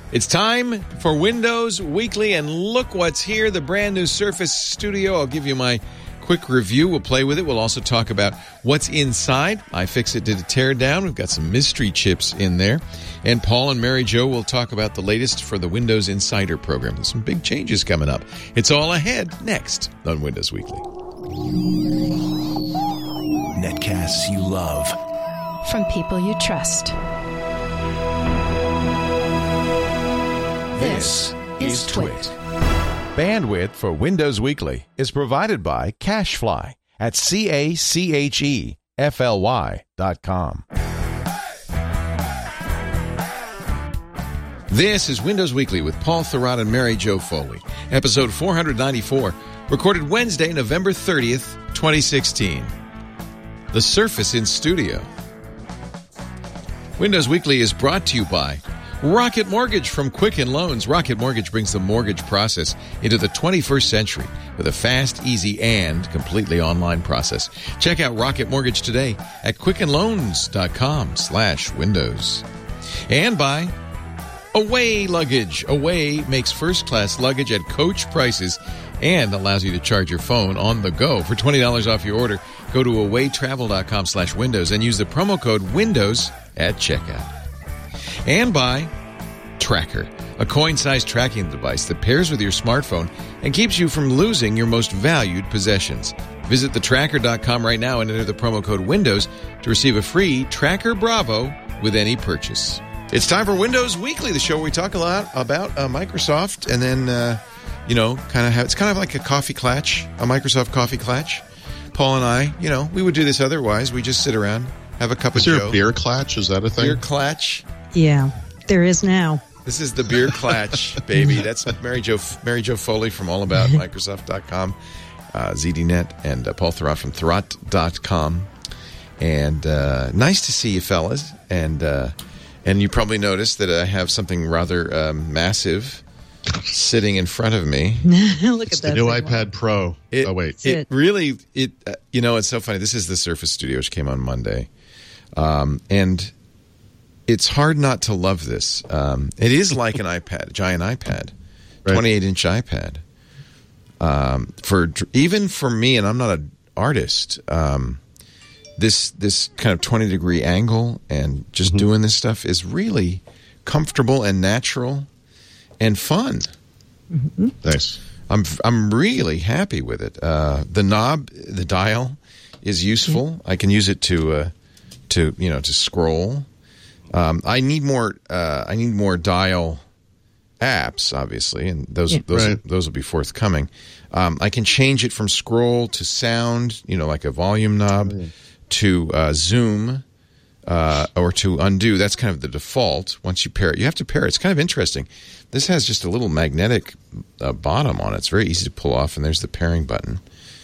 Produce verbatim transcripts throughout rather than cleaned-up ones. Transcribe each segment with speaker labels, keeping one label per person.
Speaker 1: It's time for Windows Weekly, and look what's here, the brand new Surface Studio. I'll give you my quick review. We'll play with it. We'll also talk about what's inside. iFixit did a tear down. We've got some mystery chips in there. And Paul and Mary Jo will talk about the latest for the Windows Insider program. There's some big changes coming up. It's all ahead next on Windows Weekly.
Speaker 2: Netcasts you love.
Speaker 3: From people you trust.
Speaker 2: This is Twit.
Speaker 4: Bandwidth for Windows Weekly is provided by CacheFly at C A C H E F L Y dot com.
Speaker 1: This is Windows Weekly with Paul Thurrott and Mary Jo Foley. Episode four ninety-four, recorded Wednesday, November thirtieth, twenty sixteen. The Surface in Studio. Windows Weekly is brought to you by Rocket Mortgage from Quicken Loans. Rocket Mortgage brings the mortgage process into the twenty-first century with a fast, easy, and completely online process. Check out Rocket Mortgage today at quickenloans.com slash windows. And by Away Luggage. Away makes first-class luggage at coach prices and allows you to charge your phone on the go. For twenty dollars off your order, go to awaytravel.com slash windows and use the promo code WINDOWS at checkout. And by Tracker, a coin-sized tracking device that pairs with your smartphone and keeps you from losing your most valued possessions. Visit the tracker dot com right now and enter the promo code WINDOWS to receive a free Tracker Bravo with any purchase. It's time for Windows Weekly, the show where we talk a lot about uh, Microsoft, and then, uh, you know, kind of have, it's kind of like a coffee clatch, a Microsoft coffee clatch. Paul and I, you know, we would do this otherwise. We just sit around, have a cup
Speaker 5: is
Speaker 1: of
Speaker 5: there
Speaker 1: Joe.
Speaker 5: A beer clatch? Is that a thing?
Speaker 1: Beer clatch.
Speaker 6: Yeah, there is now.
Speaker 1: This is the beer clatch, baby. That's Mary Jo, Mary Jo Foley from all about microsoft dot com, uh, Z D Net, and uh, Paul Thurrott from Thurrott dot com. And uh, nice to see you, fellas. And uh, and you probably noticed that I have something rather um, massive sitting in front of me.
Speaker 6: Look
Speaker 5: it's
Speaker 6: at that.
Speaker 5: The new
Speaker 6: one.
Speaker 5: iPad Pro.
Speaker 1: It,
Speaker 5: oh, wait.
Speaker 1: It, it really, it uh, you know, it's so funny. This is the Surface Studio, which came on Monday. Um, and it's hard not to love this. Um, it is like an iPad, a giant iPad, twenty-eight inch iPad. Um, for even for me, and I'm not an artist, um, this this kind of twenty degree angle and just mm-hmm. doing this stuff is really comfortable and natural and fun.
Speaker 6: Mm-hmm.
Speaker 5: Nice.
Speaker 1: I'm I'm really happy with it. Uh, the knob, the dial, is useful. Mm-hmm. I can use it to uh, to you know to scroll. Um, I need more. Uh, I need more dial apps, obviously, and those
Speaker 6: yeah.
Speaker 1: those
Speaker 5: right.
Speaker 1: those will be forthcoming. Um, I can change it from scroll to sound, you know, like a volume knob, mm. to uh, zoom, uh, or to undo. That's kind of the default. Once you pair it, you have to pair it. It's kind of interesting. This has just a little magnetic uh, bottom on it. It's very easy to pull off, and there's the pairing button.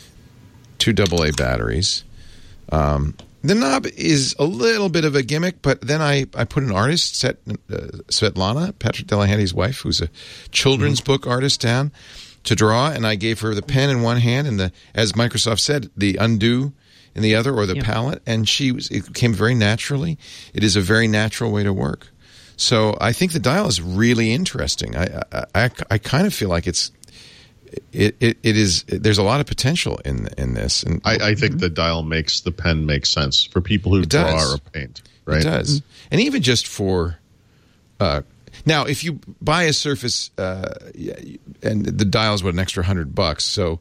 Speaker 1: Two double A batteries. Um, The knob is a little bit of a gimmick, but then I, I put an artist, Set, uh, Svetlana, Patrick Delahanty's wife, who's a children's mm-hmm. book artist, down to draw, and I gave her the pen in one hand and, the, as Microsoft said, the undo in the other, or the yep. palette, and she was, it came very naturally. It is a very natural way to work. So I think the dial is really interesting. I I, I, I kind of feel like it's It, it it is. There's a lot of potential in in this, and
Speaker 5: I, I think mm-hmm. the dial makes the pen make sense for people who draw or paint. Right,
Speaker 1: it does, mm-hmm. and even just for. Uh, now, if you buy a Surface, uh, and the dial is what, an extra hundred bucks, so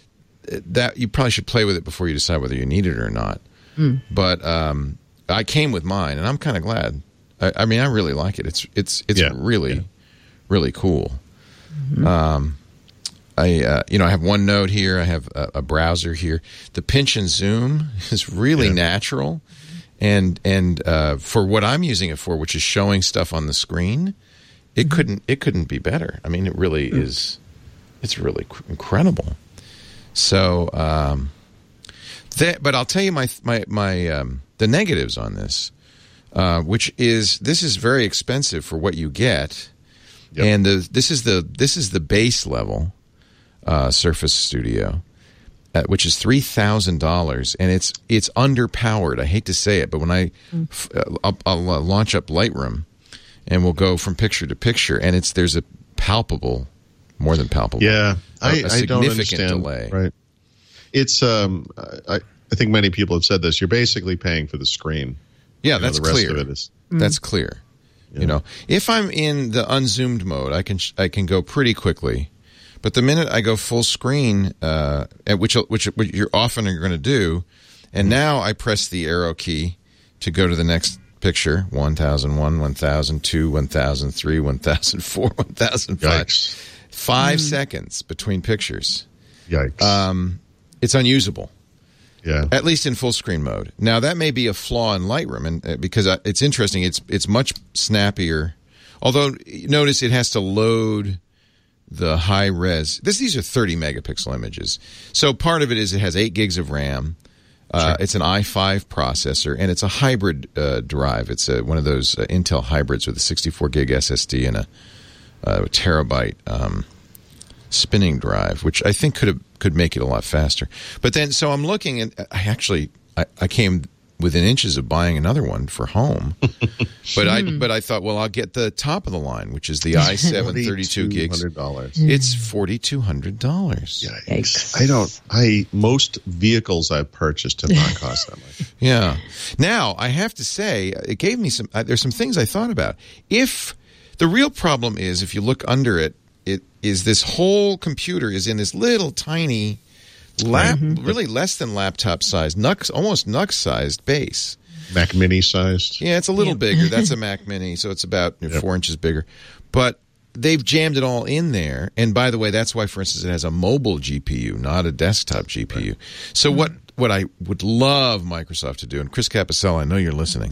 Speaker 1: that you probably should play with it before you decide whether you need it or not. Mm. But um, I came with mine, and I'm kind of glad. I, I mean, I really like it. It's it's it's yeah. really, yeah. really cool. Mm-hmm. Um, I, uh, you know, I have OneNote here. I have a, a browser here. The pinch and zoom is really yeah. natural, and and uh, for what I'm using it for, which is showing stuff on the screen, it mm-hmm. couldn't it couldn't be better. I mean, it really mm-hmm. is. It's really incredible. So, um, that, but I'll tell you my my my um, the negatives on this, uh, which is this is very expensive for what you get, yep. and the this is the this is the base level. Uh, Surface Studio, uh, which is three thousand dollars, and it's it's underpowered. I hate to say it, but when I f- uh, I'll, I'll uh, launch up Lightroom, and we'll go from picture to picture, and it's there's a palpable, more than palpable,
Speaker 5: yeah,
Speaker 1: a,
Speaker 5: I,
Speaker 1: a
Speaker 5: I don't
Speaker 1: significant
Speaker 5: understand.
Speaker 1: delay.
Speaker 5: Right? It's um, I, I think many people have said this. You're basically paying for the screen.
Speaker 1: Yeah,
Speaker 5: you
Speaker 1: that's
Speaker 5: know, the rest
Speaker 1: clear.
Speaker 5: Of it is,
Speaker 1: That's clear.
Speaker 5: Yeah.
Speaker 1: You know, if I'm in the unzoomed mode, I can I can go pretty quickly. But the minute I go full screen, uh, at which which which you're often are going to do, and now I press the arrow key to go to the next picture: one thousand one, one thousand two, one thousand three, one thousand four, one thousand five.
Speaker 5: Yikes!
Speaker 1: Five mm. seconds between pictures.
Speaker 5: Yikes!
Speaker 1: Um, it's unusable.
Speaker 5: Yeah.
Speaker 1: At least in full screen mode. Now that may be a flaw in Lightroom, and uh, because uh, it's interesting, it's it's much snappier. Although notice it has to load the high res. This these are thirty megapixel images. So part of it is it has eight gigs of RAM. Uh, sure. It's an i five processor, and it's a hybrid uh, drive. It's a, one of those uh, Intel hybrids with a sixty-four gig S S D and a, a terabyte um, spinning drive, which I think could have. could make it a lot faster. But then, so I'm looking, and I actually, I, I came within inches of buying another one for home. but I but I thought, well, I'll get the top of the line, which is the i seven thirty-two gigs.
Speaker 5: forty-two hundred dollars.
Speaker 1: It's forty-two hundred dollars.
Speaker 5: Yikes. I don't, I, most vehicles I've purchased have not cost that much.
Speaker 1: Yeah. Now, I have to say, it gave me some, uh, there's some things I thought about. If, the real problem is, if you look under it, it is this whole computer is in this little tiny, lap, mm-hmm. really less than laptop sized, Nux, almost Nux sized base.
Speaker 5: Mac Mini sized.
Speaker 1: Yeah, it's a little yep. bigger. That's a Mac Mini, so it's about you know, yep. four inches bigger. But they've jammed it all in there. And by the way, that's why, for instance, it has a mobile G P U, not a desktop G P U. Right. So mm-hmm. what what I would love Microsoft to do, and Chris Capicella, I know you're listening.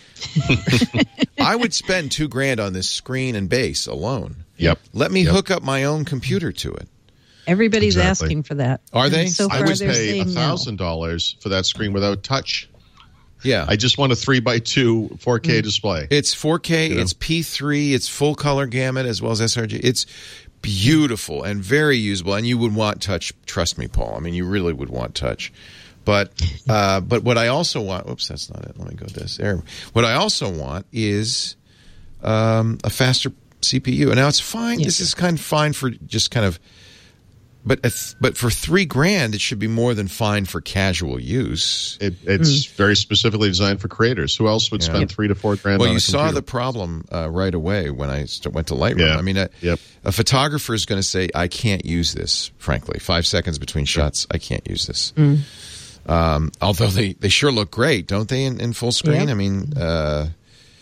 Speaker 1: I would spend two grand on this screen and base alone.
Speaker 5: Yep.
Speaker 1: Let me
Speaker 5: yep.
Speaker 1: hook up my own computer to it.
Speaker 6: Everybody's
Speaker 5: exactly.
Speaker 6: asking for that.
Speaker 1: Are they?
Speaker 6: So
Speaker 5: I
Speaker 6: far,
Speaker 5: would
Speaker 6: they're
Speaker 5: pay a
Speaker 6: saying
Speaker 5: thousand dollars for that screen without touch.
Speaker 1: Yeah.
Speaker 5: I just want a three by two four K mm. display.
Speaker 1: It's four K. You know? It's P three. It's full color gamut as well as S R G. It's beautiful and very usable. And you would want touch. Trust me, Paul. I mean, you really would want touch. But uh, but what I also want, oops, that's not it. Let me go this. There. What I also want is um, a faster C P U. And now it's fine. Yeah. This is kind of fine for just kind of, but if, but for three grand, it should be more than fine for casual use.
Speaker 5: It, it's mm. very specifically designed for creators. Who else would yeah. spend three to four grand?
Speaker 1: Well,
Speaker 5: on
Speaker 1: you
Speaker 5: a
Speaker 1: saw
Speaker 5: computer?
Speaker 1: the problem uh, right away when I st- went to Lightroom.
Speaker 5: Yeah.
Speaker 1: I mean, a,
Speaker 5: yep.
Speaker 1: a photographer is going to say, "I can't use this." Frankly, five seconds between shots, I can't use this. Mm. Um, although they, they sure look great, don't they, in, in full screen?
Speaker 6: Yep.
Speaker 1: I mean, uh,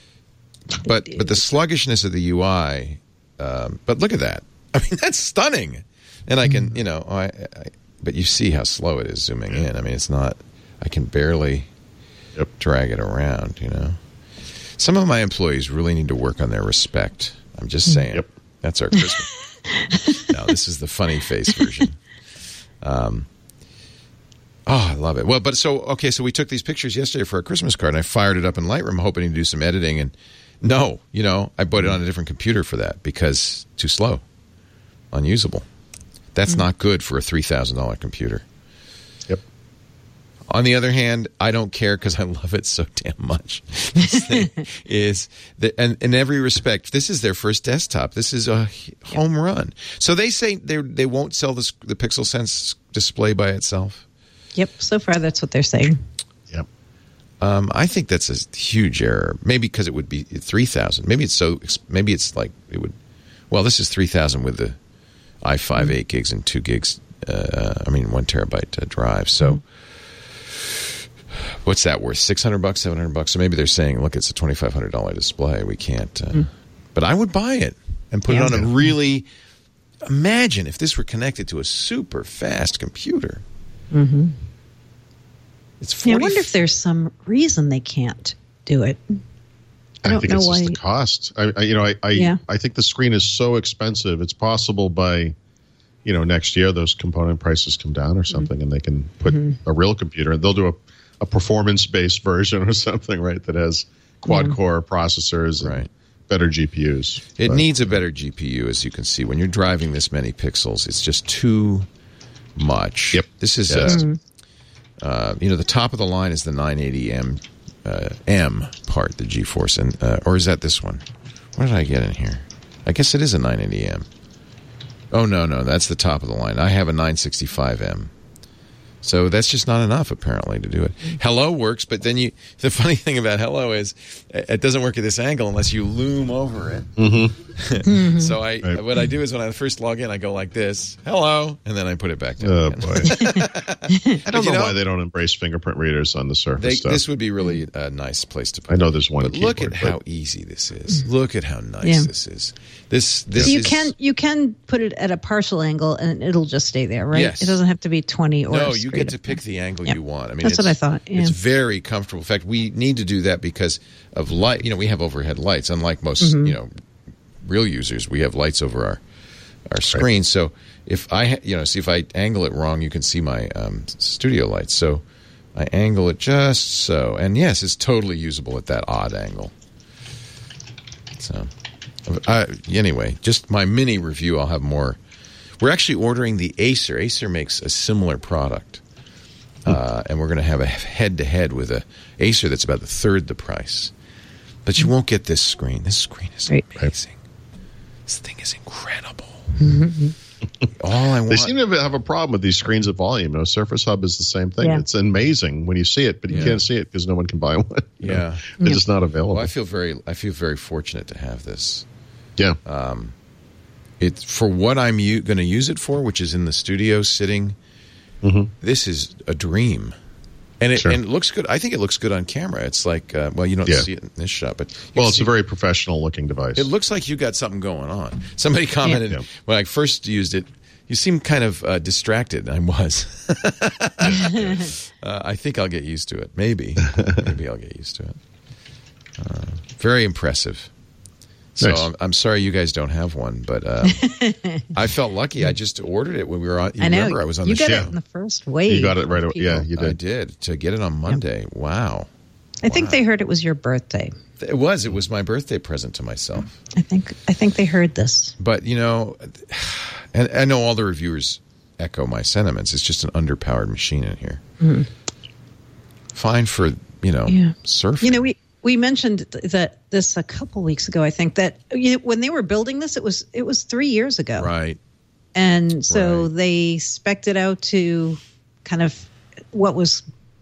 Speaker 1: but but the sluggishness of the U I. Um, but look at that. I mean, that's stunning. And I can, you know, I, I but you see how slow it is zooming in. I mean, it's not. I can barely yep. drag it around. You know, some of my employees really need to work on their respect. I'm just saying.
Speaker 5: Yep.
Speaker 1: That's our Christmas. No, this is the funny face version. Um. Oh, I love it. Well, but so, okay, so we took these pictures yesterday for our Christmas card, and I fired it up in Lightroom hoping to do some editing, and no, you know, I put it on a different computer for that because too slow, unusable. That's mm-hmm. not good for a three thousand dollars computer.
Speaker 5: Yep.
Speaker 1: On the other hand, I don't care because I love it so damn much. This thing is, that, and in every respect, this is their first desktop. This is a home yep. run. So they say they they won't sell this, the Pixel Sense display by itself.
Speaker 6: Yep, so far that's what they're saying.
Speaker 5: Yep.
Speaker 1: Um, I think that's a huge error. Maybe because it would be three thousand. Maybe it's so. Maybe it's like it would. Well, this is three thousand with the i five eight gigs and two gigs. Uh, I mean, one terabyte uh, drive. So, mm-hmm. what's that worth? Six hundred bucks, seven hundred bucks. So maybe they're saying, look, it's a twenty five hundred dollar display. We can't. Uh, mm. But I would buy it and put yeah, it on a really. Imagine if this were connected to a super fast computer.
Speaker 6: Mm-hmm.
Speaker 1: It's forty
Speaker 6: yeah, I wonder if there's some reason they can't do it. I,
Speaker 5: I
Speaker 6: don't
Speaker 5: think
Speaker 6: know
Speaker 5: it's
Speaker 6: why.
Speaker 5: just the cost. I, I you know, I I,
Speaker 6: yeah.
Speaker 5: I think the screen is so expensive. It's possible by, you know, next year those component prices come down or something, mm-hmm. and they can put mm-hmm. a real computer, and they'll do a, a performance-based version or something, right? That has quad-core mm-hmm. processors and
Speaker 1: right.
Speaker 5: better G P Us.
Speaker 1: It
Speaker 5: but,
Speaker 1: needs a better G P U, as you can see. When you're driving this many pixels, it's just too much.
Speaker 5: Yep.
Speaker 1: This is.
Speaker 5: Yeah.
Speaker 1: Uh,
Speaker 6: mm-hmm.
Speaker 1: Uh, you know, the top of the line is the nine eighty M uh, M part, the GeForce, and uh, or is that this one? What did I get in here? I guess it is a nine eighty M. Oh, no, no, that's the top of the line. I have a nine sixty-five M. So that's just not enough, apparently, to do it. Hello works, but then you. The funny thing about Hello is it doesn't work at this angle unless you loom over it. Mm-hmm. So I, right. what I do is when I first log in, I go like this, hello, and then I put it back down. Oh, again. Boy.
Speaker 5: I don't know, know why they don't embrace fingerprint readers on the Surface they, stuff.
Speaker 1: This would be really a nice place to put it.
Speaker 5: I know there's one
Speaker 1: But
Speaker 5: keyboard,
Speaker 1: look at
Speaker 5: but...
Speaker 1: how easy this is. Mm-hmm. Look at how nice yeah. this is. This, this
Speaker 6: so you
Speaker 1: is...
Speaker 6: can you can put it at a partial angle and it'll just stay there, right?
Speaker 1: Yes.
Speaker 6: It doesn't have to be twenty or
Speaker 1: no. You get to pick the angle
Speaker 6: yep.
Speaker 1: you want. I mean,
Speaker 6: that's
Speaker 1: it's,
Speaker 6: what I thought. Yeah.
Speaker 1: It's very comfortable. In fact, we need to do that because of light. You know, we have overhead lights, unlike most mm-hmm. you know real users. We have lights over our our screen. Right. So if I you know see if I angle it wrong, you can see my um, studio lights. So I angle it just so, and yes, it's totally usable at that odd angle. So. Uh, anyway, just my mini review. I'll have more. We're actually ordering the Acer. Acer makes a similar product, uh, and we're going to have a head-to-head with a Acer that's about a third the price. But you won't get this screen. This screen is
Speaker 6: right.
Speaker 1: amazing. This thing is incredible. All I want.
Speaker 5: They seem to have a problem with these screens at volume. You know, Surface Hub is the same thing. Yeah. It's amazing when you see it, but you yeah. can't see it because no one can buy one.
Speaker 1: Yeah,
Speaker 5: know? They're yeah. just not available.
Speaker 1: Well, I feel very, I feel very fortunate to have this.
Speaker 5: Yeah.
Speaker 1: Um, it for what I'm u- going to use it for, which is in the studio sitting. Mm-hmm. This is a dream, and it,
Speaker 5: sure.
Speaker 1: and it looks good. I think it looks good on camera. It's like, uh, well, you don't yeah. see it in this shot, but
Speaker 5: well, it's a very professional looking device.
Speaker 1: It looks like you got something going on. Somebody commented yeah. when I first used it. You seem kind of uh, distracted. I was. uh, I think I'll get used to it. Maybe, maybe I'll get used to it. Uh, very impressive. So nice. I'm, I'm sorry you guys don't have one, but uh, I felt lucky. I just ordered it when we were on. You
Speaker 6: I know.
Speaker 1: Remember, I was on
Speaker 6: you
Speaker 1: the show.
Speaker 6: You got it in the first wave.
Speaker 5: You got it right away. Yeah, you did.
Speaker 1: I did. To get it on Monday. Yep. Wow.
Speaker 6: I wow. think they heard it was your birthday.
Speaker 1: It was. It was my birthday present to myself.
Speaker 6: I think. I think they heard this.
Speaker 1: But you know, and I know all the reviewers echo my sentiments. It's just an underpowered machine in here. Mm-hmm. Fine for you know yeah. surfing.
Speaker 6: You know we. We mentioned that this a couple weeks ago. I think that you know, when they were building this, it was it was three years ago,
Speaker 1: right?
Speaker 6: And so
Speaker 1: right.
Speaker 6: they spec'd it out to kind of what was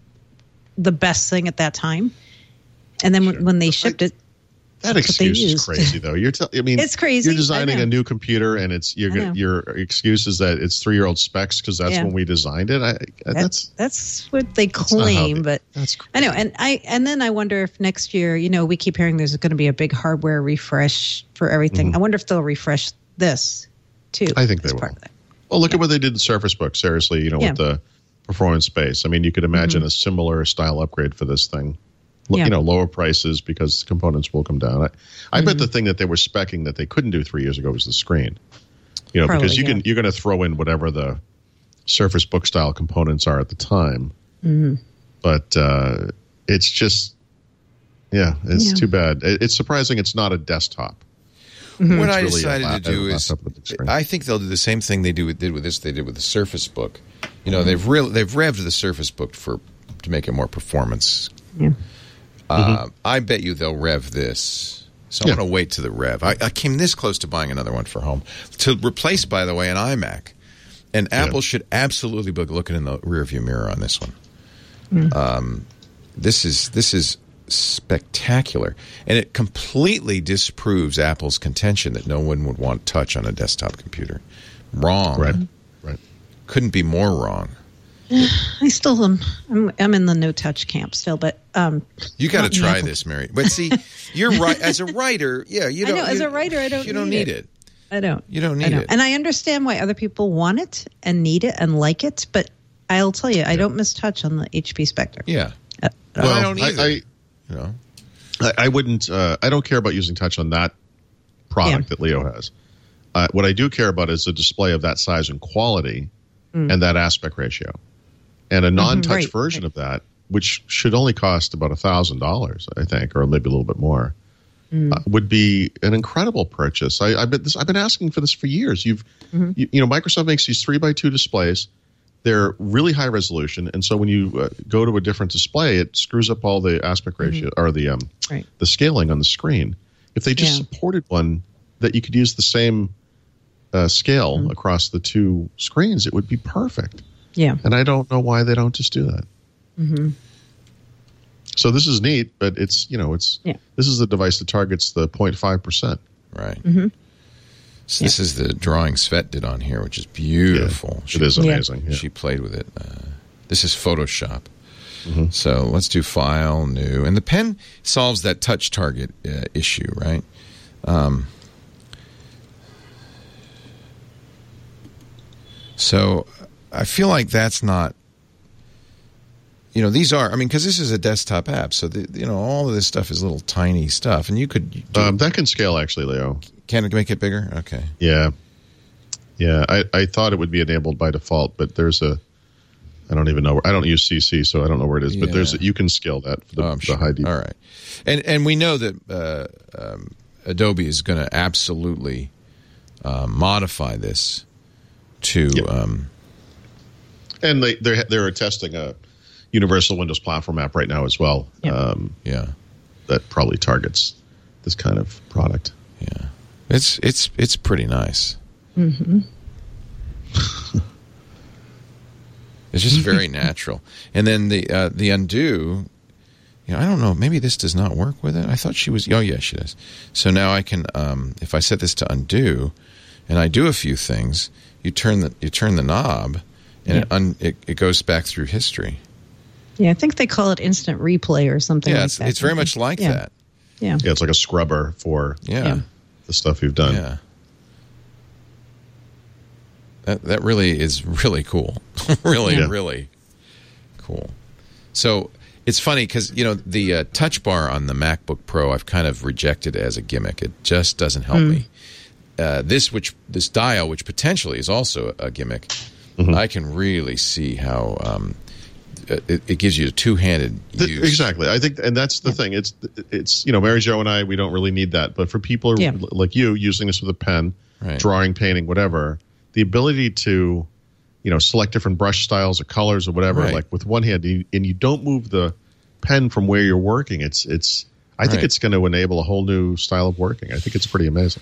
Speaker 6: the best thing at that time. And then sure. when they shipped it,
Speaker 5: that excuse is crazy, though. You're, t- I mean,
Speaker 6: it's crazy.
Speaker 5: You're designing a new computer, and it's your your excuse is that it's three year old specs because that's yeah. when we designed it. I,
Speaker 6: that's,
Speaker 5: that's
Speaker 6: that's what they claim, but
Speaker 5: that's
Speaker 6: I know. And I and then I wonder if next year, you know, we keep hearing there's going to be a big hardware refresh for everything. Mm-hmm. I wonder if they'll refresh this too.
Speaker 5: I think they will. Well, look yeah. at what they did in Surface Book. Seriously, you know, yeah. with the performance space. I mean, you could imagine mm-hmm. a similar style upgrade for this thing. Yeah. You know, lower prices because components will come down. I, I mm-hmm. bet the thing that they were speccing that they couldn't do three years ago was the screen. You know, Probably, because you yeah. can you're going to throw in whatever the Surface Book style components are at the time. Mm-hmm. But uh, it's just, yeah, it's yeah. too bad. It, it's surprising it's not a desktop.
Speaker 1: Mm-hmm. What I really decided to do is, I think they'll do the same thing they do with, did with this. They did with the Surface Book. You know, mm-hmm. they've real they've revved the Surface Book for to make it more performance.
Speaker 6: Yeah.
Speaker 1: Uh, mm-hmm. I bet you they'll rev this. So I'm yeah. going to wait to the rev. I, I came this close to buying another one for home. To replace, by the way, an iMac. And yeah. Apple should absolutely be looking in the rearview mirror on this one. Mm. Um, this is this is spectacular. And it completely disproves Apple's contention that no one would want touch on a desktop computer. Wrong.
Speaker 5: Right. Right.
Speaker 1: Couldn't be more wrong.
Speaker 6: I still am. I'm, I'm in the no touch camp still, but um,
Speaker 1: you got to try this, Mary. But see, you're right as a writer. Yeah, you don't.
Speaker 6: I know,
Speaker 1: you,
Speaker 6: as a writer, I don't.
Speaker 1: You don't
Speaker 6: need
Speaker 1: need
Speaker 6: it.
Speaker 1: it.
Speaker 6: I don't.
Speaker 1: You don't need
Speaker 6: I don't.
Speaker 1: it.
Speaker 6: And I understand why other people want it and need it and like it, but I'll tell you, I yeah. don't miss touch on the H P Spectre.
Speaker 1: Yeah.
Speaker 6: Uh,
Speaker 1: well, I don't either.
Speaker 5: I, I,
Speaker 1: you know,
Speaker 5: I, I wouldn't. Uh, I don't care about using touch on that product yeah. that Leo has. Uh, what I do care about is a display of that size and quality, mm. and that aspect ratio. And a non-touch mm-hmm, right, version right. of that, which should only cost about a thousand dollars, I think, or maybe a little bit more, mm. uh, would be an incredible purchase. I, I've been this, I've been asking for this for years. You've, mm-hmm. you, you know, Microsoft makes these three by two displays. They're really high resolution, and so when you uh, go to a different display, it screws up all the aspect ratio mm-hmm. or the um,
Speaker 6: right.
Speaker 5: the scaling on the screen. If they just
Speaker 6: Yeah.
Speaker 5: supported one that you could use the same uh, scale
Speaker 6: Mm-hmm.
Speaker 5: across the two screens, it would be perfect.
Speaker 6: Yeah.
Speaker 5: And I don't know why they don't just do that.
Speaker 6: Mm-hmm.
Speaker 5: So this is neat, but it's, you know, it's
Speaker 6: Yeah.
Speaker 5: this is a device that targets the zero point five percent.
Speaker 1: Right.
Speaker 6: Mm-hmm.
Speaker 1: So this is the drawing Svet did on here, which is beautiful.
Speaker 5: It is
Speaker 6: Yeah.
Speaker 5: amazing. Yeah.
Speaker 1: She played with it. Uh, this is Photoshop.
Speaker 5: Mm-hmm.
Speaker 1: So let's do File, New. And the pen solves that touch target uh, issue, right? Um, so I feel like that's not, you know, these are, I mean, because this is a desktop app. So, the, you know, all of this stuff is little tiny stuff. And you could, do,
Speaker 5: Um, that can scale, actually, Leo.
Speaker 1: can it make it bigger? Okay.
Speaker 5: Yeah. Yeah. I, I thought it would be enabled by default, but there's a, I don't even know. Where, I don't use C C, so I don't know where it is. But there's
Speaker 1: Yeah.
Speaker 5: you can scale that for the,
Speaker 1: Oh, I'm
Speaker 5: the
Speaker 1: sure.
Speaker 5: high detail.
Speaker 1: All right, and and we know that uh, um, Adobe is going to absolutely uh, modify this to.
Speaker 5: Yep.
Speaker 1: Um,
Speaker 5: And they they're they're testing a universal Windows platform app right now as well.
Speaker 6: Yep.
Speaker 5: Um,
Speaker 1: yeah,
Speaker 5: that probably targets this kind of product.
Speaker 1: yeah, it's it's it's pretty nice.
Speaker 6: Mm-hmm.
Speaker 1: It's just very natural, and then the uh, the undo. You know, I don't know. Maybe this does not work with it. I thought she was. Oh, yeah, she does. So now I can, um, if I set this to undo, and I do a few things, you turn the you turn the knob, and
Speaker 6: Yeah.
Speaker 1: it, un, it it goes back through history.
Speaker 6: Yeah, I think they call it instant replay or something
Speaker 1: Yeah,
Speaker 6: like
Speaker 1: it's,
Speaker 6: that.
Speaker 1: it's very much like
Speaker 6: Yeah.
Speaker 1: that.
Speaker 6: Yeah.
Speaker 5: Yeah, it's like a scrubber for
Speaker 1: Yeah,
Speaker 6: Yeah.
Speaker 5: the stuff you've done.
Speaker 1: yeah. That that really is really cool. really,
Speaker 5: Yeah.
Speaker 1: really cool. So it's funny because you know the uh, touch bar on the MacBook Pro I've kind of rejected as a gimmick. It just doesn't help me. Uh, this which this dial, which potentially is also a gimmick, I can really see how um, it, it gives you a two-handed
Speaker 5: Th-
Speaker 1: use.
Speaker 5: Exactly. I think, and that's the thing. It's it's you know, Mary Jo and I, we don't really need that, but for people
Speaker 6: Yeah.
Speaker 5: like you using this with a pen,
Speaker 1: Right.
Speaker 5: drawing, painting, whatever, the ability to, you know, select different brush styles or colors or whatever,
Speaker 1: Right.
Speaker 5: like with one hand, and you, and you don't move the pen from where you're working. It's it's. I think
Speaker 1: Right.
Speaker 5: it's going to enable a whole new style of working. I think it's pretty amazing.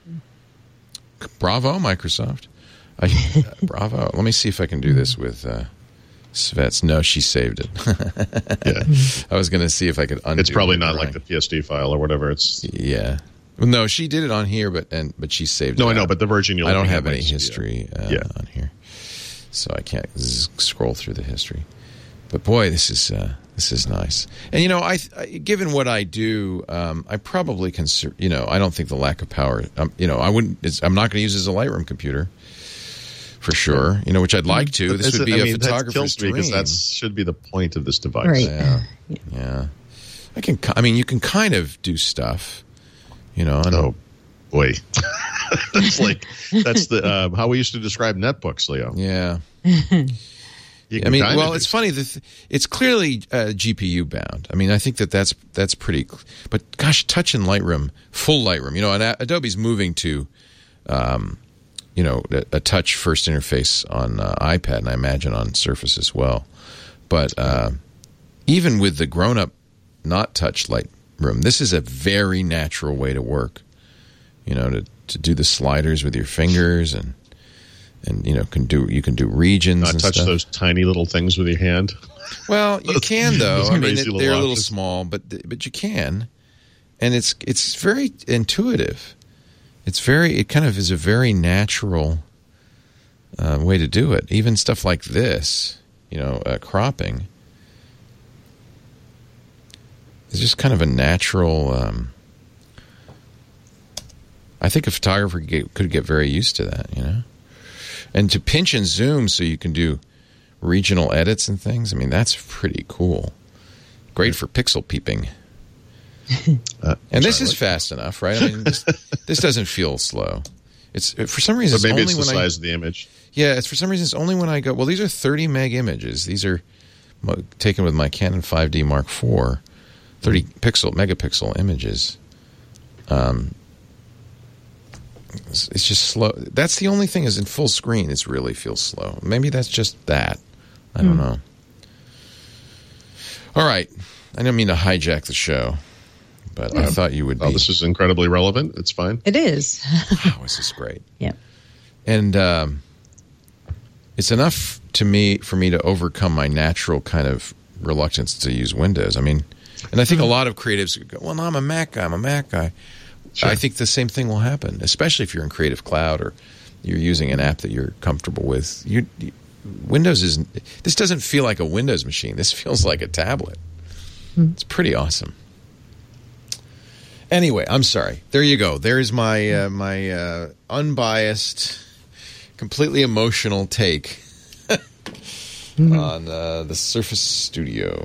Speaker 1: Bravo, Microsoft. I, uh, bravo. Let me see if I can do this with uh, Svets. No, she saved it.
Speaker 5: Yeah,
Speaker 1: I was going to see if I could undo
Speaker 5: it's probably
Speaker 1: the
Speaker 5: not
Speaker 1: drawing.
Speaker 5: like the P S D file or whatever. It's
Speaker 1: Yeah. Well, no, she did it on here, but and but she saved
Speaker 5: no,
Speaker 1: it
Speaker 5: I know,
Speaker 1: out.
Speaker 5: but the version you're
Speaker 1: I don't
Speaker 5: looking
Speaker 1: have
Speaker 5: at
Speaker 1: any
Speaker 5: might- yeah.
Speaker 1: history uh,
Speaker 5: Yeah.
Speaker 1: on here, so I can't z- scroll through the history. But boy, this is uh, this is nice. And you know, I, I given what I do, um, I probably consider. You know, I don't think the lack of power. Um, you know, I wouldn't. It's, I'm not going to use it as a Lightroom computer for sure. You know, which I'd like to. This
Speaker 5: It's-
Speaker 1: would be
Speaker 5: I
Speaker 1: a
Speaker 5: mean, that
Speaker 1: photographer's
Speaker 5: kills me
Speaker 1: dream.
Speaker 5: because that should be the point of this device.
Speaker 6: Right.
Speaker 1: Yeah, yeah. I can. ki- I mean, you can kind of do stuff. You know. And,
Speaker 5: Oh, boy. That's like, that's the, um, how we used to describe netbooks, Leo.
Speaker 1: Yeah.
Speaker 5: You
Speaker 1: I
Speaker 5: can
Speaker 1: mean,
Speaker 5: kinda
Speaker 1: well,
Speaker 5: do
Speaker 1: it's funny that th- it's clearly uh, G P U bound. I mean, I think that that's that's pretty. Cl- but gosh, touch in Lightroom, full Lightroom. You know, and A- Adobe's moving to, um, you know, a, a touch first interface on uh, iPad, and I imagine on Surface as well. But uh, even with the grown-up, not touch Lightroom, this is a very natural way to work. You know, to to do the sliders with your fingers and. And you know, can do you can do regions
Speaker 5: Not
Speaker 1: and
Speaker 5: touch
Speaker 1: stuff.
Speaker 5: those tiny little things with your hand.
Speaker 1: Well, you can though.
Speaker 5: Those
Speaker 1: I mean,
Speaker 5: crazy
Speaker 1: it,
Speaker 5: little
Speaker 1: they're a little
Speaker 5: options.
Speaker 1: small, but but you can, and it's it's very intuitive. It's very it kind of is a very natural uh, way to do it. Even stuff like this, you know, uh, cropping, is just kind of a natural. Um, I think a photographer could get, could get very used to that, you know, and to pinch and zoom so you can do regional edits and things. I mean, that's pretty cool. Great for pixel peeping.
Speaker 5: Uh,
Speaker 1: And this
Speaker 5: sorry,
Speaker 1: is fast enough, right? I mean, this, this doesn't feel slow. It's for some reason.
Speaker 5: But maybe
Speaker 1: it's
Speaker 5: it's
Speaker 1: only
Speaker 5: the
Speaker 1: when
Speaker 5: size of the image.
Speaker 1: I, yeah, it's for some reason. It's only when I go. Well, these are thirty meg images. These are mo- taken with my Canon five D Mark four, thirty pixel megapixel images. Um, it's, it's just slow. That's the only thing is in full screen. It really feels slow. Maybe that's just that. I don't know. All right, I don't mean to hijack the show. but I thought you would be.
Speaker 5: Oh, this is incredibly relevant. It's fine.
Speaker 6: It is.
Speaker 1: Wow, this is great.
Speaker 6: Yeah.
Speaker 1: And um, it's enough to me for me to overcome my natural kind of reluctance to use Windows. I mean, and I think a lot of creatives go, well, no, I'm a Mac guy. I'm a Mac guy. Sure. I think the same thing will happen, especially if you're in Creative Cloud or you're using an app that you're comfortable with. You, you, Windows is this doesn't feel like a Windows machine. This feels like a tablet. Mm. It's pretty awesome. Anyway, I'm sorry. There you go. There's my uh, my uh, unbiased, completely emotional take mm-hmm. on uh, the Surface Studio.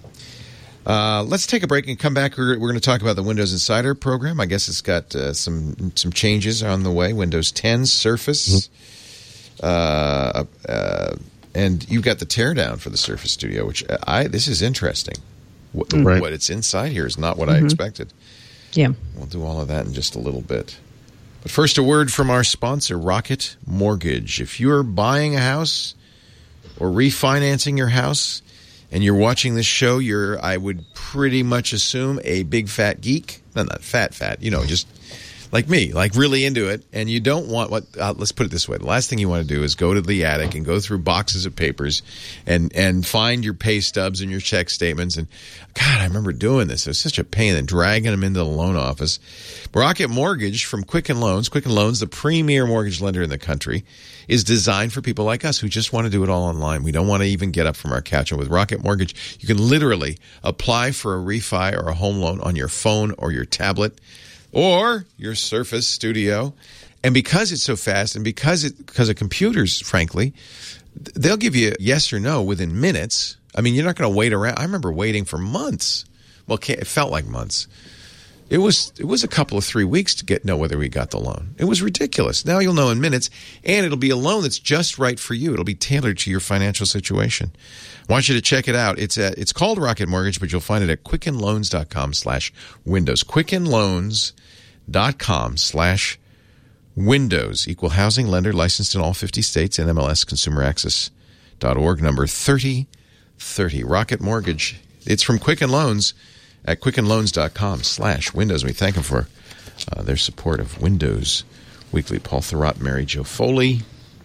Speaker 1: Uh, let's take a break and come back. We're, we're going to talk about the Windows Insider program. I guess it's got uh, some some changes on the way. Windows ten Surface. Mm-hmm. Uh, uh, and you've got the teardown for the Surface Studio, which I this is interesting. What, mm-hmm. right. what it's inside here is not what mm-hmm. I expected.
Speaker 6: Yeah.
Speaker 1: We'll do all of that in just a little bit. But first, a word from our sponsor, Rocket Mortgage. If you're buying a house or refinancing your house, and you're watching this show, you're, I would pretty much assume, a big fat geek. No, not fat, fat. You know, just like me, like really into it. And you don't want what, uh, let's put it this way. The last thing you want to do is go to the attic and go through boxes of papers and, and find your pay stubs and your check statements. And God, I remember doing this. It was such a pain and dragging them into the loan office. Rocket Mortgage from Quicken Loans. Quicken Loans, the premier mortgage lender in the country, is designed for people like us who just want to do it all online. We don't want to even get up from our couch. And with Rocket Mortgage, you can literally apply for a refi or a home loan on your phone or your tablet or your Surface Studio. And because it's so fast and because it because of computers, frankly, they'll give you yes or no within minutes. I mean, you're not going to wait around. I remember waiting for months. Well, it felt like months. It was it was a couple of three weeks to get know whether we got the loan. It was ridiculous. Now you'll know in minutes, and it'll be a loan that's just right for you. It'll be tailored to your financial situation. I want you to check it out. It's a, it's called Rocket Mortgage, but you'll find it at quickenloans.com slash windows. quickenloans.com slash windows. Equal housing lender, licensed in all fifty states, N M L S consumer access dot org, number thirty thirty. Rocket Mortgage. It's from Quicken Loans at quickenloans.com slash windows. We thank them for uh, their support of Windows Weekly. Paul Thurrott, Mary Jo Foley.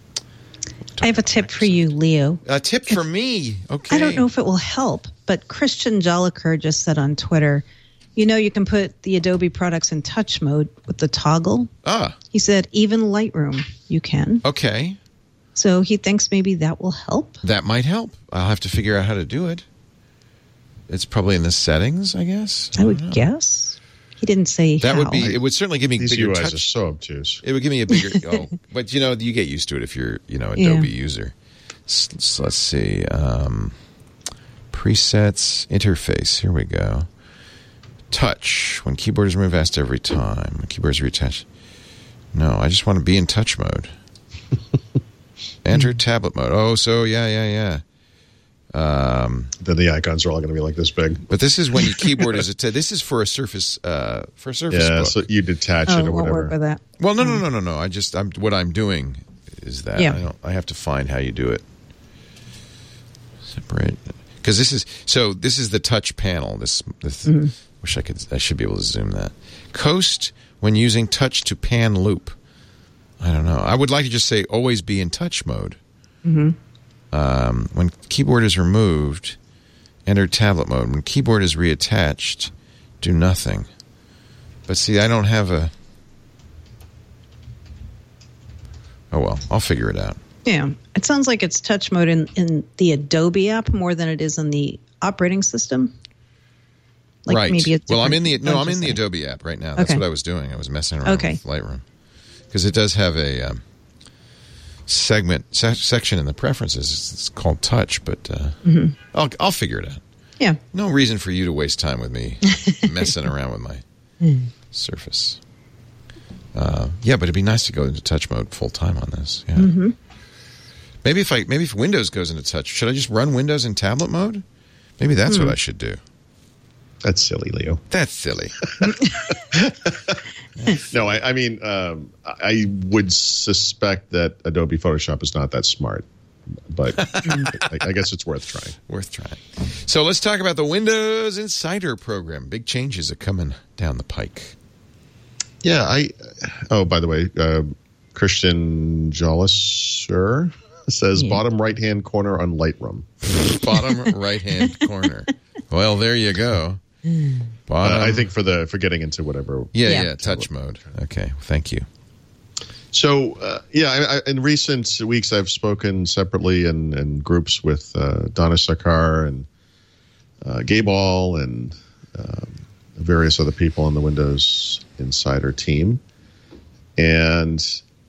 Speaker 6: I have a tip for you, Leo.
Speaker 1: A tip for me. Okay.
Speaker 6: I don't know if it will help, but Christian Jolicoeur just said on Twitter, you know, you can put the Adobe products in touch mode with the toggle.
Speaker 1: Ah.
Speaker 6: He said, even Lightroom, you can.
Speaker 1: Okay.
Speaker 6: So he thinks maybe that will help.
Speaker 1: That might help. I'll have to figure out how to do it. It's probably in the settings, I guess. I,
Speaker 6: I would
Speaker 1: know.
Speaker 6: guess. He didn't say
Speaker 1: that
Speaker 6: how.
Speaker 1: would be. It would certainly give me
Speaker 5: These
Speaker 1: bigger
Speaker 5: U Is
Speaker 1: touch.
Speaker 5: are so obtuse.
Speaker 1: It would give me a bigger. oh, but you know, you get used to it if you're, you know, Adobe
Speaker 6: yeah.
Speaker 1: user. So, so let's see. Um, presets, interface. Here we go. Touch. When keyboard is removed, asked every time. When keyboard is reattached. No, I just want to be in touch mode. Enter tablet mode. Oh, so yeah, yeah, yeah. Um,
Speaker 5: then the icons are all going to be like this big.
Speaker 1: But this is when your keyboard is. A this is for a Surface. Uh, for a Surface.
Speaker 5: Yeah,
Speaker 1: book.
Speaker 5: so you detach
Speaker 6: oh,
Speaker 5: it or
Speaker 6: won't
Speaker 5: whatever.
Speaker 6: Work with that.
Speaker 1: Well, no, no, no, no, no. I just. I'm. What I'm doing is that.
Speaker 6: Yeah.
Speaker 1: I don't. I have to find how you do it. Separate. Because this is. So this is the touch panel. This. This. Mm-hmm. Wish I could. I should be able to zoom that. Coast when using touch to pan loop. I don't know. I would like to just say always be in touch mode.
Speaker 6: Mm-hmm.
Speaker 1: Um, when keyboard is removed, enter tablet mode. When keyboard is reattached, do nothing. But see, I don't have a... Oh, well, I'll figure it out.
Speaker 6: Yeah. It sounds like it's touch mode in, in the Adobe app more than it is in the operating system. Like
Speaker 1: right.
Speaker 6: Maybe it's
Speaker 1: well, I'm in the... No, I'm in the
Speaker 6: say.
Speaker 1: Adobe app right now. That's
Speaker 6: okay.
Speaker 1: what I was doing. I was messing around
Speaker 6: okay.
Speaker 1: with Lightroom. Because it does have a... Um, segment se- section in the preferences. It's called touch, but uh, mm-hmm. I'll I'll figure it out.
Speaker 6: Yeah.
Speaker 1: No reason for you to waste time with me messing around with my Surface. Uh, yeah, but it'd be nice to go into touch mode full time on this. Yeah.
Speaker 6: Mm-hmm.
Speaker 1: Maybe if I maybe if Windows goes into touch, should I just run Windows in tablet mode? Maybe that's mm. what I should do.
Speaker 5: That's silly, Leo.
Speaker 1: That's silly.
Speaker 5: No, I, I mean, um, I would suspect that Adobe Photoshop is not that smart. but I, I guess it's worth trying.
Speaker 1: Worth trying. So let's talk about the Windows Insider program. Big changes are coming down the pike.
Speaker 5: Yeah, I. Oh, by the way, uh, Christian Joliser says yeah. bottom right hand corner on Lightroom.
Speaker 1: Bottom right hand corner. Well, there you go. Bottom.
Speaker 5: Uh, I think for the for getting into whatever.
Speaker 1: Yeah, yeah, yeah touch mode. Okay, thank you.
Speaker 5: So, uh, yeah, I, I, in recent weeks, I've spoken separately in, in groups with uh, Donna Sarkar and uh, Gabe All and um, various other people on the Windows Insider team. And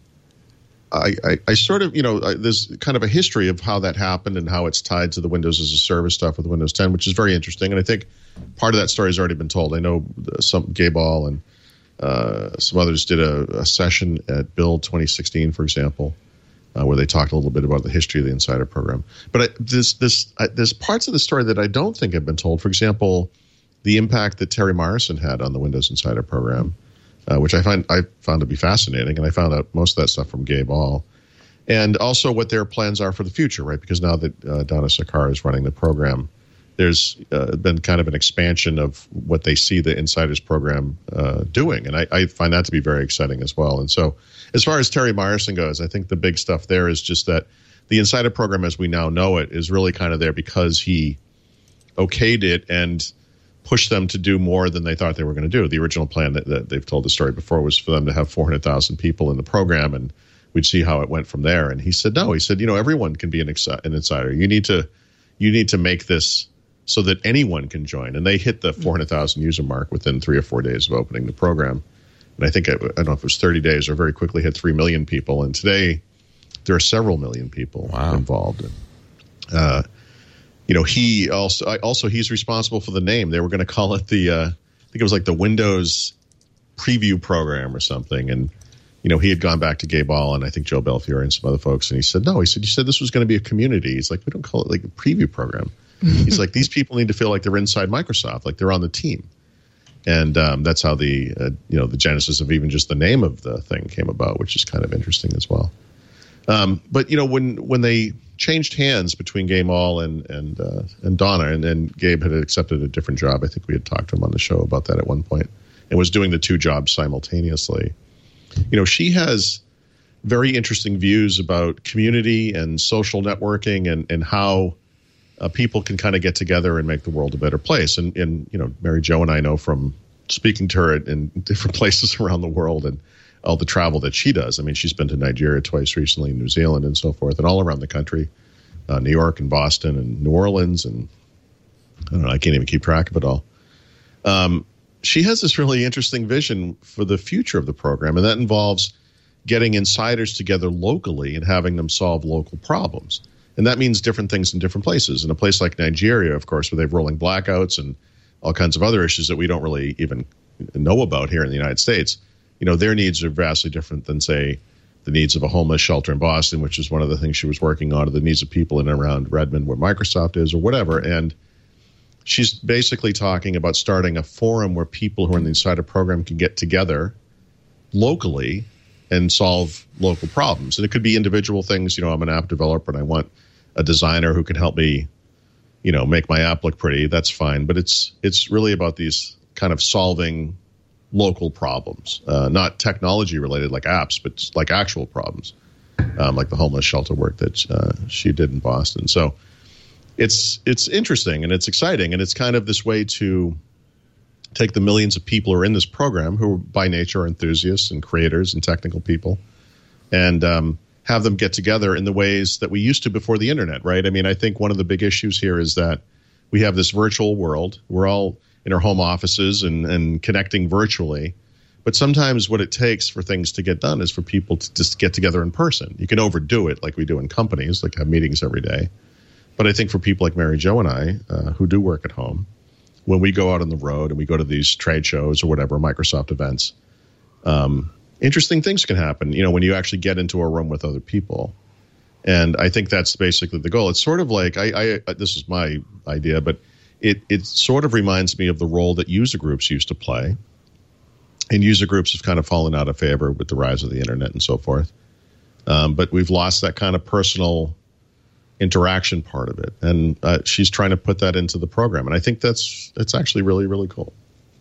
Speaker 5: I, I, I sort of, you know, I, there's kind of a history of how that happened and how it's tied to the Windows as a Service stuff with Windows ten, which is very interesting. And I think part of that story has already been told. I know some Gabe All and Uh, some others did a, a session at Build twenty sixteen, for example, uh, where they talked a little bit about the history of the Insider program. But I, this, this, I, there's parts of the story that I don't think have been told. For example, the impact that Terry Myerson had on the Windows Insider program, uh, which I find I found to be fascinating, and I found out most of that stuff from Gabe All, and also what their plans are for the future, right? Because now that uh, Donna Sarkar is running the program, there's uh, been kind of an expansion of what they see the Insiders program uh, doing. And I, I find that to be very exciting as well. And so as far as Terry Myerson goes, I think the big stuff there is just that the Insider program as we now know it is really kind of there because he okayed it and pushed them to do more than they thought they were going to do. The original plan that, that they've told the story before was for them to have four hundred thousand people in the program, and we'd see how it went from there. And he said, no, he said, you know, everyone can be an, exi- an insider. You need to, you need to make this so that anyone can join. And they hit the four hundred thousand user mark within three or four days of opening the program. And I think, I, I don't know if it was thirty days or very quickly hit three million people. And today there are several million people
Speaker 1: wow.
Speaker 5: involved. And, uh, you know, he also, I, also he's responsible for the name. They were going to call it the, uh, I think it was like the Windows Preview Program or something. And, you know, he had gone back to Gabe All and I think Joe Belfiore and some other folks. And he said, no, he said, you said this was going to be a community. He's like, we don't call it like a preview program. He's like, these people need to feel like they're inside Microsoft, like they're on the team. And um, that's how the, uh, you know, the genesis of even just the name of the thing came about, which is kind of interesting as well. Um, but, you know, when when they changed hands between Gabe All and and uh, and Donna, and then Gabe had accepted a different job. I think we had talked to him on the show about that at one point, and was doing the two jobs simultaneously. You know, she has very interesting views about community and social networking and, and how Uh, people can kind of get together and make the world a better place. And, and you know, Mary Jo and I know from speaking to her in different places around the world and all the travel that she does. I mean, she's been to Nigeria twice recently, New Zealand and so forth, and all around the country, uh, New York and Boston and New Orleans. And I don't know, I can't even keep track of it all. Um, she has this really interesting vision for the future of the program, and that involves getting insiders together locally and having them solve local problems. And that means different things in different places. In a place like Nigeria, of course, where they have rolling blackouts and all kinds of other issues that we don't really even know about here in the United States, you know, their needs are vastly different than, say, the needs of a homeless shelter in Boston, which is one of the things she was working on, or the needs of people in and around Redmond where Microsoft is or whatever. And she's basically talking about starting a forum where people who are in the Insider program can get together locally and solve local problems. And it could be individual things. You know, I'm an app developer and I want a designer who can help me, you know, make my app look pretty. That's fine. But it's it's really about these kind of solving local problems, uh, not technology related like apps, but just like actual problems, um, like the homeless shelter work that uh, she did in Boston. So it's it's interesting and it's exciting. And it's kind of this way to take the millions of people who are in this program, who by nature are enthusiasts and creators and technical people, and um, have them get together in the ways that we used to before the internet, right? I mean, I think one of the big issues here is that we have this virtual world. We're all in our home offices and, and connecting virtually. But sometimes what it takes for things to get done is for people to just get together in person. You can overdo it like we do in companies, like have meetings every day. But I think for people like Mary Jo and I, uh, who do work at home, when we go out on the road and we go to these trade shows or whatever, Microsoft events, um, interesting things can happen, you know, when you actually get into a room with other people. And I think that's basically the goal. It's sort of like, I, I this is my idea, but it, it sort of reminds me of the role that user groups used to play. And user groups have kind of fallen out of favor with the rise of the internet and so forth. Um, but we've lost that kind of personal interaction part of it, and uh, she's trying to put that into the program, and I think that's it's actually really really cool.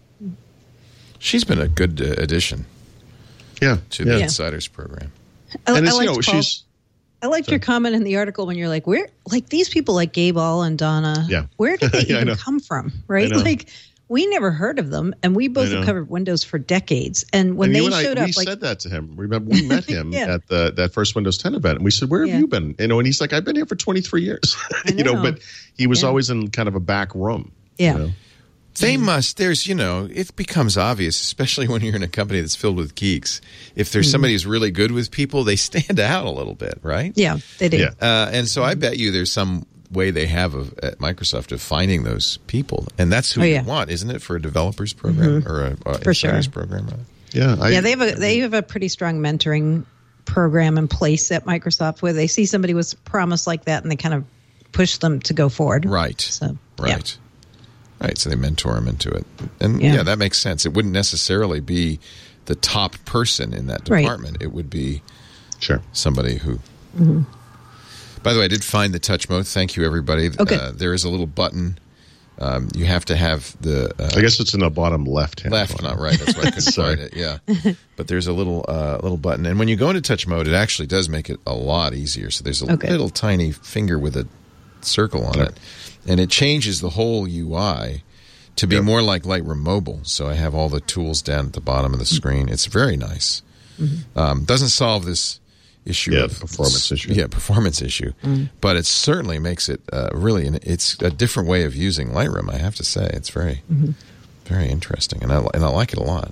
Speaker 1: She's been a good uh, addition,
Speaker 5: yeah,
Speaker 1: to the
Speaker 5: yeah.
Speaker 1: Insiders program.
Speaker 6: I,
Speaker 5: And
Speaker 6: I
Speaker 5: it's, you
Speaker 6: liked
Speaker 5: know,
Speaker 6: Paul-
Speaker 5: she's
Speaker 6: I liked your comment in the article when you're like, where, like these people like Gabe All and Donna,
Speaker 5: Yeah.
Speaker 6: where did they
Speaker 5: Yeah, I
Speaker 6: even
Speaker 5: know.
Speaker 6: come from? Right?
Speaker 5: I know.
Speaker 6: Like, we never heard of them, and we both
Speaker 5: I know.
Speaker 6: have covered Windows for decades. And when
Speaker 5: and
Speaker 6: they
Speaker 5: you and I,
Speaker 6: showed
Speaker 5: we
Speaker 6: up, like,
Speaker 5: said that to him. Remember, we met him
Speaker 6: Yeah.
Speaker 5: at the that first Windows ten event, and we said, "Where have
Speaker 6: Yeah.
Speaker 5: you been?" You know, and he's like, "I've been here for twenty-three years."
Speaker 6: I
Speaker 5: you know,
Speaker 6: know.
Speaker 5: but he was
Speaker 6: Yeah.
Speaker 5: always in kind of a back room.
Speaker 6: yeah,
Speaker 5: You know?
Speaker 1: They must, there's, you know, it becomes obvious, especially when you're in a company that's filled with geeks. If there's somebody who's really good with people, they stand out a little bit, right?
Speaker 6: yeah, they do.
Speaker 5: Yeah.
Speaker 1: Uh, and so I bet you there's some way they have of, at Microsoft of finding those people. And that's who
Speaker 6: Oh,
Speaker 1: you
Speaker 6: yeah.
Speaker 1: want, isn't it, for a developers program or a, a
Speaker 6: For sure.
Speaker 1: insiders program? Rather?
Speaker 5: Yeah, I,
Speaker 6: yeah, they have a they have a pretty strong mentoring program in place at Microsoft where they see somebody with promise like that and they kind of push them to go forward.
Speaker 1: Right.
Speaker 6: So
Speaker 1: Right.
Speaker 6: yeah.
Speaker 1: Right. So they mentor them into it. And
Speaker 6: Yeah.
Speaker 1: yeah. that makes sense. It wouldn't necessarily be the top person in that
Speaker 6: Right.
Speaker 1: department. It would be
Speaker 5: sure.
Speaker 1: somebody who.
Speaker 6: Mm-hmm.
Speaker 1: By the way, I did find the touch mode. Thank you, everybody.
Speaker 6: Okay.
Speaker 1: Uh, there is a little button. Um, you have to have the uh,
Speaker 5: I guess it's in the bottom left hand.
Speaker 1: left, not right. That's why I couldn't
Speaker 5: Sorry.
Speaker 1: find it. Yeah, but there's a little uh, little button, and when you go into touch mode, it actually does make it a lot easier. So there's a
Speaker 6: Okay.
Speaker 1: little tiny finger with a circle on it, and it changes the whole U I to be
Speaker 5: Yep.
Speaker 1: more like Lightroom Mobile. So I have all the tools down at the bottom of the screen. It's very nice. Um, doesn't solve this issue
Speaker 5: Yeah,
Speaker 1: of
Speaker 5: performance issue.
Speaker 1: Yeah, performance issue. But it certainly makes it uh, really. An, it's a different way of using Lightroom. I have to say, it's very, very interesting, and I and I like it a lot.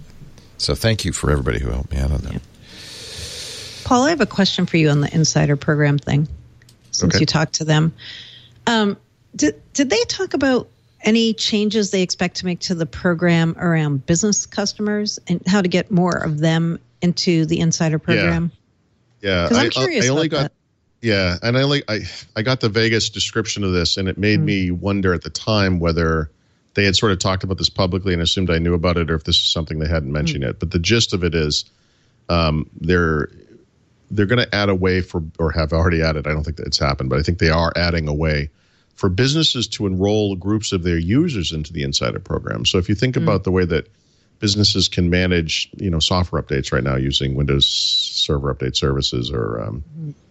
Speaker 1: So thank you for everybody who helped me out on that.
Speaker 6: Paul, I have a question for you on the insider program thing. Since
Speaker 5: Okay.
Speaker 6: you talked to them, um, did did they talk about any changes they expect to make to the program around business customers and how to get more of them into the insider program?
Speaker 5: Yeah,
Speaker 6: 'Cause I'm
Speaker 5: I,
Speaker 6: curious
Speaker 5: I only
Speaker 6: about
Speaker 5: got.
Speaker 6: that.
Speaker 5: Yeah, and I only I I got the Vegas description of this, and it made me wonder at the time whether they had sort of talked about this publicly and assumed I knew about it, or if this is something they hadn't mentioned yet. But the gist of it is, um, they're they're going to add a way for, or have already added. I don't think that it's happened, but I think they are adding a way for businesses to enroll groups of their users into the insider program. So if you think about the way that businesses can manage, you know, software updates right now using Windows Server Update Services or um,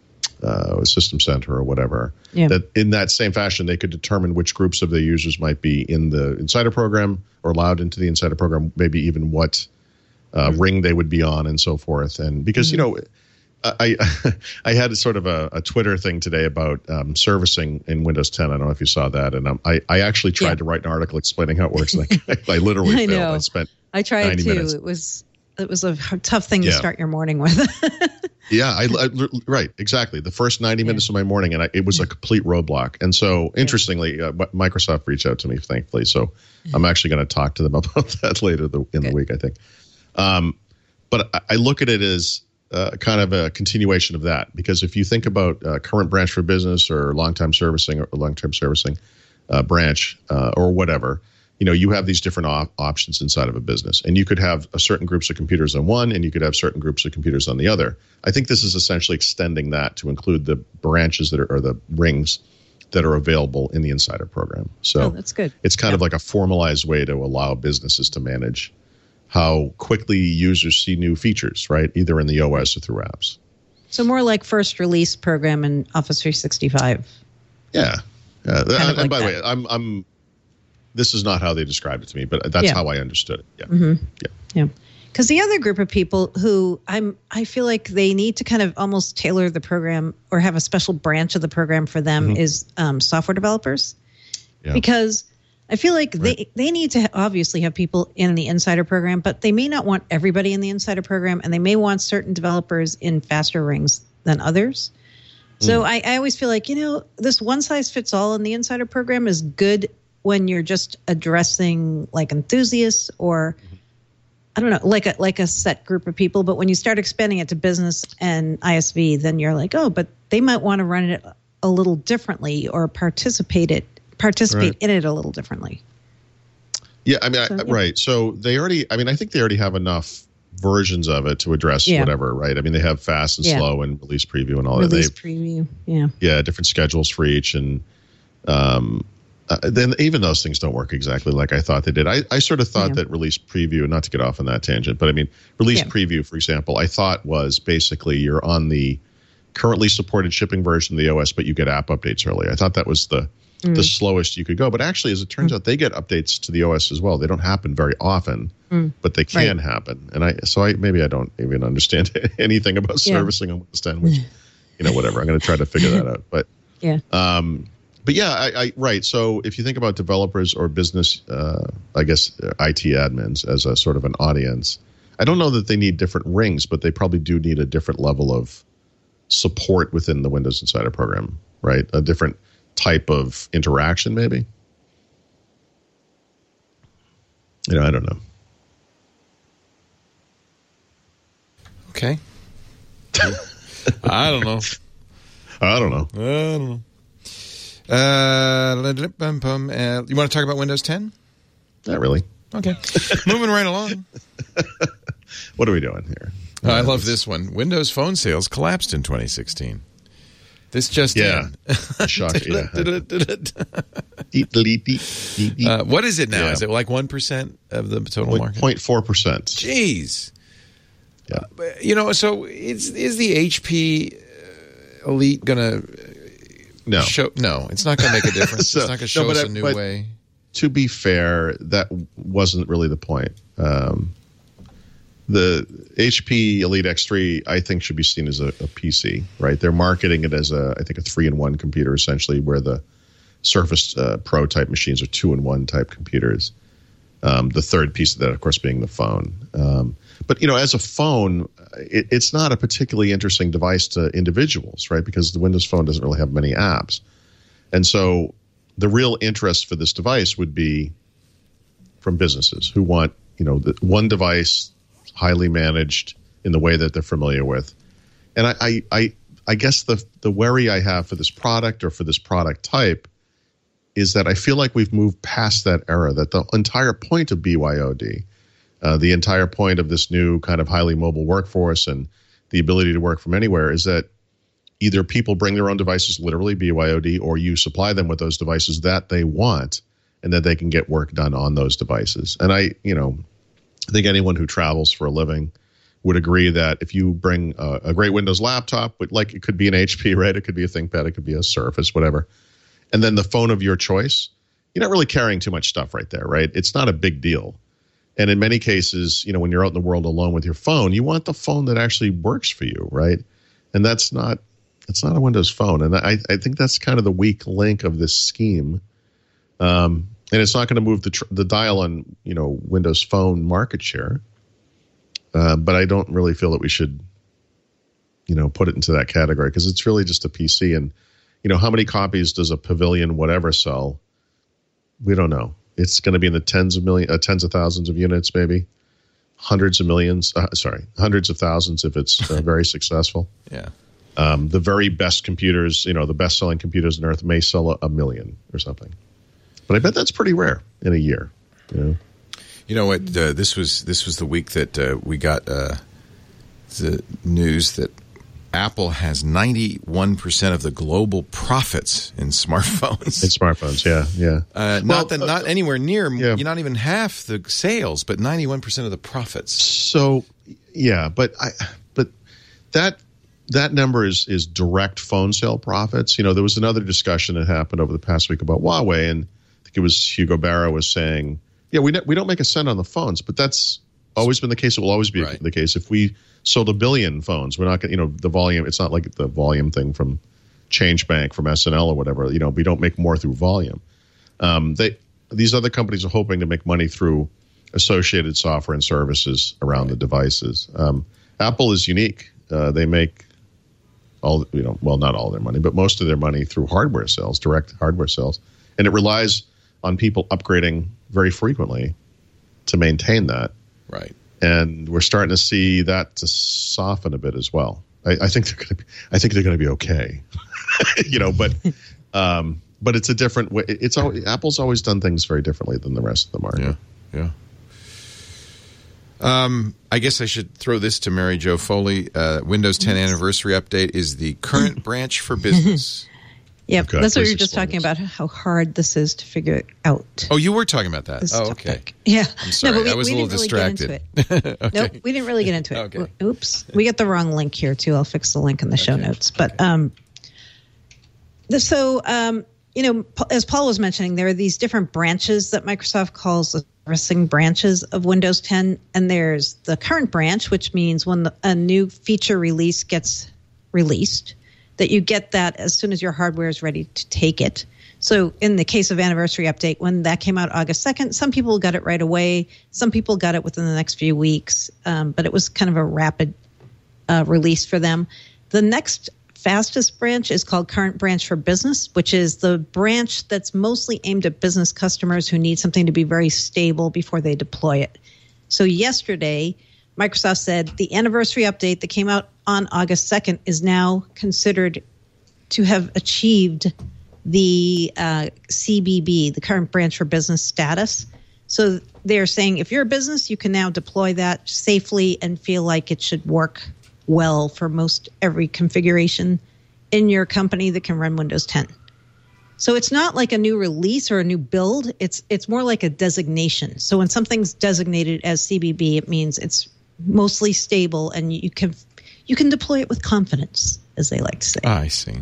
Speaker 5: uh, System Center or whatever,
Speaker 6: Yeah.
Speaker 5: that in that same fashion, they could determine which groups of their users might be in the insider program or allowed into the insider program, maybe even what uh, ring they would be on and so forth. And because, you know, I I had sort of a, a Twitter thing today about um, servicing in Windows ten. I don't know if you saw that. And um, I, I actually tried
Speaker 6: Yeah.
Speaker 5: to write an article explaining how it works. And I, I literally
Speaker 6: I
Speaker 5: failed.
Speaker 6: know.
Speaker 5: I spent
Speaker 6: I tried
Speaker 5: ninety
Speaker 6: too.
Speaker 5: minutes.
Speaker 6: It was it was a h- tough thing to
Speaker 5: Yeah.
Speaker 6: start your morning with.
Speaker 5: Yeah, I, I- right, exactly. The first ninety minutes of my morning, and I, it was a complete roadblock. And so, interestingly, uh, Microsoft reached out to me, thankfully. So I'm actually going to talk to them about that later the, in the
Speaker 6: Good.
Speaker 5: week, I think. Um, but I, I look at it as uh, kind of a continuation of that, because if you think about uh, current branch for business or long-time servicing or long-term servicing uh, branch uh, or whatever, you know, you have these different op- options inside of a business, and you could have a certain groups of computers on one, and you could have certain groups of computers on the other. I think this is essentially extending that to include the branches that are, or the rings that are available in the insider program. So
Speaker 6: Oh, that's good.
Speaker 5: it's kind of like a formalized way to allow businesses to manage how quickly users see new features, right? Either in the O S or through apps.
Speaker 6: So more like first release program in Office three sixty-five.
Speaker 5: Yeah. Yeah.
Speaker 6: Kind of
Speaker 5: and
Speaker 6: like
Speaker 5: by the
Speaker 6: that.
Speaker 5: way, I'm, I'm, this is not how they described it to me, but that's
Speaker 6: Yeah.
Speaker 5: how I understood it. Yeah.
Speaker 6: Mm-hmm.
Speaker 5: Yeah.
Speaker 6: Yeah. Because the other group of people who I'm, I feel like they need to kind of almost tailor the program or have a special branch of the program for them is um, software developers.
Speaker 5: Yeah.
Speaker 6: Because I feel like they, they need to obviously have people in the insider program, but they may not want everybody in the insider program, and they may want certain developers in faster rings than others. So I, I always feel like, you know, this one size fits all in the insider program is good when you're just addressing like enthusiasts or I don't know, like a like a set group of people. But when you start expanding it to business and I S V, then you're like, oh, but they might want to run it a little differently or participate it participate
Speaker 5: Right.
Speaker 6: in it a little differently.
Speaker 5: Yeah, I mean,
Speaker 6: So,
Speaker 5: I,
Speaker 6: yeah.
Speaker 5: right. So they already, I mean, I think they already have enough versions of it to address
Speaker 6: Yeah.
Speaker 5: whatever, right? I mean, they have fast and
Speaker 6: Yeah.
Speaker 5: slow and release preview and all
Speaker 6: Release
Speaker 5: that. They,
Speaker 6: preview. Yeah.
Speaker 5: yeah, different schedules for each, and um, uh, then even those things don't work exactly like I thought they did. I, I sort of thought
Speaker 6: Yeah.
Speaker 5: that release preview, not to get off on that tangent, but I mean, release
Speaker 6: Yeah.
Speaker 5: preview, for example, I thought was basically you're on the currently supported shipping version of the O S, but you get app updates early. I thought that was the
Speaker 6: Mm.
Speaker 5: the slowest you could go. But actually, as it turns out, they get updates to the O S as well. They don't happen very often,
Speaker 6: Mm.
Speaker 5: but they can
Speaker 6: Right.
Speaker 5: happen. And I so I maybe I don't even understand anything about
Speaker 6: Yeah.
Speaker 5: servicing on Windows ten, which, you know, whatever. I'm going to try to figure that out. But
Speaker 6: Yeah.
Speaker 5: um, but yeah, I, I right. So if you think about developers or business, uh, I guess uh, I T admins as a sort of an audience, I don't know that they need different rings, but they probably do need a different level of support within the Windows Insider program, right? A different type of interaction, maybe. You know, I don't know.
Speaker 1: Okay. I don't know.
Speaker 5: I don't know.
Speaker 1: I don't know. Uh, uh, you want to talk about Windows ten?
Speaker 5: Not really.
Speaker 1: Okay. Moving right along.
Speaker 5: What are we doing here?
Speaker 1: Oh, I love this one. Windows Phone sales collapsed in twenty sixteen. This just
Speaker 5: Yeah.
Speaker 1: in.
Speaker 5: Shock. Yeah. Eat, delete, eat, eat, eat.
Speaker 1: Uh, what is it now?
Speaker 5: Yeah.
Speaker 1: Is it like one percent of the total
Speaker 5: Like
Speaker 1: market?
Speaker 5: zero point four percent.
Speaker 1: Jeez.
Speaker 5: Yeah.
Speaker 1: You know, so is is the H P uh, Elite going to
Speaker 5: No.
Speaker 1: show? No, it's not going to make a difference.
Speaker 5: So-
Speaker 1: it's not going to
Speaker 5: no,
Speaker 1: show
Speaker 5: but
Speaker 1: us
Speaker 5: I-
Speaker 1: a new
Speaker 5: but-
Speaker 1: way.
Speaker 5: To be fair, that wasn't really the point. Um, the H P Elite X three, I think, should be seen as a, a P C, right? They're marketing it as a, I think, a three-in-one computer, essentially, where the Surface uh, Pro type machines are two-in-one type computers. Um, the third piece of that, of course, being the phone. Um, but, you know, as a phone, it, it's not a particularly interesting device to individuals, right? Because the Windows Phone doesn't really have many apps. And so the real interest for this device would be from businesses who want, you know, the one device highly managed in the way that they're familiar with. And I, I, I, I guess the the worry I have for this product or for this product type is that I feel like we've moved past that era, that the entire point of B Y O D, uh, the entire point of this new kind of highly mobile workforce and the ability to work from anywhere is that either people bring their own devices, literally B Y O D, or you supply them with those devices that they want and that they can get work done on those devices. And I, you know, I think anyone who travels for a living would agree that if you bring a, a great Windows laptop, but like it could be an H P, right? It could be a ThinkPad, it could be a Surface, whatever. And then the phone of your choice, you're not really carrying too much stuff right there, right? It's not a big deal. And in many cases, you know, when you're out in the world alone with your phone, you want the phone that actually works for you, right? And that's not, it's not a Windows Phone. And I, I think that's kind of the weak link of this scheme. Um, and it's not going to move the tr- the dial on, you know, Windows Phone market share. Uh, but I don't really feel that we should, you know, put it into that category because it's really just a P C. And, you know, how many copies does a Pavilion whatever sell? We don't know. It's going to be in the tens of million, uh, tens of thousands of units, maybe hundreds of millions. Uh, sorry, hundreds of thousands if it's uh, very successful.
Speaker 1: Yeah.
Speaker 5: Um, the very best computers, you know, the best-selling computers on Earth may sell a, a million or something. But I bet that's pretty rare in a year. You know,
Speaker 1: You know what? Uh, this was this was the week that uh, we got uh, the news that Apple has ninety-one percent of the global profits in smartphones.
Speaker 5: in smartphones, yeah, yeah.
Speaker 1: Uh,
Speaker 5: Well,
Speaker 1: not that, not anywhere near,
Speaker 5: yeah.
Speaker 1: you're not even half the sales, but ninety-one percent of the profits.
Speaker 5: So, yeah, but I, but that that number is is direct phone sale profits. You know, there was another discussion that happened over the past week about Huawei, and I think it was Hugo Barra was saying, yeah, we we don't make a cent on the phones, but that's always been the case. It will always be
Speaker 1: Right.
Speaker 5: the case. If we sold a billion phones, we're not going to, you know, the volume, it's not like the volume thing from Change Bank, from S N L or whatever. You know, we don't make more through volume. Um, they These other companies are hoping to make money through associated software and services around right. the devices. Um, Apple is unique. Uh, they make all, you know, well, not all their money, but most of their money through hardware sales, direct hardware sales. And it relies on people upgrading very frequently to maintain that.
Speaker 1: Right.
Speaker 5: And we're starting to see that to soften a bit as well. I, I think they're going to be. I think they're going to be okay. you know, but um, but it's a different way. It's always, Apple's always done things very differently than the rest of the market.
Speaker 1: Yeah, Um, I guess I should throw this to Mary Jo Foley. Uh, Windows ten anniversary update is the current branch for business.
Speaker 6: Yep,
Speaker 5: Okay,
Speaker 6: that's what
Speaker 5: please
Speaker 6: we were just
Speaker 5: explain
Speaker 6: talking
Speaker 5: this.
Speaker 6: about, how hard this is to figure out.
Speaker 1: Oh, you were talking about that.
Speaker 6: This
Speaker 1: Oh, okay.
Speaker 6: topic. Yeah.
Speaker 1: I'm sorry.
Speaker 6: No, but we,
Speaker 1: I was
Speaker 6: we
Speaker 1: a little
Speaker 6: didn't really get
Speaker 1: distracted.
Speaker 6: into it.
Speaker 1: Okay.
Speaker 6: Nope, we didn't really get into it.
Speaker 1: Okay.
Speaker 6: Oops. We get the wrong link here, too. I'll fix the link in the show
Speaker 1: Okay.
Speaker 6: notes. But um, the, so, um, you know, as Paul was mentioning, there are these different branches that Microsoft calls the servicing branches of Windows ten. And there's the current branch, which means when the, a new feature release gets released, that you get that as soon as your hardware is ready to take it. So in the case of Anniversary Update, when that came out August second, some people got it right away. Some people got it within the next few weeks, um, but it was kind of a rapid uh, release for them. The next fastest branch is called Current Branch for Business, which is the branch that's mostly aimed at business customers who need something to be very stable before they deploy it. So yesterday, Microsoft said the Anniversary Update that came out on August second is now considered to have achieved the uh, C B B, the Current Branch for Business status. So they're saying if you're a business, you can now deploy that safely and feel like it should work well for most every configuration in your company that can run Windows ten. So it's not like a new release or a new build. It's it's more like a designation. So when something's designated as C B B, it means it's mostly stable and you can you can deploy it with confidence, as they like to say.
Speaker 1: Ah, I see.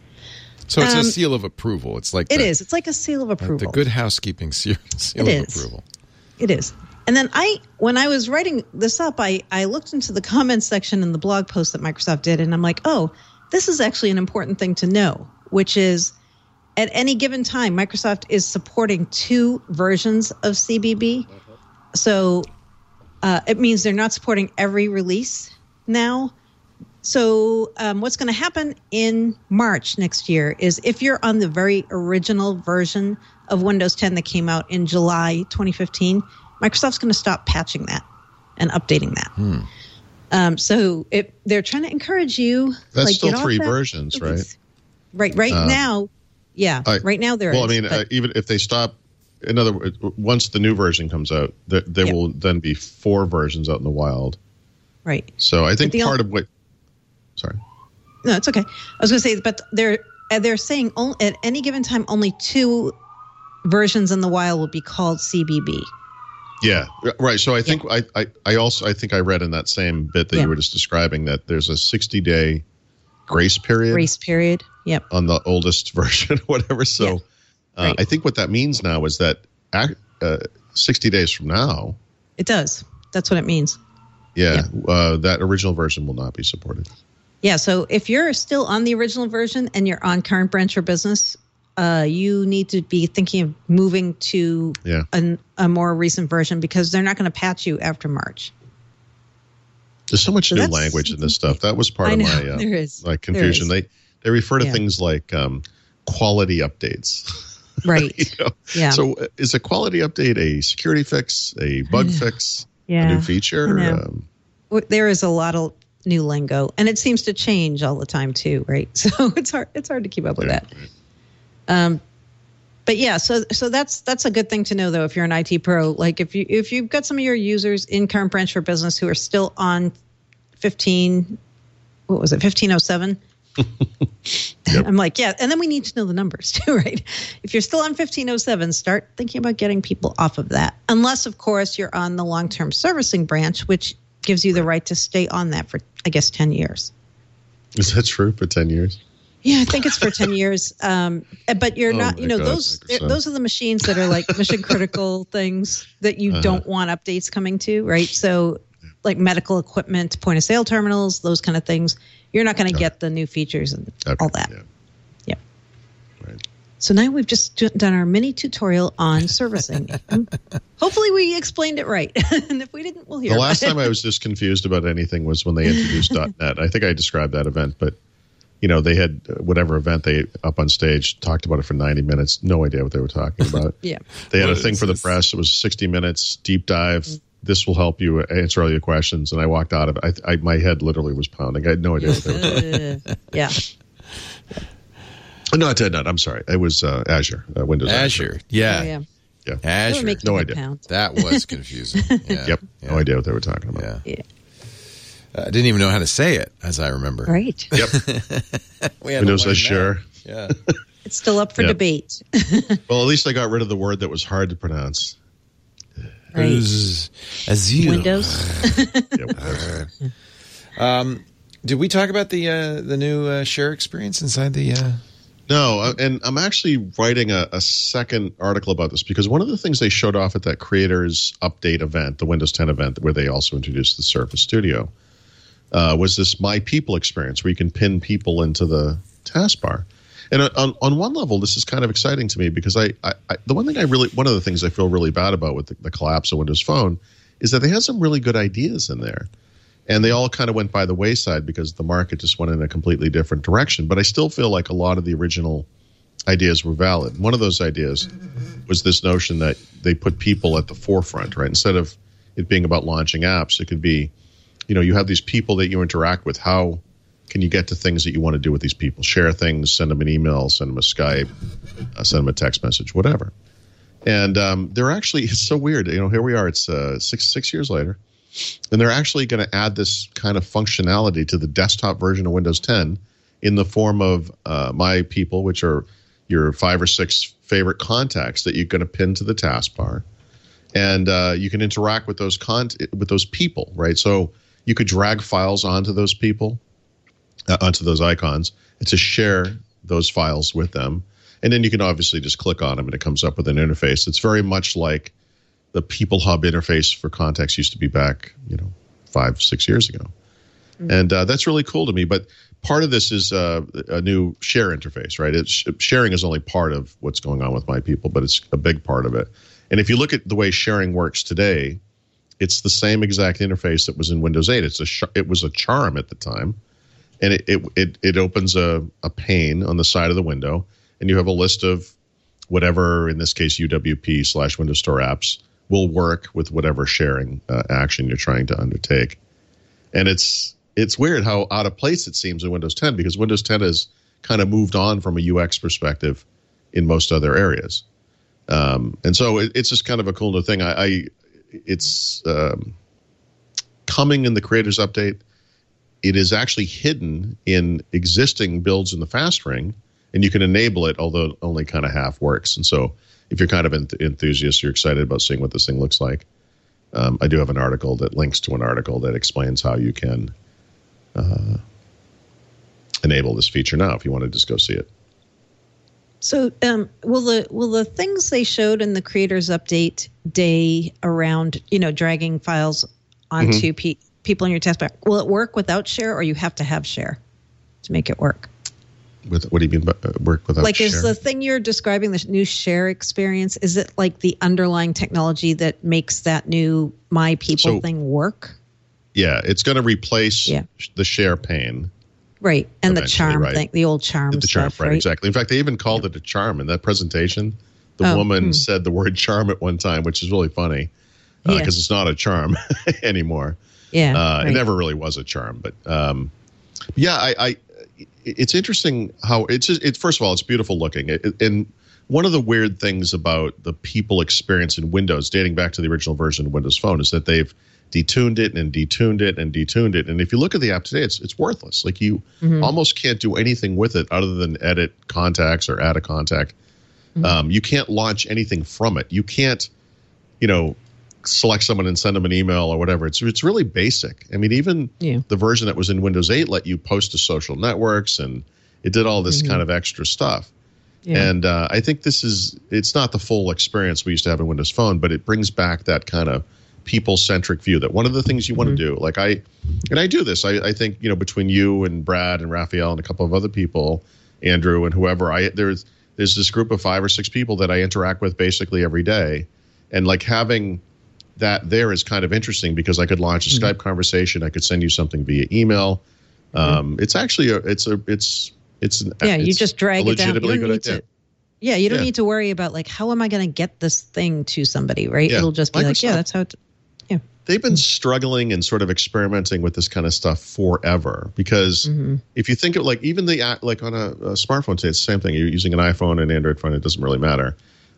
Speaker 1: So it's
Speaker 6: Um,
Speaker 1: a seal of approval. It's like
Speaker 6: It
Speaker 1: the,
Speaker 6: is. It's like a seal of
Speaker 1: like
Speaker 6: approval.
Speaker 1: the good housekeeping seal, seal
Speaker 6: It
Speaker 1: of
Speaker 6: is.
Speaker 1: approval.
Speaker 6: It is. And then I, when I was writing this up, I, I looked into the comments section in the blog post that Microsoft did, and I'm like, oh, this is actually an important thing to know, which is at any given time, Microsoft is supporting two versions of C B B. So uh, it means they're not supporting every release now. So um, what's going to happen in March next year is if you're on the very original version of Windows ten that came out in July twenty fifteen, Microsoft's going to stop patching that and updating that.
Speaker 1: Hmm.
Speaker 6: Um, so it, they're trying to encourage you.
Speaker 5: That's
Speaker 6: like,
Speaker 5: still
Speaker 6: get off
Speaker 5: three
Speaker 6: that
Speaker 5: versions, right?
Speaker 6: release. Right. Right
Speaker 5: Um,
Speaker 6: now, yeah.
Speaker 5: I-
Speaker 6: right now there
Speaker 5: Well,
Speaker 6: is.
Speaker 5: I mean,
Speaker 6: but-
Speaker 5: uh, even if they stop, in other words, once the new version comes out, there, there
Speaker 6: Yep.
Speaker 5: will then be four versions out in the wild.
Speaker 6: right.
Speaker 5: So I think
Speaker 6: the
Speaker 5: part
Speaker 6: only-
Speaker 5: of what, sorry,
Speaker 6: No, it's okay. I was going to say, but they're uh, they're saying only, at any given time, only two versions in the wild will be called C B B.
Speaker 5: yeah, right. So I think I, I, I also I think I read in that same bit that
Speaker 6: Yeah.
Speaker 5: you were just describing that there's a sixty day grace period
Speaker 6: Grace period. Yep.
Speaker 5: on the oldest version, whatever. So
Speaker 6: Yeah.
Speaker 5: uh,
Speaker 6: Right.
Speaker 5: I think what that means now is that ac- uh, sixty days from now,
Speaker 6: It does. That's what it means.
Speaker 5: yeah, uh, that original version will not be supported.
Speaker 6: Yeah. So if you're still on the original version and you're on Current Branch for Business, uh, you need to be thinking of moving to
Speaker 5: Yeah.
Speaker 6: an, a more recent version because they're not going to patch you after March.
Speaker 5: There's so much
Speaker 6: So
Speaker 5: new
Speaker 6: that's-
Speaker 5: language in this stuff. That was part
Speaker 6: I
Speaker 5: of
Speaker 6: know,
Speaker 5: my uh,
Speaker 6: there is.
Speaker 5: my confusion.
Speaker 6: There
Speaker 5: They they refer to
Speaker 6: Yeah.
Speaker 5: things like um, quality updates.
Speaker 6: Right.
Speaker 5: You know?
Speaker 6: Yeah.
Speaker 5: So uh, is a quality update a security fix, a bug fix,
Speaker 6: Yeah.
Speaker 5: a new feature?
Speaker 6: I know.
Speaker 5: Um,
Speaker 6: W- There is a lot of new lingo, and it seems to change all the time too, right? So it's hard it's hard to keep up with
Speaker 5: yeah,
Speaker 6: that. Um, but yeah, so so that's that's a good thing to know though. If you're an I T pro, like if you if you've got some of your users in Current Branch for Business who are still on fifteen, what was it, fifteen oh seven?
Speaker 5: Yep.
Speaker 6: I'm like, yeah, and then we need to know the numbers too, right? If you're still on fifteen oh seven, start thinking about getting people off of that. Unless, of course, you're on the long-term servicing branch, which gives you the right to stay on that for, I guess, ten years.
Speaker 5: Is that true for ten years?
Speaker 6: Yeah, I think it's for ten years. Um, but you're
Speaker 5: Oh
Speaker 6: not,
Speaker 5: my
Speaker 6: you know,
Speaker 5: God,
Speaker 6: those
Speaker 5: Microsoft.
Speaker 6: those are the machines that are like mission critical things that you
Speaker 5: Uh-huh.
Speaker 6: don't want updates coming to, right? So, like medical equipment, point of sale terminals, those kind of things. You're not going to get the new features and
Speaker 5: Okay,
Speaker 6: all that.
Speaker 5: Yeah.
Speaker 6: Yeah.
Speaker 5: Right.
Speaker 6: So now we've just d- done our mini tutorial on servicing. Hopefully we explained it right. And if we didn't, we'll hear
Speaker 5: The
Speaker 6: about
Speaker 5: last
Speaker 6: it.
Speaker 5: time I was just confused about anything was when they introduced .NET. I think I described that event, but you know, they had uh, whatever event they up on stage talked about it for ninety minutes. No idea what they were talking about.
Speaker 6: Yeah.
Speaker 5: They had
Speaker 1: What
Speaker 5: a thing
Speaker 1: is
Speaker 5: for the
Speaker 1: this?
Speaker 5: press. It was sixty minutes deep dive. This will help you answer all your questions. And I walked out of it. I, I, my head literally was pounding. I had no idea what they were talking
Speaker 6: Uh, yeah.
Speaker 5: about. No, it did not. I'm sorry. It was uh, Azure, uh, Windows Azure.
Speaker 1: Azure. Yeah.
Speaker 6: Oh, yeah.
Speaker 5: Yeah.
Speaker 6: That would
Speaker 1: Azure.
Speaker 6: make
Speaker 5: No
Speaker 6: you a
Speaker 5: idea.
Speaker 6: pound.
Speaker 1: That was confusing. Yeah.
Speaker 5: Yep.
Speaker 1: Yeah.
Speaker 5: No idea what they were talking about.
Speaker 6: Yeah.
Speaker 1: I didn't even know how to say it, as I remember.
Speaker 6: Right.
Speaker 5: Yep.
Speaker 1: We had to
Speaker 5: Windows
Speaker 1: learn
Speaker 5: Azure.
Speaker 1: that. Yeah.
Speaker 6: It's still up for
Speaker 5: Yeah.
Speaker 6: debate.
Speaker 5: Well, at least I got rid of the word that was hard to pronounce.
Speaker 6: Right.
Speaker 1: Az- Azure.
Speaker 6: Windows.
Speaker 5: Yeah, whatever.
Speaker 1: Um, did we talk about the uh, the new uh, share experience inside the? Uh...
Speaker 5: No, uh, and I'm actually writing a, a second article about this because one of the things they showed off at that creators update event, the Windows ten event, where they also introduced the Surface Studio, uh, was this My People experience where you can pin people into the taskbar. And on, on one level, this is kind of exciting to me because I, I, I the one thing I really, one of the things I feel really bad about with the, the collapse of Windows Phone is that they had some really good ideas in there. And they all kind of went by the wayside because the market just went in a completely different direction. But I still feel like a lot of the original ideas were valid. One of those ideas was this notion that they put people at the forefront, right? Instead of it being about launching apps, it could be, you know, you have these people that you interact with. How can you get to things that you want to do with these people? Share things, send them an email, send them a Skype, uh, send them a text message, whatever. And um, they're actually, it's so weird. You know, here we are, it's uh, six six years later. And they're actually going to add this kind of functionality to the desktop version of Windows ten in the form of uh, My People, which are your five or six favorite contacts that you're going to pin to the taskbar. And uh, you can interact with those con- with those people, right? So you could drag files onto those people, uh, onto those icons, and to share those files with them. And then you can obviously just click on them, and it comes up with an interface. It's very much like the People Hub interface for contacts used to be back, you know, five, six years ago. Mm-hmm. And uh, that's really cool to me. But part of this is uh, a new share interface, right? It's, sharing is only part of what's going on with My People, but it's a big part of it. And if you look at the way sharing works today, it's the same exact interface that was in Windows eight. It's a sh- It was a charm at the time. And it, it, it, it opens a, a pane on the side of the window, and you have a list of whatever, in this case, U W P slash Windows Store apps, will work with whatever sharing uh, action you're trying to undertake. And it's it's weird how out of place it seems in Windows ten, because Windows ten has kind of moved on from a U X perspective in most other areas. Um, and so it, it's just kind of a cool new thing. I, I It's um, coming in the Creators Update. It is actually hidden in existing builds in the Fast Ring, and you can enable it, although it only kind of half works. And so if you're kind of an enthusiast, you're excited about seeing what this thing looks like, um, I do have an article that links to an article that explains how you can uh, enable this feature now if you want to just go see it.
Speaker 6: So um, will the will the things they showed in the Creators Update day around, you know, dragging files onto mm-hmm. pe- people in your taskbar, will it work without share, or you have to have share to make it work?
Speaker 5: With what do you mean by uh, work without
Speaker 6: like
Speaker 5: share?
Speaker 6: Is the thing you're describing, the new share experience, is it like the underlying technology that makes that new My People
Speaker 5: so,
Speaker 6: thing work?
Speaker 5: Yeah, it's going to replace
Speaker 6: yeah.
Speaker 5: the share pane.
Speaker 6: Right, and the charm
Speaker 5: right?
Speaker 6: thing, the old charm
Speaker 5: the charm,
Speaker 6: stuff,
Speaker 5: right,
Speaker 6: right?
Speaker 5: Exactly. In fact, they even called yeah. it a charm in that presentation. The oh, woman hmm. said the word charm at one time, which is really funny because uh, yeah. it's not a charm anymore.
Speaker 6: Yeah,
Speaker 5: uh,
Speaker 6: right.
Speaker 5: It never really was a charm, but um, yeah, I, I. It's interesting how it's. It's first of all, it's beautiful looking, it, and one of the weird things about the people experience in Windows, dating back to the original version of Windows Phone, is that they've detuned it and detuned it and detuned it. And if you look at the app today, it's it's worthless. Like you mm-hmm. almost can't do anything with it other than edit contacts or add a contact. Mm-hmm. Um, you can't launch anything from it. You can't, you know, select someone and send them an email or whatever. It's it's really basic. I mean, even
Speaker 6: yeah.
Speaker 5: the version that was in Windows eight let you post to social networks, and it did all this mm-hmm. kind of extra stuff. Yeah. And uh, I think this is, it's not the full experience we used to have in Windows Phone, but it brings back that kind of people-centric view that one of the things you mm-hmm. want to do, like I, and I do this, I, I think, you know, between you and Brad and Raphael and a couple of other people, Andrew and whoever, I there's there's this group of five or six people that I interact with basically every day. And like having that there is kind of interesting because I could launch a mm-hmm. Skype conversation. I could send you something via email. Um, mm-hmm. It's actually, a, it's a, it's, It's an,
Speaker 6: yeah,
Speaker 5: it's
Speaker 6: you just drag it down. You don't need
Speaker 5: idea.
Speaker 6: to, yeah, you don't
Speaker 5: yeah.
Speaker 6: need to worry about like, how am I going to get this thing to somebody, right?
Speaker 5: Yeah.
Speaker 6: It'll just be
Speaker 5: Microsoft,
Speaker 6: like, yeah, that's how it, yeah.
Speaker 5: They've been struggling and sort of experimenting with this kind of stuff forever because mm-hmm. if you think of like even the, like on a, a smartphone today, it's the same thing. You're using an iPhone and Android phone, it doesn't really matter.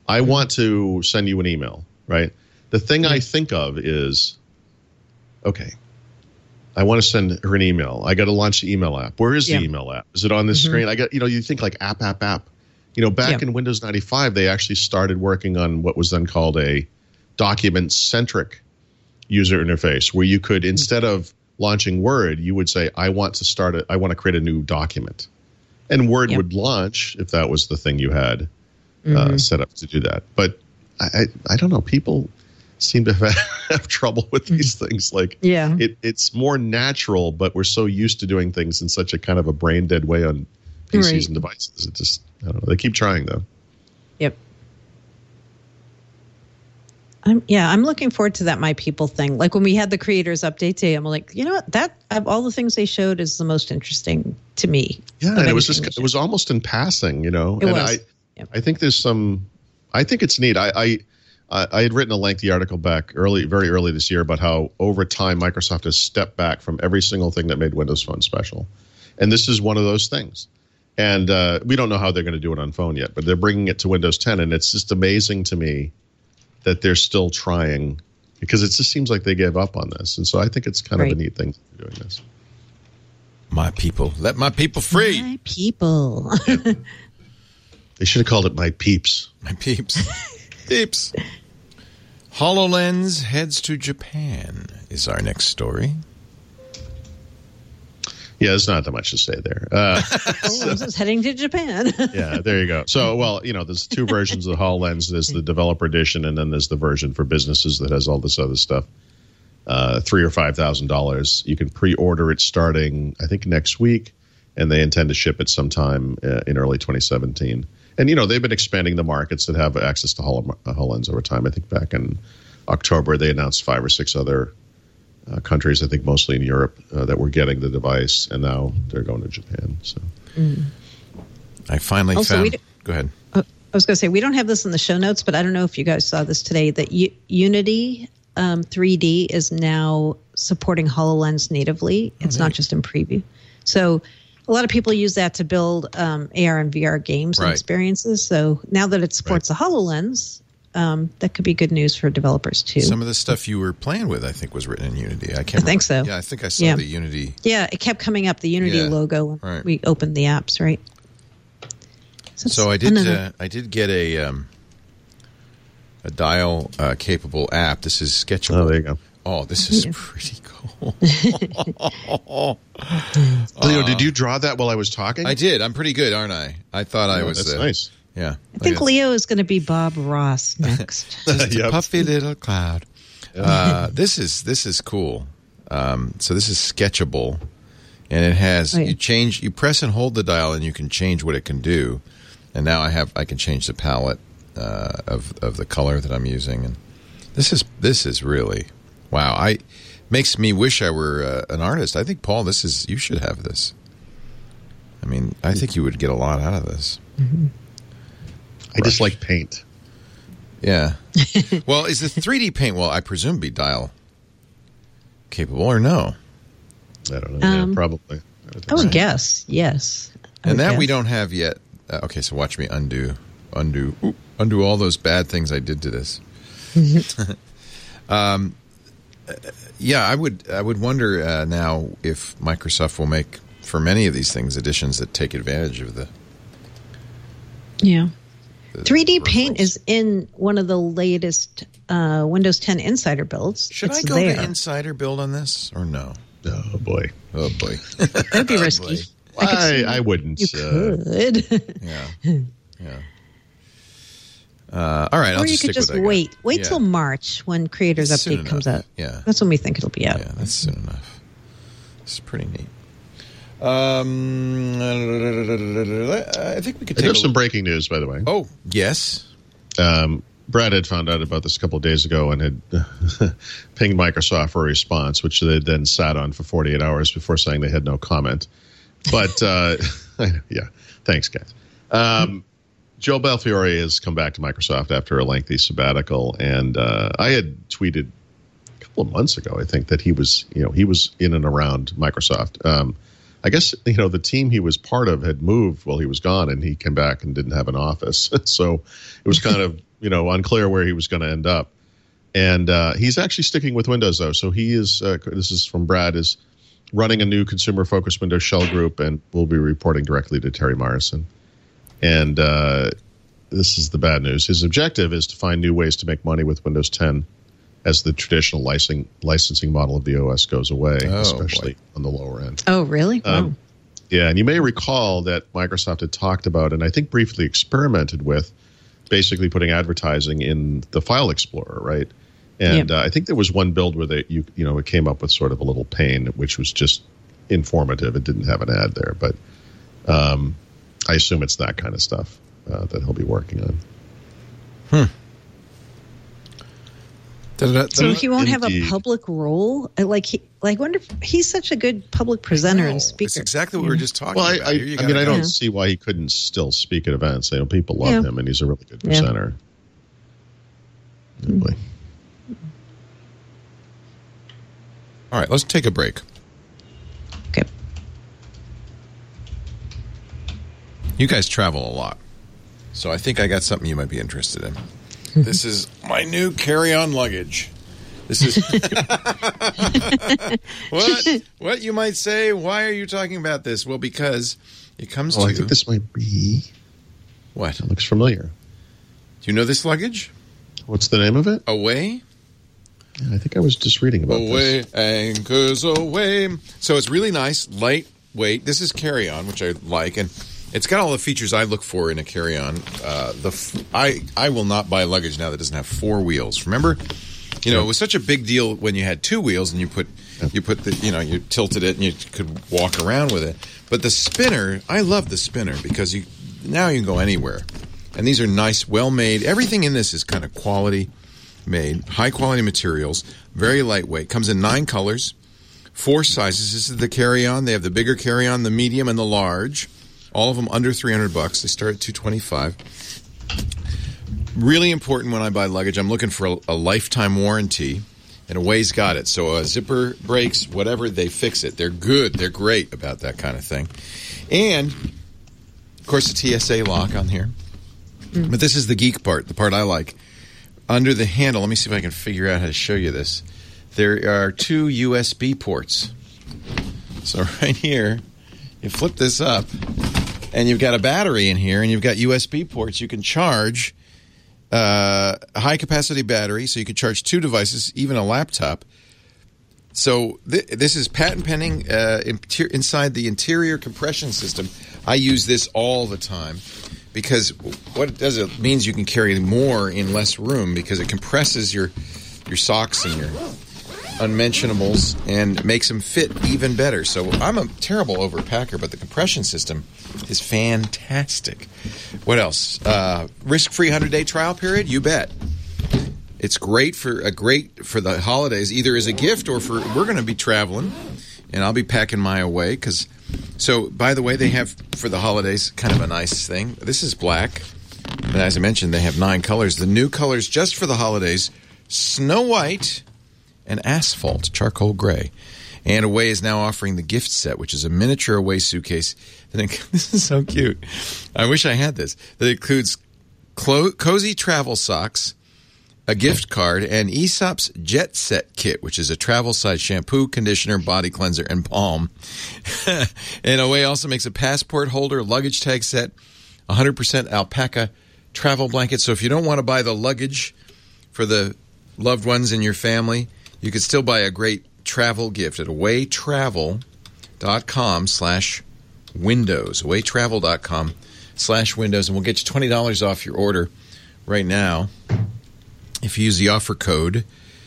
Speaker 5: I want to send you an email, right? The thing I think of is, okay, I want to send her an email. I got to launch the email app. Where is the
Speaker 6: Yeah.
Speaker 5: email app? Is it on this
Speaker 6: Mm-hmm.
Speaker 5: screen? I got, you know, you think like app, app, app. You know, back
Speaker 6: Yeah.
Speaker 5: in Windows ninety-five, they actually started working on what was then called a document-centric user interface, where you could, instead of launching Word, you would say, I want to start it. I want to create a new document. And Word
Speaker 6: Yeah.
Speaker 5: would launch if that was the thing you had
Speaker 6: Mm-hmm.
Speaker 5: uh, set up to do that. But I, I, I don't know. People seem to have, have trouble with these things. Like,
Speaker 6: Yeah.
Speaker 5: it, it's more natural, but we're so used to doing things in such a kind of a brain dead way on P Cs
Speaker 6: Right.
Speaker 5: and devices. It just, I don't know. They keep trying though.
Speaker 6: Yep. I'm, yeah, I'm looking forward to that My People thing. Like when we had the creators update day, I'm like, you know what? That of all the things they showed is the most interesting to me.
Speaker 5: Yeah,
Speaker 6: of
Speaker 5: and it was
Speaker 6: anything
Speaker 5: just
Speaker 6: they
Speaker 5: it was almost in passing, you know.
Speaker 6: It
Speaker 5: and
Speaker 6: was.
Speaker 5: I
Speaker 6: Yep.
Speaker 5: I think there's some I think it's neat. I, I I I had written a lengthy article back early very early this year about how over time Microsoft has stepped back from every single thing that made Windows Phone special. And this is one of those things. And uh, we don't know how they're going to do it on phone yet, but they're bringing it to Windows ten, and it's just amazing to me that they're still trying, because it just seems like they gave up on this. And so I think it's kind of
Speaker 6: Right.
Speaker 5: a neat thing to be doing this.
Speaker 1: My people. Let my people free.
Speaker 6: My People.
Speaker 5: They should have called it My Peeps.
Speaker 1: My peeps. Peeps. HoloLens heads to Japan is our next story.
Speaker 5: Yeah, there's not that much to say there. Uh,
Speaker 6: HoloLens is heading to Japan.
Speaker 5: yeah, there you go. So, well, you know, there's two versions of the HoloLens. There's the developer edition, and then there's the version for businesses that has all this other stuff. Uh, three or five thousand dollars. You can pre-order it starting, I think, next week, and they intend to ship it sometime uh, in early twenty seventeen. And you know, they've been expanding the markets that have access to Holo- uh, HoloLens over time. I think back in October they announced five or six other uh, countries, I think mostly in Europe, uh, that were getting the device, and now they're going to Japan. So.
Speaker 1: I finally
Speaker 6: Also,
Speaker 1: found.
Speaker 6: we d-
Speaker 1: Go ahead.
Speaker 6: I was going to say, we don't have this in the show notes, but I don't know if you guys saw this today, that U- Unity um, three D is now supporting HoloLens natively. It's not just in preview. So a lot of people use that to build um, A R and V R games and
Speaker 1: Right.
Speaker 6: experiences. So now that it supports the HoloLens, um, that could be good news for developers too.
Speaker 1: Some of the stuff you were playing with, I think, was written in Unity. I can't.
Speaker 6: I think
Speaker 1: remember.
Speaker 6: so.
Speaker 1: Yeah, I think I saw
Speaker 6: Yeah.
Speaker 1: the Unity.
Speaker 6: yeah, it kept coming up, the Unity
Speaker 1: Yeah.
Speaker 6: logo when
Speaker 1: Right.
Speaker 6: we opened the apps, right?
Speaker 1: So
Speaker 6: it's
Speaker 1: I did.
Speaker 6: another-
Speaker 1: Uh, I did get a um, a dial uh, capable app. This is Sketchable.
Speaker 5: Oh, there you go.
Speaker 1: Oh, this is pretty cool.
Speaker 5: Leo, did you draw that while I was talking?
Speaker 1: I did. I'm pretty good, aren't I? I thought I
Speaker 5: Oh,
Speaker 1: was.
Speaker 5: that's
Speaker 1: uh,
Speaker 5: nice.
Speaker 1: Yeah.
Speaker 6: I think Leo is going to be Bob Ross next.
Speaker 1: Just a
Speaker 5: Yep.
Speaker 1: puffy little cloud. Uh, this is this is cool. Um, so this is Sketchable, and it has
Speaker 6: Oh, yeah.
Speaker 1: you change you press and hold the dial, and you can change what it can do. And now I have I can change the palette uh, of of the color that I'm using, and this is this is really wow. I makes me wish I were uh, an artist. I think, Paul, this is you should have this. I mean, I think you would get a lot out of this.
Speaker 5: I just like paint.
Speaker 1: Yeah. Well, is the three D paint, well, I presume be dial capable or no?
Speaker 5: I don't know.
Speaker 6: Um,
Speaker 5: yeah, probably. I would think
Speaker 6: I would
Speaker 5: so.
Speaker 6: guess, yes. I
Speaker 1: And
Speaker 6: would
Speaker 1: that we
Speaker 6: guess.
Speaker 1: don't have yet. Uh, okay, so watch me undo, undo, oop, undo all those bad things I did to this. um, uh, yeah, I would. I would wonder uh, now if Microsoft will make for many of these things additions that take advantage of the.
Speaker 6: Yeah.
Speaker 1: the
Speaker 6: three D
Speaker 1: peripherals.
Speaker 6: Paint is in one of the latest uh, Windows ten Insider builds.
Speaker 1: Should
Speaker 6: it's
Speaker 1: I go
Speaker 6: there.
Speaker 1: to Insider build on this or no?
Speaker 5: Oh boy.
Speaker 1: Oh boy.
Speaker 6: That'd be risky. I could see
Speaker 5: I, I wouldn't.
Speaker 6: You
Speaker 5: uh,
Speaker 6: could.
Speaker 1: Yeah. Yeah. Uh, all right. I'll
Speaker 6: or you
Speaker 1: just
Speaker 6: could
Speaker 1: stick
Speaker 6: just
Speaker 1: with that.
Speaker 6: wait. Wait
Speaker 1: Yeah.
Speaker 6: till March when Creators
Speaker 1: It's soon
Speaker 6: Update comes
Speaker 1: enough.
Speaker 6: out.
Speaker 1: Yeah.
Speaker 6: That's when we think it'll be out.
Speaker 1: Yeah, that's soon enough. It's pretty neat. Um, I think we could
Speaker 5: I
Speaker 1: take
Speaker 5: have
Speaker 1: a
Speaker 5: some
Speaker 1: look.
Speaker 5: breaking news, by the way.
Speaker 1: Oh, yes.
Speaker 5: Um, Brad had found out about this a couple of days ago and had pinged Microsoft for a response, which they then sat on for forty-eight hours before saying they had no comment. But, uh, yeah, thanks, guys. Um, Joe Belfiore has come back to Microsoft after a lengthy sabbatical, and uh, I had tweeted a couple of months ago, I think, that he was, you know, he was in and around Microsoft. Um, I guess, you know, the team he was part of had moved while he was gone, and he came back and didn't have an office. So it was kind of, you know, unclear where he was going to end up. And uh, he's actually sticking with Windows, though. So he is, uh, this is from Brad, is running a new consumer-focused Windows shell group, and will be reporting directly to Terry Myerson. And uh, this is the bad news. His objective is to find new ways to make money with Windows ten as the traditional licensing licensing model of the O S goes away,
Speaker 1: Oh,
Speaker 5: especially
Speaker 1: boy.
Speaker 5: on the lower end.
Speaker 6: Oh, really?
Speaker 5: Um,
Speaker 6: Wow.
Speaker 5: Yeah, and you may recall that Microsoft had talked about, and I think briefly experimented with, basically putting advertising in the File Explorer, right? And
Speaker 6: Yeah.
Speaker 5: uh, I think there was one build where they, you, you know, it came up with sort of a little pane, which was just informative. It didn't have an ad there, but um, I assume it's that kind of stuff uh, that he'll be working on.
Speaker 6: So he won't have a
Speaker 5: Indeed.
Speaker 6: public role? I Like, he, like, wonder if he's such a good public presenter
Speaker 1: No,
Speaker 6: and speaker.
Speaker 1: It's exactly what we were just talking
Speaker 5: Well, I,
Speaker 1: about.
Speaker 5: I,
Speaker 1: Here you
Speaker 5: I
Speaker 1: got
Speaker 5: mean,
Speaker 1: a
Speaker 5: I
Speaker 1: guy-
Speaker 5: don't
Speaker 6: Yeah.
Speaker 5: see why he couldn't still speak at events. You know, people love
Speaker 6: Yeah.
Speaker 5: him, and he's a really good
Speaker 6: Yeah.
Speaker 5: presenter. Oh, boy.
Speaker 1: All right, let's take a break.
Speaker 6: Okay.
Speaker 1: You guys travel a lot, so I think I got something you might be interested in. This is my new carry-on luggage. This is what what you might say. Why are you talking about this? Well, because it comes
Speaker 5: Oh,
Speaker 1: to
Speaker 5: I think this might be.
Speaker 1: what?
Speaker 5: It looks familiar.
Speaker 1: Do you know this luggage?
Speaker 5: What's the name of it?
Speaker 1: Away,
Speaker 5: Yeah, I think I was just reading about
Speaker 1: away,
Speaker 5: this.
Speaker 1: anchors away. So it's really nice, lightweight. This is carry-on, which I like, and it's got all the features I look for in a carry-on. Uh, the f- I I will not buy luggage now that doesn't have four wheels. Remember, you know, it was such a big deal when you had two wheels and you put you put the you know you tilted it and you could walk around with it. But the spinner, I love the spinner because you now you can go anywhere. And these are nice, well-made. Everything in this is kind of quality made, high-quality materials, very lightweight. Comes in nine colors, four sizes. This is the carry-on. They have the bigger carry-on, the medium, and the large. All of them under three hundred bucks. They start at two twenty-five. Really important when I buy luggage. I'm looking for a, a lifetime warranty, and Away's got it. So a zipper breaks, whatever, they fix it. They're good. They're great about that kind of thing. And, of course, the T S A lock on here. But this is the geek part, the part I like. Under the handle, let me see if I can figure out how to show you this. There are two U S B ports. So right here, you flip this up, and you've got a battery in here, and you've got U S B ports. You can charge uh, a high-capacity battery, so you can charge two devices, even a laptop. So th- this is patent pending uh, inter- inside the interior compression system. I use this all the time. Because what it does, it means you can carry more in less room because it compresses your your socks and your unmentionables and makes them fit even better. So I'm a terrible overpacker, but the compression system is fantastic. What else? Uh, risk-free one hundred day trial period? You bet. It's great for a great for the holidays, either as a gift or for we're going to be traveling, and I'll be packing my away because. So, by the way, they have, for the holidays, kind of a nice thing. This is black. And as I mentioned, they have nine colors. The new colors just for the holidays, Snow White and Asphalt, charcoal gray. And Away is now offering the gift set, which is a miniature Away suitcase. That inc- this is so cute. I wish I had this. That includes clo- cozy travel socks, a gift card, and Aesop's Jet Set Kit, which is a travel-size shampoo, conditioner, body cleanser, and balm. And Away also makes a passport holder, luggage tag set, one hundred percent alpaca travel blanket. So if you don't want to buy the luggage for the loved ones in your family, you could still buy a great travel gift at awaytravel.com slash windows. awaytravel.com slash windows. And we'll get you twenty dollars off your order right now if you use the offer code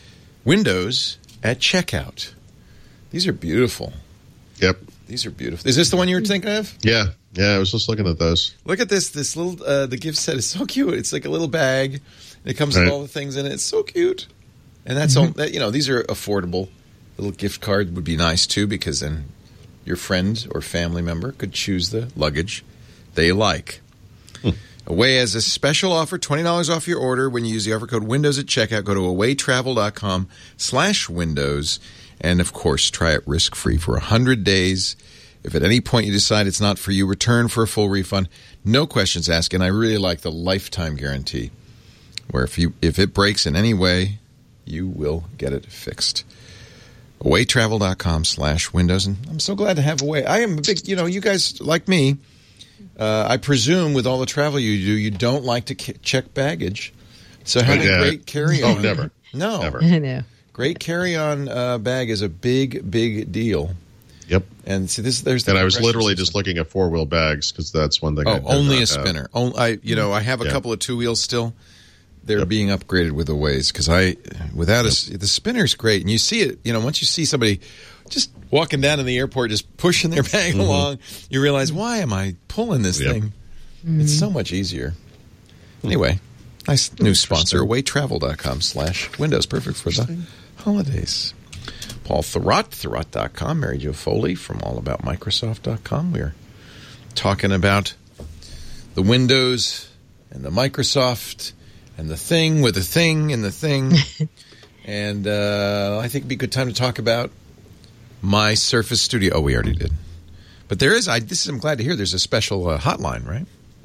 Speaker 1: Windows at checkout. These are beautiful.
Speaker 5: Yep.
Speaker 1: These are beautiful. Is this the one you were thinking of?
Speaker 5: Yeah. Yeah, I was just looking at those.
Speaker 1: Look at this. This little, uh, the gift set is so cute. It's like a little bag. It comes
Speaker 5: Right.
Speaker 1: with all the things in it. It's so cute. And that's all, that, you know, these are affordable. A little gift card would be nice too because then your friend or family member could choose the luggage they like. Hmm. Away has a special offer, twenty dollars off your order when you use the offer code Windows at checkout. Go to awaytravel.com slash Windows. And, of course, try it risk-free for one hundred days. If at any point you decide it's not for you, return for a full refund. No questions asked. And I really like the lifetime guarantee where if you if it breaks in any way, you will get it fixed. awaytravel.com slash windows. And I'm so glad to have Away. I am a big, you know, you guys like me. Uh, I presume with all the travel you do, you don't like to k- check baggage. So having
Speaker 5: yeah.
Speaker 1: great carry-on.
Speaker 5: Oh, never.
Speaker 1: No.
Speaker 5: Never.
Speaker 6: I know.
Speaker 1: Great carry-on uh, bag is a big, big deal.
Speaker 5: Yep.
Speaker 1: And see, this there's the
Speaker 5: and I was literally
Speaker 1: system.
Speaker 5: just looking at four-wheel bags because that's one thing.
Speaker 1: Oh,
Speaker 5: I did
Speaker 1: only
Speaker 5: not
Speaker 1: a spinner.
Speaker 5: Have.
Speaker 1: Only, I, you know, I have a
Speaker 5: Yeah.
Speaker 1: couple of two wheels still. They're
Speaker 5: Yep.
Speaker 1: being upgraded with the Ways because I, without a, the spinner's great, and you see it. You know, once you see somebody just walking down in the airport, just pushing their bag
Speaker 5: Mm-hmm.
Speaker 1: along, you realize, why am I pulling this
Speaker 5: Yep.
Speaker 1: thing? It's so much easier. Anyway, nice new sponsor, awaytravel.com slash windows, perfect for the holidays. Paul Thurrott, Thurrott dot com, Mary Jo Foley from all about microsoft dot com. We're talking about the Windows and the Microsoft and the thing with the thing and the thing. and uh, I think it'd be a good time to talk about my Surface Studio. Oh, we already did. But there is, I, this is, I'm glad to hear there's a special uh, hotline, right?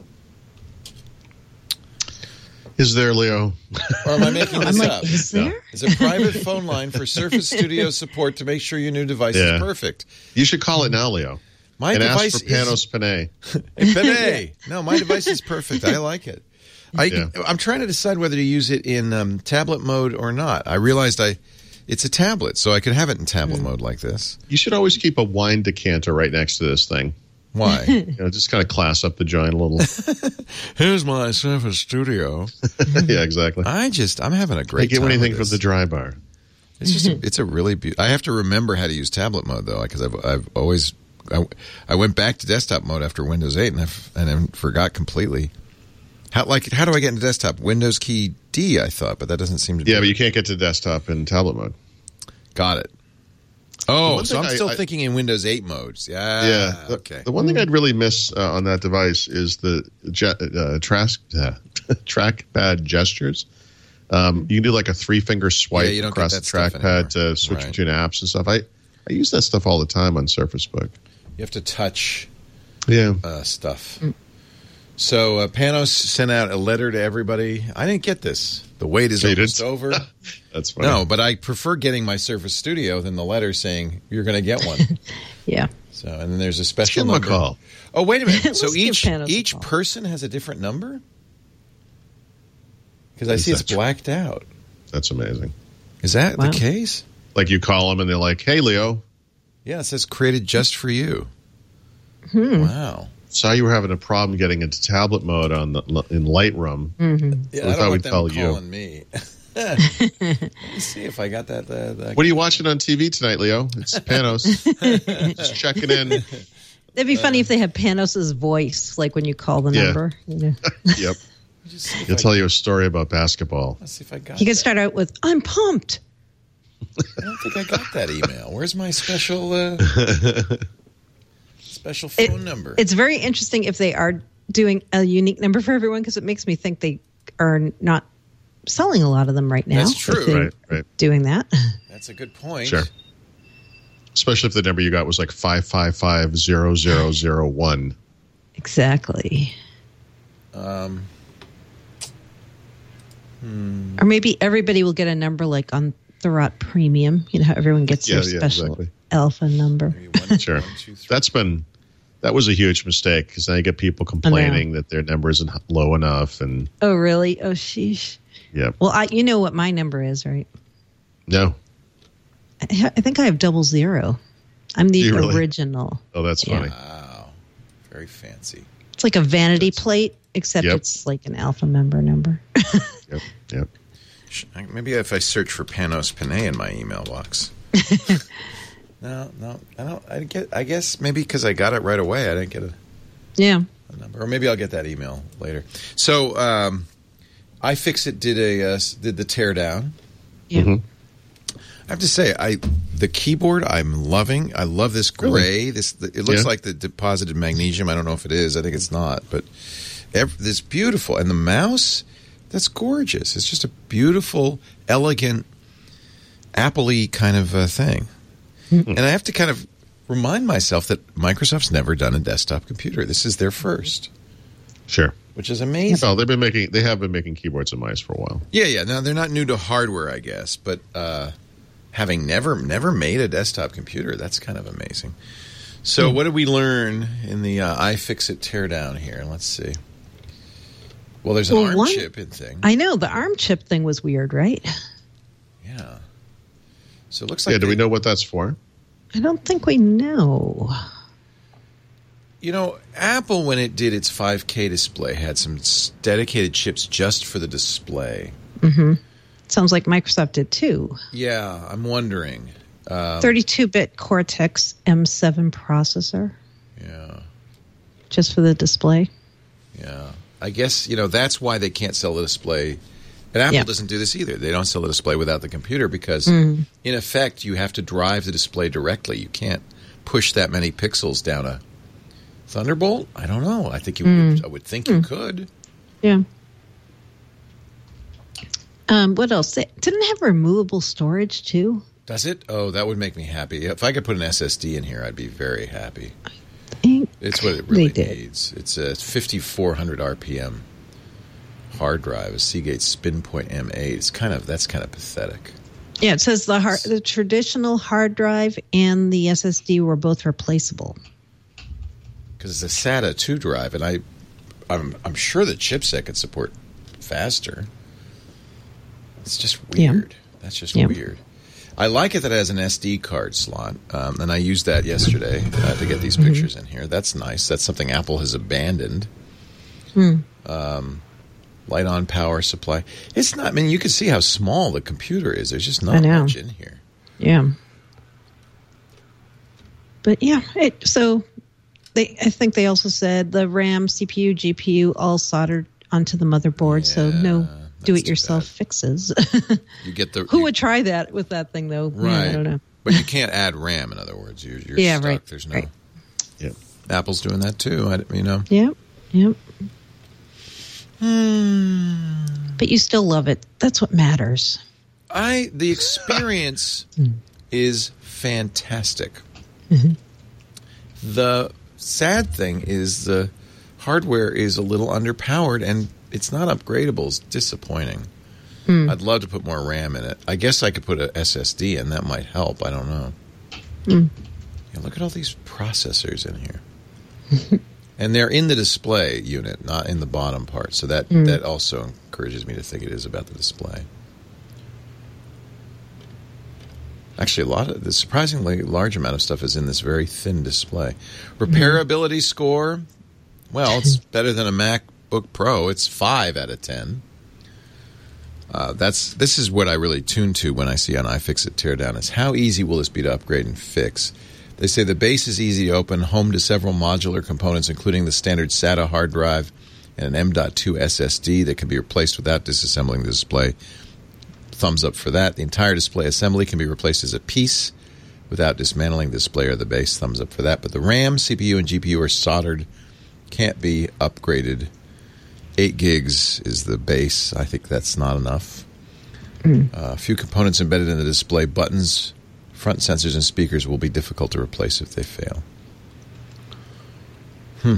Speaker 5: Is there, Leo?
Speaker 1: Or am I making this
Speaker 6: I'm like,
Speaker 1: up?
Speaker 6: is there?
Speaker 1: It's a private phone line for Surface Studio support to make sure your new device
Speaker 5: Yeah.
Speaker 1: is perfect.
Speaker 5: You should call it now, Leo.
Speaker 1: My
Speaker 5: and
Speaker 1: device
Speaker 5: ask for Panos
Speaker 1: is
Speaker 5: Panay.
Speaker 1: Panay. No, my device is perfect. I like it. I,
Speaker 5: Yeah.
Speaker 1: I'm trying to decide whether to use it in um, tablet mode or not. I realized I it's a tablet, so I could have it in tablet mode like this.
Speaker 5: You should always keep a wine decanter right next to this thing.
Speaker 1: Why?
Speaker 5: You know, just kind of class up the joint a little.
Speaker 1: Here's my Surface Studio.
Speaker 5: Yeah, exactly.
Speaker 1: I just I'm having a great
Speaker 5: Can't get
Speaker 1: time
Speaker 5: anything
Speaker 1: with
Speaker 5: from
Speaker 1: this.
Speaker 5: the dry bar.
Speaker 1: It's just a, it's a really beautiful. I have to remember how to use tablet mode though, because I've I've always I, I went back to desktop mode after Windows eight and I and I forgot completely. How like how do I get into desktop? Windows key D, I thought, but that doesn't seem to.
Speaker 5: Yeah,
Speaker 1: be
Speaker 5: but you can't get to desktop in tablet mode.
Speaker 1: Got it. Oh,
Speaker 5: one
Speaker 1: so
Speaker 5: thing
Speaker 1: I'm
Speaker 5: I-
Speaker 1: still
Speaker 5: I-
Speaker 1: thinking in Windows eight modes. Yeah.
Speaker 5: yeah. The,
Speaker 1: okay.
Speaker 5: the one thing I'd really miss uh, on that device is the jet, uh, tras- uh, trackpad gestures. Um, you can do like a three finger swipe
Speaker 1: Yeah, you don't
Speaker 5: across
Speaker 1: get
Speaker 5: the
Speaker 1: that stuff
Speaker 5: trackpad
Speaker 1: anymore.
Speaker 5: to switch
Speaker 1: Right.
Speaker 5: between apps and stuff. I, I use that stuff all the time on Surface Book.
Speaker 1: You have to touch
Speaker 5: Yeah.
Speaker 1: uh, stuff. So uh, Panos sent out a letter to everybody. I didn't get this. The wait is
Speaker 5: So you
Speaker 1: almost
Speaker 5: didn't?
Speaker 1: over.
Speaker 5: That's funny.
Speaker 1: No, but I prefer getting my Surface Studio than the letter saying you're going to get one.
Speaker 6: Yeah.
Speaker 1: So, and then there's a
Speaker 5: Give
Speaker 1: special
Speaker 5: them a
Speaker 1: number.
Speaker 5: call.
Speaker 1: Oh, wait a minute.
Speaker 6: Let's
Speaker 1: So
Speaker 6: give
Speaker 1: each
Speaker 6: Panos a
Speaker 1: each
Speaker 6: call.
Speaker 1: person has a different number? Because I
Speaker 5: Is
Speaker 1: see it's
Speaker 5: that true?
Speaker 1: blacked out.
Speaker 5: That's amazing.
Speaker 1: Is that
Speaker 6: Wow.
Speaker 1: the case?
Speaker 5: Like you call them and they're like, "Hey, Leo,
Speaker 1: Yeah, it says created just for you.
Speaker 6: Hmm.
Speaker 1: Wow.
Speaker 5: saw you were having a problem getting into tablet mode on the, in Lightroom.
Speaker 6: Mm-hmm.
Speaker 1: Yeah,
Speaker 5: We
Speaker 1: I
Speaker 5: thought
Speaker 1: don't
Speaker 5: we'd
Speaker 1: want them
Speaker 5: call you.
Speaker 1: calling me. Let me see if I got that. Uh, that
Speaker 5: What are you watching on T V tonight, Leo? It's Panos. Just checking in.
Speaker 6: It'd be funny if they had Panos's voice, like when you call the
Speaker 5: Yeah.
Speaker 6: number. You know?
Speaker 5: Yep.
Speaker 1: Just see if
Speaker 5: He'll
Speaker 1: I-
Speaker 5: tell you a story about basketball.
Speaker 1: Let's see if I got
Speaker 6: He could
Speaker 1: that.
Speaker 6: start out with, "I'm pumped."
Speaker 1: I don't think I got that email. Where's my special uh, special
Speaker 6: It-
Speaker 1: phone number?
Speaker 6: It's very interesting if they are doing a unique number for everyone, because it makes me think they are not selling a lot of them right now.
Speaker 1: That's
Speaker 6: if
Speaker 1: true.
Speaker 6: they're
Speaker 5: Right, right.
Speaker 6: Doing that.
Speaker 1: That's a good point.
Speaker 5: Sure. Especially if the number you got was like five five five zero zero zero one.
Speaker 6: Exactly.
Speaker 1: Um,
Speaker 6: Or maybe everybody will get a number like on Thurrott Premium. You know how everyone gets
Speaker 5: Yeah,
Speaker 6: their
Speaker 5: yeah,
Speaker 6: special
Speaker 5: exactly.
Speaker 6: alpha number.
Speaker 1: maybe one,
Speaker 5: Sure.
Speaker 1: one, two, three.
Speaker 5: That's been that was a huge mistake because now you get people complaining that their number isn't low enough, and
Speaker 6: Oh, really? Oh, sheesh.
Speaker 5: yeah,
Speaker 6: Well, I you know what my number is, right?
Speaker 5: no,
Speaker 6: I, ha- I think I have double zero. I'm the
Speaker 5: Do you really?
Speaker 6: original.
Speaker 5: oh, that's
Speaker 6: Yeah.
Speaker 5: funny.
Speaker 1: Wow, very fancy.
Speaker 6: It's like a vanity plate, except
Speaker 5: Yep.
Speaker 6: it's like an alpha member number.
Speaker 5: Yep, yep.
Speaker 1: Sh- Maybe if I search for Panos Panay in my email box. no, no, I don't. I get. I guess maybe because I got it right away, I didn't get a,
Speaker 6: Yeah.
Speaker 1: a number, or maybe I'll get that email later. So, um, iFixit did a uh, s- did the teardown.
Speaker 6: Yeah.
Speaker 5: Mhm.
Speaker 1: I have to say, I the keyboard I'm loving. I love this gray. This it looks
Speaker 5: Yeah.
Speaker 1: like the deposited magnesium. I don't know if it is. I think it's not, but ev this beautiful. And the mouse, that's gorgeous. It's just a beautiful, elegant, Apple-y kind of uh, thing. And I have to kind of remind myself that Microsoft's never done a desktop computer. This is their first.
Speaker 5: Sure.
Speaker 1: which is amazing.
Speaker 5: Oh, they've been making they have been making keyboards and mice for a while.
Speaker 1: Yeah, yeah. Now they're not new to hardware, I guess, but uh, having never never made a desktop computer, that's kind of amazing. So, mm. what did we learn in the uh, iFixit teardown here? Let's see. Well, there's an
Speaker 6: well,
Speaker 1: ARM
Speaker 6: one,
Speaker 1: chip in thing.
Speaker 6: I know the ARM chip thing was weird, right?
Speaker 1: Yeah. So it looks like.
Speaker 5: Yeah. Do
Speaker 1: they,
Speaker 5: we know what that's for?
Speaker 6: I don't think we know.
Speaker 1: You know, Apple, when it did its five K display, had some dedicated chips just for the display.
Speaker 6: Mm-hmm. Sounds like Microsoft did too.
Speaker 1: Yeah, I'm wondering. Um,
Speaker 6: thirty-two bit Cortex M seven processor.
Speaker 1: Yeah.
Speaker 6: Just for the display.
Speaker 1: Yeah. I guess, you know, that's why they can't sell the display. And Apple yeah. doesn't do this either. They don't sell the display without the computer because, mm. in effect, you have to drive the display directly. You can't push that many pixels down a Thunderbolt? I don't know. I think you mm. would, I would think mm. you could.
Speaker 6: Yeah. Um, what else? It didn't it have removable storage too?
Speaker 1: Does it? Oh, that would make me happy. If I could put an S S D in here, I'd be very happy.
Speaker 6: I think
Speaker 1: it's what it really needs. It's a fifty-four hundred R P M hard drive, a Seagate SpinPoint M eight. It's kind of that's kind of pathetic.
Speaker 6: Yeah, it says the hard, the traditional hard drive and the S S D were both replaceable.
Speaker 1: Because it's a SATA two drive, and I, I'm I'm sure the chipset could support faster. It's just weird. Yeah. That's just yeah. weird. I like it that it has an S D card slot, um, and I used that yesterday uh, to get these mm-hmm. pictures in here. That's nice. That's something Apple has abandoned. Mm. Um, light on power supply. It's not. I mean, you can see how small the computer is. There's just not much in here.
Speaker 6: Yeah. But yeah, it so. They, I think they also said the RAM, C P U, G P U all soldered onto the motherboard, yeah, so no do-it-yourself fixes.
Speaker 1: You get the
Speaker 6: who
Speaker 1: you,
Speaker 6: would try that with that thing though?
Speaker 1: Right,
Speaker 6: yeah, I don't know.
Speaker 1: But you can't add RAM. In other words, you're, you're
Speaker 6: yeah,
Speaker 1: stuck.
Speaker 6: Right,
Speaker 1: There's no.
Speaker 6: Right.
Speaker 5: Yeah,
Speaker 1: Apple's doing that too. I, you know.
Speaker 6: Yep. Yep.
Speaker 1: Hmm.
Speaker 6: But you still love it. That's what matters.
Speaker 1: I the experience is fantastic.
Speaker 6: Mm-hmm.
Speaker 1: The sad thing is the hardware is a little underpowered and it's not upgradable. It's disappointing. Mm. I'd love to put more RAM in it. I guess I could put an S S D in. That might help. I don't know. Mm. Yeah, look at all these processors in here. And they're in the display unit, not in the bottom part. So that, mm. that also encourages me to think it is about the display. Actually, a lot of the surprisingly large amount of stuff is in this very thin display. Repairability mm. score, well, it's better than a MacBook Pro. It's five out of ten. Uh, that's this is what I really tune to when I see on iFixit Teardown is how easy will this be to upgrade and fix. They say the base is easy to open, home to several modular components, including the standard SATA hard drive and an M dot two S S D that can be replaced without disassembling the display. Thumbs up for that. The entire display assembly can be replaced as a piece without dismantling the display or the base. Thumbs up for that. But the RAM, C P U, and G P U are soldered. Can't be upgraded. Eight gigs is the base. I think that's not enough. Mm. Uh, a few components embedded in the display. Buttons, front sensors, and speakers will be difficult to replace if they fail. Hmm.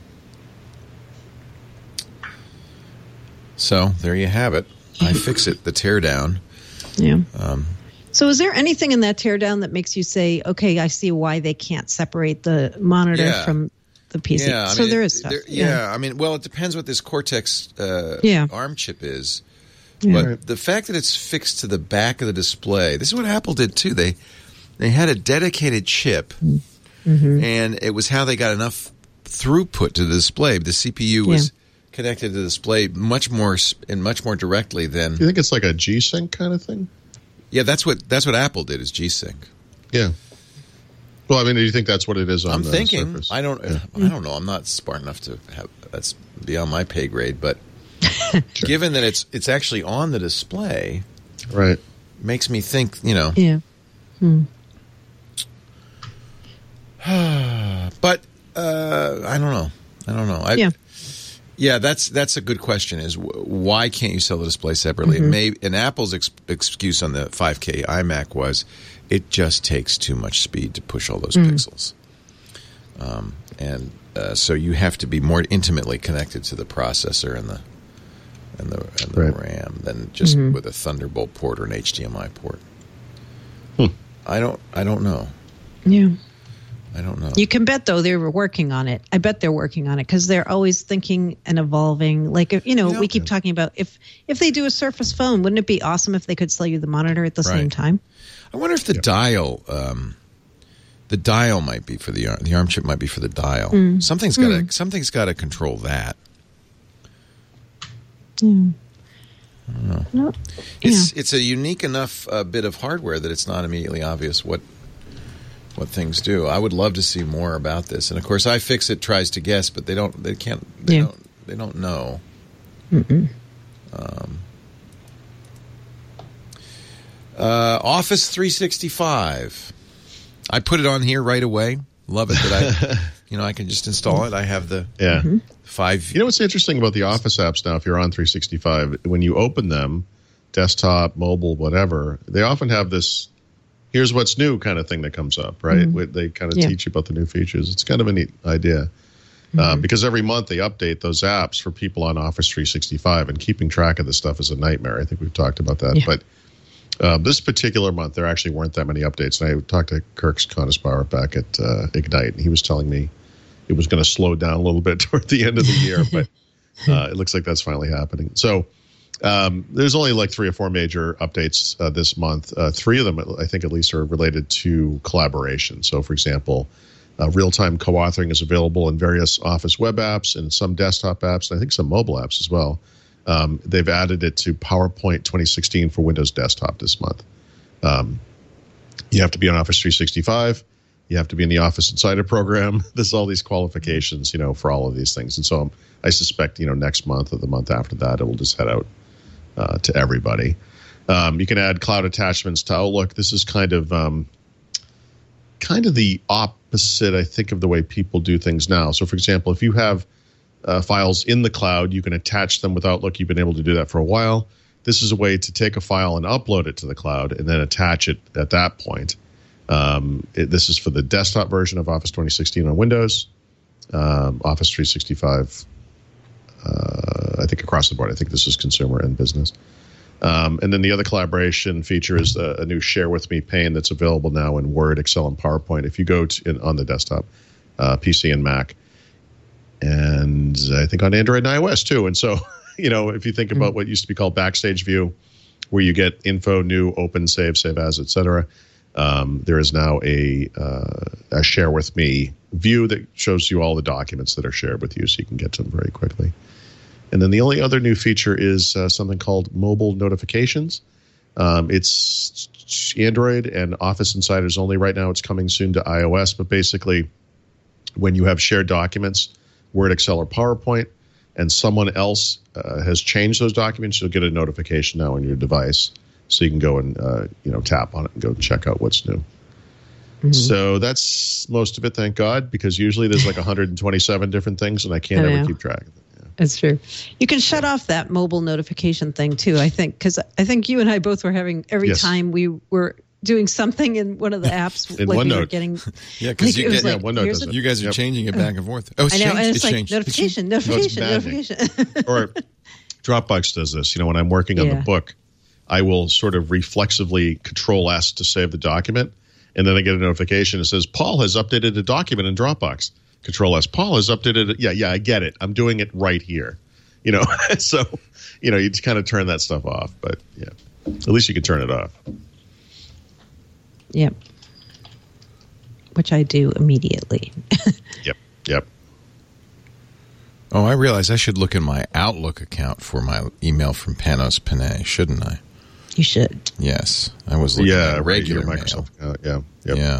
Speaker 1: So, there you have it. iFixit, the teardown.
Speaker 6: Yeah. Um, so is there anything in that teardown that makes you say, okay, I see why they can't separate the monitor
Speaker 1: yeah.
Speaker 6: from the P C?
Speaker 1: Yeah, I
Speaker 6: so
Speaker 1: mean,
Speaker 6: there is stuff.
Speaker 1: There, yeah. yeah, I mean, well, it depends what this Cortex uh,
Speaker 6: yeah.
Speaker 1: ARM chip is.
Speaker 6: Yeah.
Speaker 1: But
Speaker 6: right.
Speaker 1: the fact that it's fixed to the back of the display, this is what Apple did too. They they had a dedicated chip, mm-hmm. and it was how they got enough throughput to the display. The C P U was... Yeah. connected to the display much more and much more directly than.
Speaker 5: You think it's like a G-Sync kind of thing?
Speaker 1: Yeah, that's what that's what Apple did is G-Sync.
Speaker 5: Yeah. Well, I mean, do you think that's what it is on
Speaker 1: I'm
Speaker 5: the
Speaker 1: thinking.
Speaker 5: Surface?
Speaker 1: I don't. Yeah. I don't know. I'm not smart enough to have that's beyond my pay grade. But sure. Given that it's it's actually on the display,
Speaker 5: right,
Speaker 1: makes me think. You know.
Speaker 6: Yeah. Hmm.
Speaker 1: But uh, I don't know. I don't know. I,
Speaker 6: yeah.
Speaker 1: Yeah, that's that's a good question. Is why can't you sell the display separately? Mm-hmm. Maybe, and Apple's ex- excuse on the five K iMac was it just takes too much speed to push all those mm. pixels. Um, and uh, so you have to be more intimately connected to the processor and the and the, and the
Speaker 5: Right.
Speaker 1: RAM than just
Speaker 6: Mm-hmm.
Speaker 1: with a Thunderbolt port or an H D M I port.
Speaker 5: Hmm.
Speaker 1: I don't. I don't know.
Speaker 6: Yeah.
Speaker 1: I don't know.
Speaker 6: You can bet, though, they were working on it. I bet they're working on it because they're always thinking and evolving. Like, if, you know,
Speaker 1: Yeah.
Speaker 6: we keep talking about if if they do a Surface Phone, wouldn't it be awesome if they could sell you the monitor at the
Speaker 1: Right.
Speaker 6: same time?
Speaker 1: I wonder if the dial, um, the dial might be for the arm. The arm chip might be for the dial.
Speaker 6: Mm.
Speaker 1: Something's got to. Something's got to control that.
Speaker 6: Yeah.
Speaker 1: I don't know.
Speaker 6: No.
Speaker 1: It's it's a unique enough uh, bit of hardware that it's not immediately obvious what what things do. I would love to see more about this. And of course, iFixit tries to guess, but they don't. They can't. They
Speaker 6: Yeah.
Speaker 1: don't. They don't know.
Speaker 6: Mm-mm.
Speaker 1: Um, uh, Office three sixty-five. I put it on here right away. Love it that I, you know, I can just install it. I have the
Speaker 5: Yeah.
Speaker 1: five.
Speaker 5: You know what's interesting about the Office apps now, if you're on three sixty-five, when you open them, desktop, mobile, whatever, they often have this here's what's new kind of thing that comes up, right?
Speaker 6: Mm-hmm.
Speaker 5: They kind of
Speaker 6: Yeah.
Speaker 5: teach you about the new features. It's kind of a neat idea.
Speaker 6: Mm-hmm.
Speaker 5: Uh, because every month they update those apps for people on Office three sixty-five, and keeping track of this stuff is a nightmare. I think we've talked about that.
Speaker 6: Yeah.
Speaker 5: But uh, this particular month, there actually weren't that many updates. And I talked to Kirk Conisbauer back at uh, Ignite, and he was telling me it was going to slow down a little bit toward the end of the year, but uh, it looks like that's finally happening. So um, there's only like three or four major updates uh, this month. Uh, three of them, I think at least, are related to collaboration. So, for example, uh, real-time co-authoring is available in various Office web apps and some desktop apps, and I think some mobile apps as well. Um, they've added it to PowerPoint twenty sixteen for Windows Desktop this month. Um, you have to be on Office three sixty-five. You have to be in the Office Insider program. There's all these qualifications, you know, for all of these things. And so um, I suspect, you know, next month or the month after that, it will just head out uh, to everybody. Um, you can add cloud attachments to Outlook. This is kind of um, kind of the opposite, I think, of the way people do things now. So, for example, if you have uh, files in the cloud, you can attach them with Outlook. You've been able to do that for a while. This is a way to take a file and upload it to the cloud and then attach it at that point. Um, it, this is for the desktop version of Office twenty sixteen on Windows, um, Office three sixty-five, uh, I think across the board. I think this is consumer and business. Um, and then the other collaboration feature is a, a new Share With Me pane that's available now in Word, Excel, and PowerPoint if you go to, in, on the desktop, uh, P C and Mac, and I think on Android and iOS too. And so, you know, if you think about what used to be called Backstage View, where you get info, new, open, save, save as, et cetera, Um, there is now a, uh, a Share With Me view that shows you all the documents that are shared with you so you can get to them very quickly. And then the only other new feature is uh, something called mobile notifications. Um, it's Android and Office Insiders only right now. It's coming soon to iOS. But basically, when you have shared documents, Word, Excel, or PowerPoint, and someone else uh, has changed those documents, you'll get a notification now on your device. So you can go and uh, you know tap on it and go check out what's new. Mm-hmm. So that's most of it, thank God, because usually there's like one hundred twenty-seven different things, and I can't
Speaker 6: I
Speaker 5: ever
Speaker 6: know.
Speaker 5: keep track of it. Yeah.
Speaker 6: That's true. You can shut off that mobile notification thing too, I think, because I think you and I both were having every
Speaker 5: Yes.
Speaker 6: time we were doing something in one of the apps,
Speaker 5: In
Speaker 6: like we
Speaker 5: OneNote.
Speaker 6: were getting.
Speaker 1: Yeah, because
Speaker 6: like,
Speaker 1: you
Speaker 6: it was
Speaker 1: get
Speaker 5: yeah,
Speaker 6: like,
Speaker 5: OneNote
Speaker 6: here's
Speaker 5: does
Speaker 6: a-
Speaker 5: it.
Speaker 1: you guys are
Speaker 5: Yep.
Speaker 1: changing it back and forth. Oh, it's
Speaker 6: I know,
Speaker 1: changed.
Speaker 6: and it's,
Speaker 1: it's
Speaker 6: like
Speaker 1: changed.
Speaker 6: notification,
Speaker 5: No, it's
Speaker 6: notification,
Speaker 5: maddening.
Speaker 6: notification.
Speaker 5: Or Dropbox does this. You know, when I'm working on
Speaker 6: Yeah.
Speaker 5: the book, I will sort of reflexively Control S to save the document, and then I get a notification that says Paul has updated a document in Dropbox. Control S. Paul has updated it. Yeah, yeah, I get it. I'm doing it right here. You know, so you know you just kind of turn that stuff off. But yeah, at least you can turn it off.
Speaker 6: Yep. Which I do immediately.
Speaker 5: Yep, yep.
Speaker 1: Oh, I realize I should look in my Outlook account for my email from Panos Panay, shouldn't I?
Speaker 6: You should.
Speaker 1: Yes, I was looking
Speaker 5: Yeah,
Speaker 1: at
Speaker 5: right,
Speaker 1: regular
Speaker 5: your
Speaker 1: mail.
Speaker 5: Microsoft account. Yeah, yep.
Speaker 1: Yeah.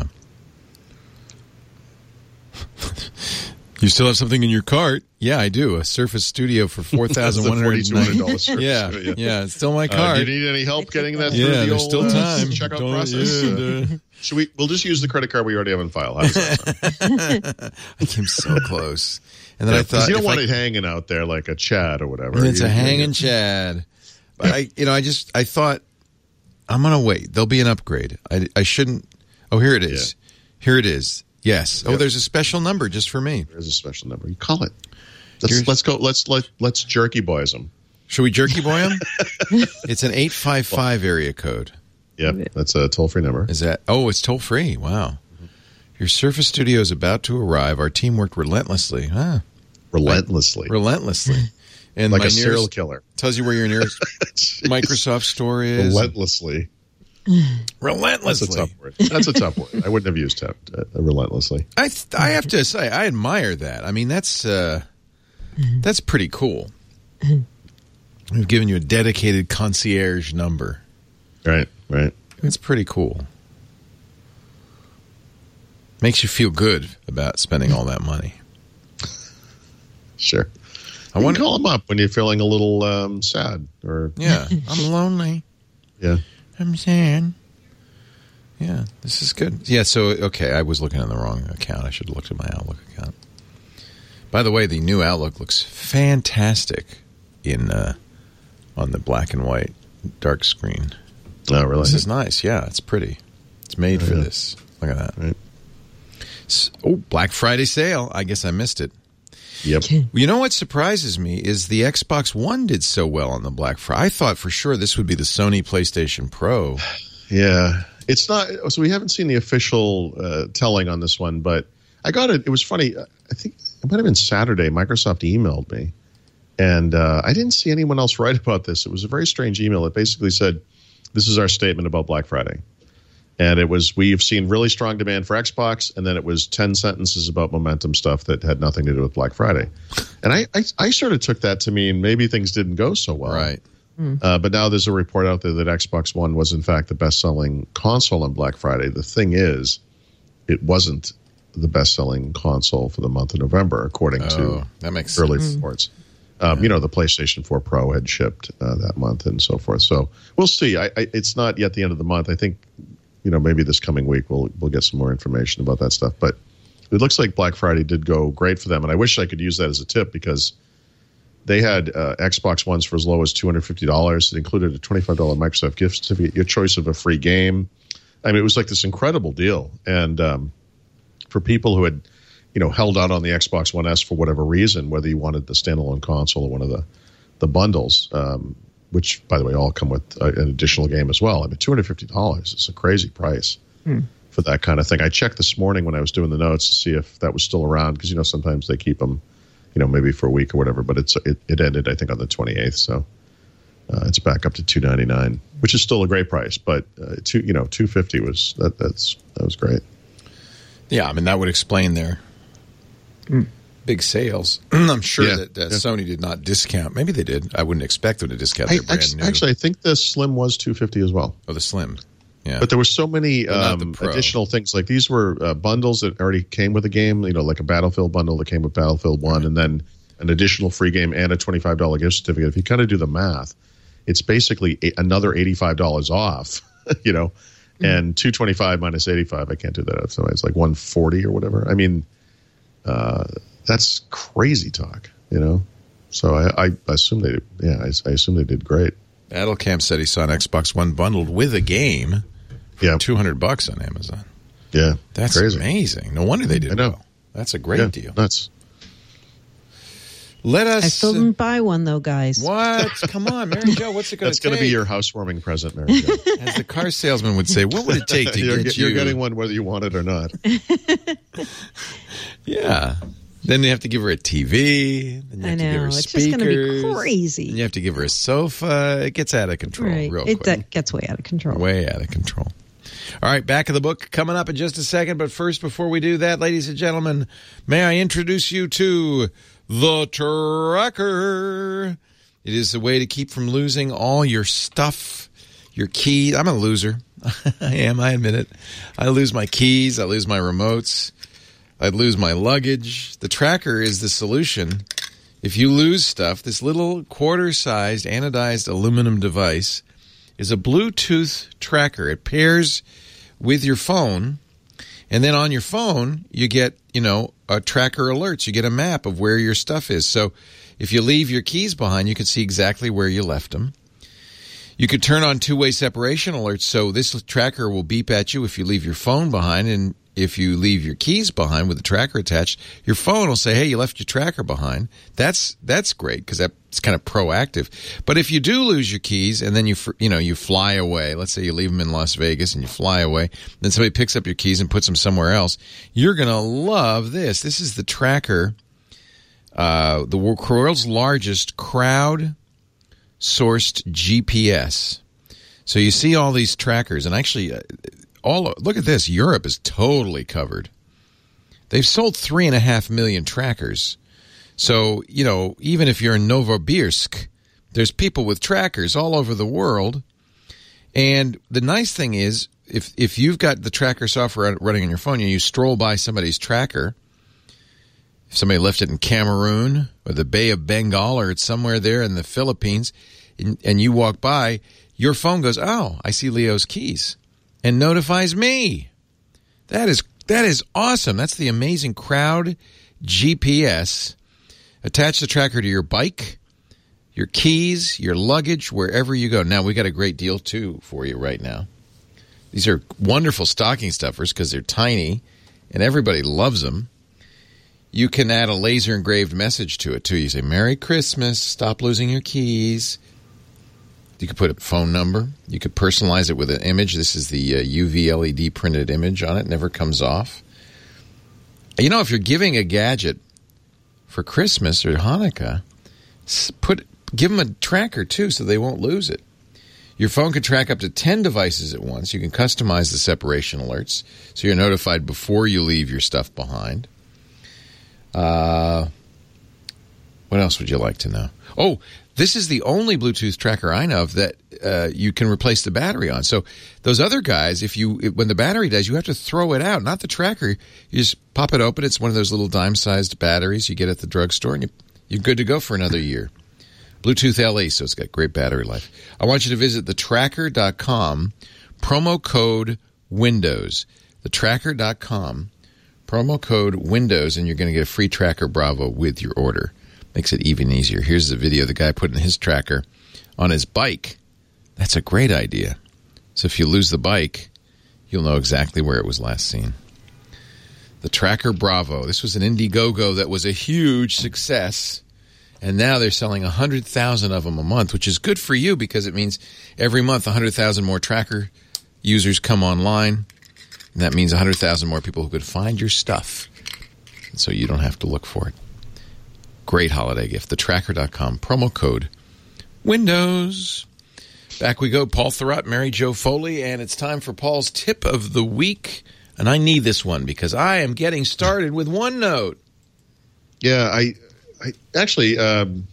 Speaker 1: You still have something in your cart? Yeah, I do. A Surface Studio for four thousand one hundred
Speaker 5: forty-two hundred dollars.
Speaker 1: Yeah, yeah, it's still my
Speaker 5: Uh,
Speaker 1: cart.
Speaker 5: do you need any help getting that through
Speaker 1: yeah,
Speaker 5: the
Speaker 1: there's
Speaker 5: old
Speaker 1: still
Speaker 5: uh,
Speaker 1: time.
Speaker 5: checkout
Speaker 1: Don't-
Speaker 5: process?
Speaker 1: yeah,
Speaker 5: Should we? We'll just use the credit card we already have on file. How does that sound?
Speaker 1: I came so close, and then
Speaker 5: Yeah,
Speaker 1: I
Speaker 5: 'cause
Speaker 1: thought
Speaker 5: you don't
Speaker 1: if
Speaker 5: want
Speaker 1: I,
Speaker 5: it hanging out there like a Chad or whatever.
Speaker 1: and it's
Speaker 5: You-
Speaker 1: a hanging Chad. But I, you know, I just I thought I'm gonna wait. There'll be an upgrade. I, I shouldn't. Oh, here it is. Here it is. Yes. Oh,
Speaker 5: Yep.
Speaker 1: there's a special number just for me.
Speaker 5: There's a special number. You call it. Let's,
Speaker 1: Here's-
Speaker 5: let's go. Let's let let's jerky boys them.
Speaker 1: Should we jerky boy him? It's an eight five five area code.
Speaker 5: Yeah, that's a toll free number.
Speaker 1: Is that? Oh, it's toll free. Wow. Your Surface Studio is about to arrive. Our team worked relentlessly. Huh.
Speaker 5: Relentlessly,
Speaker 1: Relentlessly. And
Speaker 5: like
Speaker 1: my
Speaker 5: a serial
Speaker 1: nearest,
Speaker 5: killer.
Speaker 1: tells you where your nearest Microsoft store is.
Speaker 5: Relentlessly. That's
Speaker 1: Relentlessly.
Speaker 5: a tough word. That's a tough word. I wouldn't have used uh, relentlessly.
Speaker 1: I th- I have to say I admire that. I mean that's uh, that's pretty cool. We've given you a dedicated concierge number.
Speaker 5: Right, right.
Speaker 1: It's pretty cool. Makes you feel good about spending all that money.
Speaker 5: Sure.
Speaker 1: I
Speaker 5: I
Speaker 1: wonder-
Speaker 5: want to call them up when you're feeling a little um, sad or
Speaker 1: Yeah, I'm lonely.
Speaker 5: yeah.
Speaker 1: I'm sad. Yeah, this is good. Yeah, so, okay, I was looking on the wrong account. I should have looked at my Outlook account. By the way, the new Outlook looks fantastic in uh, on the black and white dark screen.
Speaker 5: Oh, really?
Speaker 1: This is nice. Yeah, it's pretty. It's made
Speaker 5: Oh,
Speaker 1: for
Speaker 5: yeah.
Speaker 1: this. Look at that.
Speaker 5: Right.
Speaker 1: S- Oh, Black Friday sale. I guess I missed it.
Speaker 5: Yep.
Speaker 1: You know what surprises me is the Xbox One did so well on the Black Friday. I thought for sure this would be the Sony PlayStation Pro.
Speaker 5: Yeah. It's not. So we haven't seen the official uh, telling on this one, but I got it. It was funny. I think it might have been Saturday. Microsoft emailed me, and uh, I didn't see anyone else write about this. It was a very strange email. It basically said, "This is our statement about Black Friday." And it was, we've seen really strong demand for Xbox, and then it was ten sentences about momentum stuff that had nothing to do with Black Friday. And I, I, I sort of took that to mean maybe things didn't go so well.
Speaker 1: Right.
Speaker 5: Uh, but now there's a report out there that Xbox One was, in fact, the best-selling console on Black Friday. The thing is, it wasn't the best-selling console for the month of November, according
Speaker 1: Oh,
Speaker 5: to
Speaker 1: that makes
Speaker 5: early
Speaker 1: sense.
Speaker 5: reports. Um, You know, the PlayStation four Pro had shipped uh, that month and so forth. So we'll see. I, I, it's not yet the end of the month. I think, you know, maybe this coming week we'll we'll get some more information about that stuff. But it looks like Black Friday did go great for them, and I wish I could use that as a tip because they had uh, Xbox Ones for as low as two hundred fifty dollars. It included a twenty-five dollars Microsoft gift certificate, your choice of a free game. I mean, it was like this incredible deal. And um, for people who had, you know, held out on the Xbox One S for whatever reason, whether you wanted the standalone console or one of the, the bundles, um, which, by the way, all come with uh, an additional game as well. I mean, two hundred fifty dollars is a crazy price
Speaker 6: Hmm.
Speaker 5: for that kind of thing. I checked this morning when I was doing the notes to see if that was still around because, you know, sometimes they keep them, you know, maybe for a week or whatever, but it's it, it ended, I think, on the twenty-eighth. So uh, it's back up to two ninety-nine, which is still a great price, but uh, two, you know, two fifty was that that's that was great.
Speaker 1: Yeah, I mean, that would explain their big sales. I'm sure
Speaker 5: Yeah,
Speaker 1: that uh,
Speaker 5: yeah.
Speaker 1: Sony did not discount. Maybe they did. I wouldn't expect them to discount
Speaker 5: I,
Speaker 1: their brand
Speaker 5: actually,
Speaker 1: new.
Speaker 5: actually, I think the Slim was two fifty as well.
Speaker 1: Oh, the Slim. Yeah.
Speaker 5: But there were so many
Speaker 1: But not the
Speaker 5: um,
Speaker 1: Pro.
Speaker 5: additional things. Like these were uh, bundles that already came with the game, you know, like a Battlefield bundle that came with Battlefield one, and then an additional free game and a twenty-five dollars gift certificate. If you kind of do the math, it's basically a, another eighty-five dollars off, you know, and two twenty-five minus eighty-five. I can't do that. So it's like one forty or whatever. I mean, uh, that's crazy talk, you know. So I, I assume they did. Yeah, I, I assume they did great.
Speaker 1: Adelcamp said he saw an Xbox One bundled with a game for
Speaker 5: Yeah.
Speaker 1: two hundred bucks on Amazon.
Speaker 5: Yeah,
Speaker 1: That's
Speaker 5: crazy.
Speaker 1: amazing. No wonder they did
Speaker 5: I know.
Speaker 1: well. That's a great
Speaker 5: Yeah,
Speaker 1: deal.
Speaker 5: nuts.
Speaker 1: Let us.
Speaker 6: I still didn't buy one though, guys.
Speaker 1: What? Come on, Mary Jo. What's it going
Speaker 5: That's
Speaker 1: to take?
Speaker 5: going to be your housewarming present, Mary Jo.
Speaker 1: As the car salesman would say, what would it take to
Speaker 5: you're,
Speaker 1: get
Speaker 5: you're
Speaker 1: you?
Speaker 5: getting one whether you want it or not.
Speaker 1: Yeah. Then you have to give her a T V. Then you
Speaker 6: I
Speaker 1: have to give
Speaker 6: know.
Speaker 1: her
Speaker 6: It's
Speaker 1: speakers.
Speaker 6: just going to be crazy.
Speaker 1: Then you have to give her a sofa. It gets out of control
Speaker 6: Right.
Speaker 1: real
Speaker 6: It
Speaker 1: quick.
Speaker 6: that gets way out of control.
Speaker 1: Way out of control. All right, back of the book coming up in just a second. But first, before we do that, ladies and gentlemen, may I introduce you to the Tracker. It is a way to keep from losing all your stuff, your keys. I'm a loser. I am. I admit it. I lose my keys. I lose my remotes. I'd lose my luggage. The Tracker is the solution. If you lose stuff, this little quarter-sized anodized aluminum device is a Bluetooth tracker. It pairs with your phone, and then on your phone, you get, you know, a tracker alerts. You get a map of where your stuff is. So if you leave your keys behind, you can see exactly where you left them. You could turn on two-way separation alerts, so this tracker will beep at you if you leave your phone behind, and if you leave your keys behind with the tracker attached, your phone will say, hey, you left your tracker behind. That's that's great because that's kind of proactive. But if you do lose your keys and then you you know you fly away, let's say you leave them in Las Vegas and you fly away, then somebody picks up your keys and puts them somewhere else, you're going to love this. This is the tracker, uh, the world's largest crowd-sourced G P S. So you see all these trackers, and actually... Uh, All look at this. Europe is totally covered. They've sold three and a half million trackers. So, you know, even if you're in Novosibirsk, there's people with trackers all over the world. And the nice thing is, if if you've got the tracker software running on your phone and you stroll by somebody's tracker, if somebody left it in Cameroon or the Bay of Bengal or it's somewhere there in the Philippines, and, and you walk by, your phone goes, oh, I see Leo's keys. And notifies me. That is that is awesome. That's the amazing Crowd G P S. Attach the tracker to your bike, your keys, your luggage, wherever you go. Now, we got a great deal, too, for you right now. These are wonderful stocking stuffers because they're tiny, and everybody loves them. You can add a laser-engraved message to it, too. You say, Merry Christmas, stop losing your keys. You could put a phone number. You could personalize it with an image. This is the uh, U V L E D printed image on it. Never comes off. You know, if you're giving a gadget for Christmas or Hanukkah, put give them a tracker, too, so they won't lose it. Your phone can track up to ten devices at once. You can customize the separation alerts, so you're notified before you leave your stuff behind. Uh, what else would you like to know? Oh, this is the only Bluetooth tracker I know of that uh, you can replace the battery on. So those other guys, if you when the battery dies, you have to throw it out, not the tracker. You just pop it open. It's one of those little dime-sized batteries you get at the drugstore, and you, you're good to go for another year. Bluetooth L E, so it's got great battery life. I want you to visit the tracker dot com, promo code Windows. the tracker dot com, promo code Windows, and you're going to get a free Tracker Bravo with your order. Makes it even easier. Here's the video of the guy putting his tracker on his bike. That's a great idea. So if you lose the bike, you'll know exactly where it was last seen. The Tracker Bravo. This was an Indiegogo that was a huge success, and now they're selling one hundred thousand of them a month, which is good for you because it means every month one hundred thousand more tracker users come online, and that means one hundred thousand more people who could find your stuff, and so you don't have to look for it. Great holiday gift. the tracker dot com, promo code Windows. Back we go. Paul Thurrott, Mary Jo Foley, and it's time for Paul's tip of the week. And I need this one because I am getting started with OneNote.
Speaker 5: Yeah, I, I actually, um,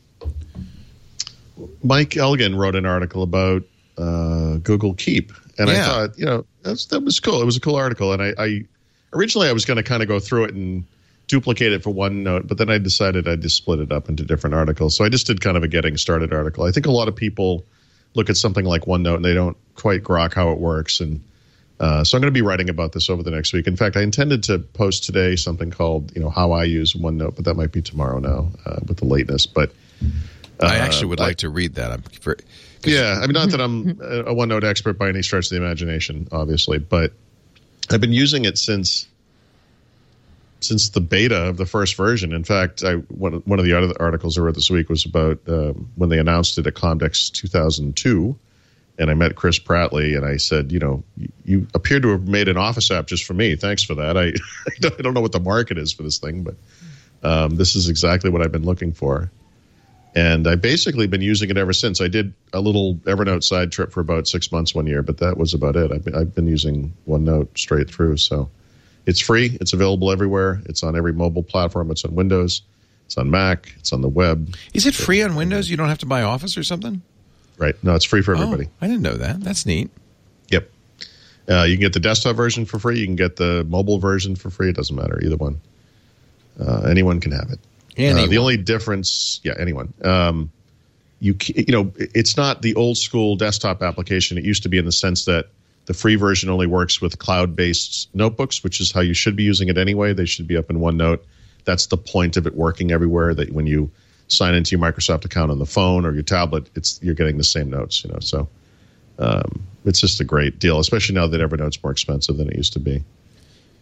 Speaker 5: Mike Elgin wrote an article about uh, Google Keep, and yeah. I thought, you know, that's, that was cool. It was a cool article, and I, I originally I was going to kind of go through it and duplicate it for OneNote, but then I decided I'd just split it up into different articles. So I just did kind of a getting started article. I think a lot of people look at something like OneNote and they don't quite grok how it works. And uh, so I'm going to be writing about this over the next week. In fact, I intended to post today something called, you know, how I use OneNote, but that might be tomorrow now uh, with the lateness. But uh,
Speaker 1: I actually would I, like to read that. I'm for,
Speaker 5: yeah, I mean, not that I'm a OneNote expert by any stretch of the imagination, obviously, but I've been using it since since the beta of the first version. In fact, I one, one of the other articles I wrote this week was about um, when they announced it at Comdex two thousand two, and I met Chris Prattley, and I said, you know, you, you appear to have made an Office app just for me. Thanks for that. I, I don't know what the market is for this thing, but um, this is exactly what I've been looking for. And I've basically been using it ever since. I did a little Evernote side trip for about six months one year, but that was about it. I've been, I've been using OneNote straight through, so... It's free. It's available everywhere. It's on every mobile platform. It's on Windows. It's on Mac. It's on the web.
Speaker 1: Is it free on Windows? You don't have to buy Office or something?
Speaker 5: Right. No, it's free for everybody.
Speaker 1: Oh, I didn't know that. That's neat.
Speaker 5: Yep. Uh, you can get the desktop version for free. You can get the mobile version for free. It doesn't matter. Either one. Uh, anyone can have it.
Speaker 1: Anyone.
Speaker 5: Uh, the only difference, yeah, anyone. Um, you you know, it's not the old school desktop application it used to be in the sense that the free version only works with cloud-based notebooks, which is how you should be using it anyway. They should be up in OneNote. That's the point of it working everywhere, that when you sign into your Microsoft account on the phone or your tablet, it's you're getting the same notes. You know, So um, it's just a great deal, especially now that Evernote's more expensive than it used to be.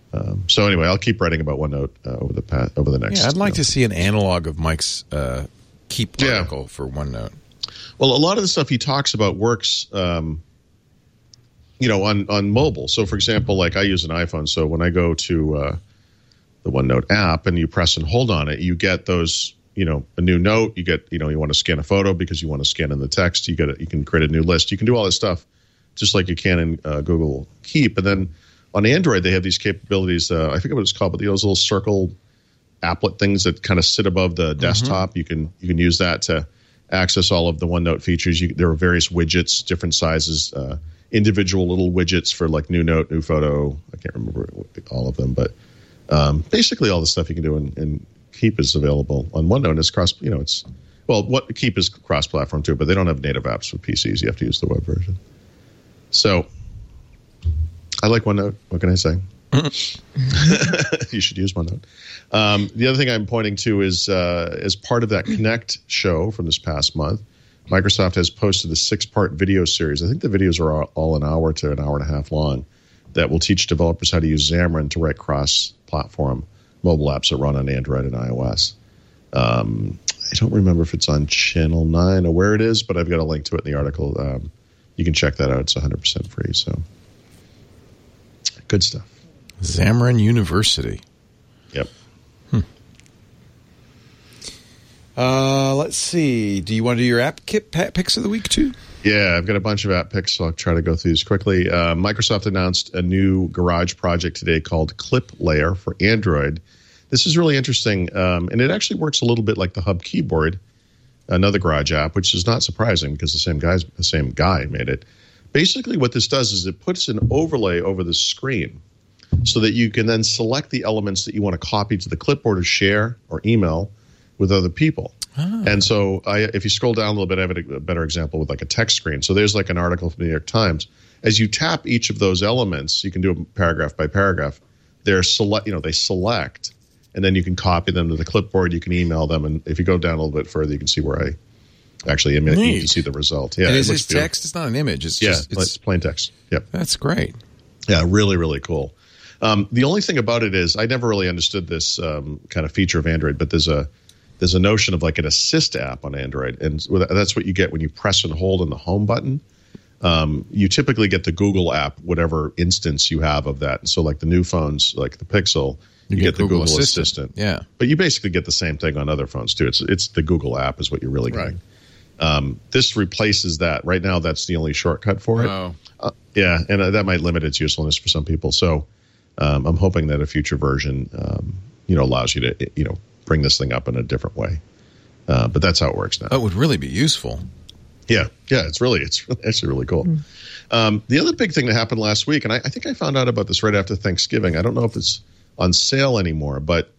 Speaker 5: Um, so anyway, I'll keep writing about OneNote uh, over the past, over the next.
Speaker 1: Yeah, I'd like
Speaker 5: you know.
Speaker 1: to see an analog of Mike's uh, Keep
Speaker 5: Yeah.
Speaker 1: article for OneNote.
Speaker 5: Well, a lot of the stuff he talks about works, um, you know, on, on mobile. So, for example, like I use an iPhone. So when I go to uh, the OneNote app and you press and hold on it, you get those, you know, a new note. You get, you know, you want to scan a photo because you want to scan in the text. You get, a, you can create a new list. You can do all this stuff just like you can in uh, Google Keep. And then on Android, they have these capabilities. Uh, I forget what it's called, but those little circle applet things that kind of sit above the desktop. Mm-hmm. You can you can use that to access all of the OneNote features. You, there are various widgets, different sizes, uh, individual little widgets for like new note, new photo. I can't remember all of them, but um, basically all the stuff you can do in, in Keep is available on OneNote. And it's cross, you know, it's well, what Keep is cross-platform too, but they don't have native apps for P Cs. You have to use the web version. So I like OneNote. What can I say? You should use OneNote. Um, the other thing I'm pointing to is uh, as part of that Connect show from this past month, Microsoft has posted a six-part video series. I think the videos are all, all an hour to an hour and a half long that will teach developers how to use Xamarin to write cross-platform mobile apps that run on Android and iOS. Um, I don't remember if it's on Channel nine or where it is, but I've got a link to it in the article. Um, you can check that out. It's one hundred percent free. So good stuff.
Speaker 1: Xamarin University.
Speaker 5: Yep.
Speaker 1: Hmm. Uh, let's see. Do you want to do your app kit picks of the week too?
Speaker 5: Yeah, I've got a bunch of app picks, so I'll try to go through these quickly. Uh, Microsoft announced a new garage project today called Clip Layer for Android. This is really interesting, um, and it actually works a little bit like the Hub Keyboard, another garage app, which is not surprising because the same guy's the same guy made it. Basically, what this does is it puts an overlay over the screen so that you can then select the elements that you want to copy to the clipboard or share or email with other people. Ah. And so I, if you scroll down a little bit, I have a better example with like a text screen. So there's like an article from the New York Times. As you tap each of those elements, you can do it paragraph by paragraph. They're select, you know, they select, and then you can copy them to the clipboard. You can email them, and if you go down a little bit further, you can see where I actually email. You can see the result. Yeah,
Speaker 1: and
Speaker 5: it
Speaker 1: is
Speaker 5: looks
Speaker 1: this text? It's not an image. It's
Speaker 5: yeah,
Speaker 1: just it's,
Speaker 5: it's plain text. Yep,
Speaker 1: that's great.
Speaker 5: Yeah, really, really cool. Um, the only thing about it is I never really understood this um, kind of feature of Android, but there's a there's a notion of like an assist app on Android, and that's what you get when you press and hold on the home button. Um, you typically get the Google app, whatever instance you have of that. So like the new phones, like the Pixel, you, you get, get the Google, Google Assistant. Assistant.
Speaker 1: Yeah,
Speaker 5: but you basically get the same thing on other phones too. It's it's the Google app is what you're really getting. Right. Um, this replaces that. Right now, that's the only shortcut for it.
Speaker 1: Oh.
Speaker 5: Uh, yeah, and uh, that might limit its usefulness for some people. So um, I'm hoping that a future version, um, you know, allows you to, you know, bring this thing up in a different way. Uh, but that's how it works now.
Speaker 1: That would really be useful.
Speaker 5: Yeah, yeah, it's really, it's actually really cool. Mm. Um, the other big thing that happened last week, and I, I think I found out about this right after Thanksgiving. I don't know if it's on sale anymore, but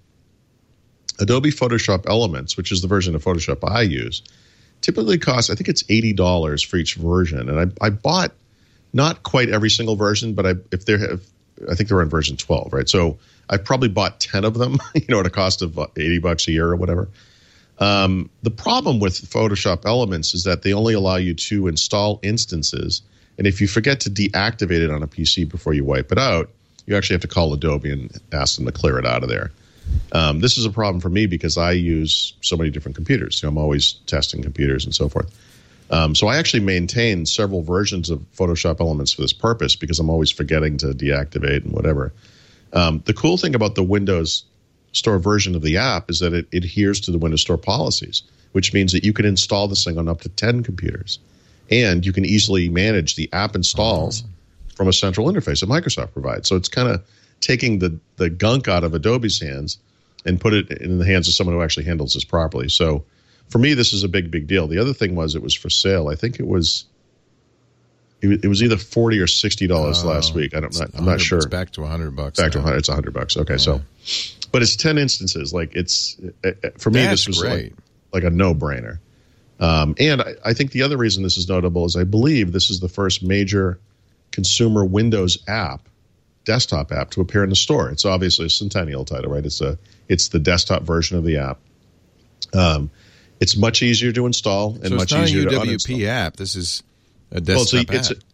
Speaker 5: Adobe Photoshop Elements, which is the version of Photoshop I use, typically costs, I think it's eighty dollars for each version. And I, I bought not quite every single version, but I if they have, I think they're on version twelve, right? So I probably bought ten of them, you know, at a cost of eighty bucks a year or whatever. Um, the problem with Photoshop Elements is that they only allow you to install instances. And if you forget to deactivate it on a P C before you wipe it out, you actually have to call Adobe and ask them to clear it out of there. Um, this is a problem for me because I use so many different computers. You know, I'm always testing computers and so forth. Um, so I actually maintain several versions of Photoshop Elements for this purpose because I'm always forgetting to deactivate and whatever. Um, the cool thing about the Windows Store version of the app is that it adheres to the Windows Store policies, which means that you can install this thing on up to ten computers. And you can easily manage the app installs from a central interface that Microsoft provides. So it's kind of taking the, the gunk out of Adobe's hands and put it in the hands of someone who actually handles this properly. So for me, this is a big, big deal. The other thing was it was for sale. I think it was it was either forty or sixty dollars oh, last week. I don't, not, I'm not sure.
Speaker 1: It's back to a hundred bucks.
Speaker 5: Back
Speaker 1: now.
Speaker 5: to a hundred. It's a hundred bucks. Okay, yeah. So, but it's ten instances. Like it's for me,
Speaker 1: That's
Speaker 5: this was
Speaker 1: great.
Speaker 5: like, like a no brainer. Um, and I, I think the other reason this is notable is I believe this is the first major consumer Windows app, desktop app, to appear in the store. It's obviously a Centennial title, right? It's a it's the desktop version of the app. Um, it's much easier to install and
Speaker 1: so
Speaker 5: much
Speaker 1: it's not
Speaker 5: easier
Speaker 1: a U
Speaker 5: to
Speaker 1: W P
Speaker 5: uninstall.
Speaker 1: app. This is a desktop
Speaker 5: well, it's a,
Speaker 1: app.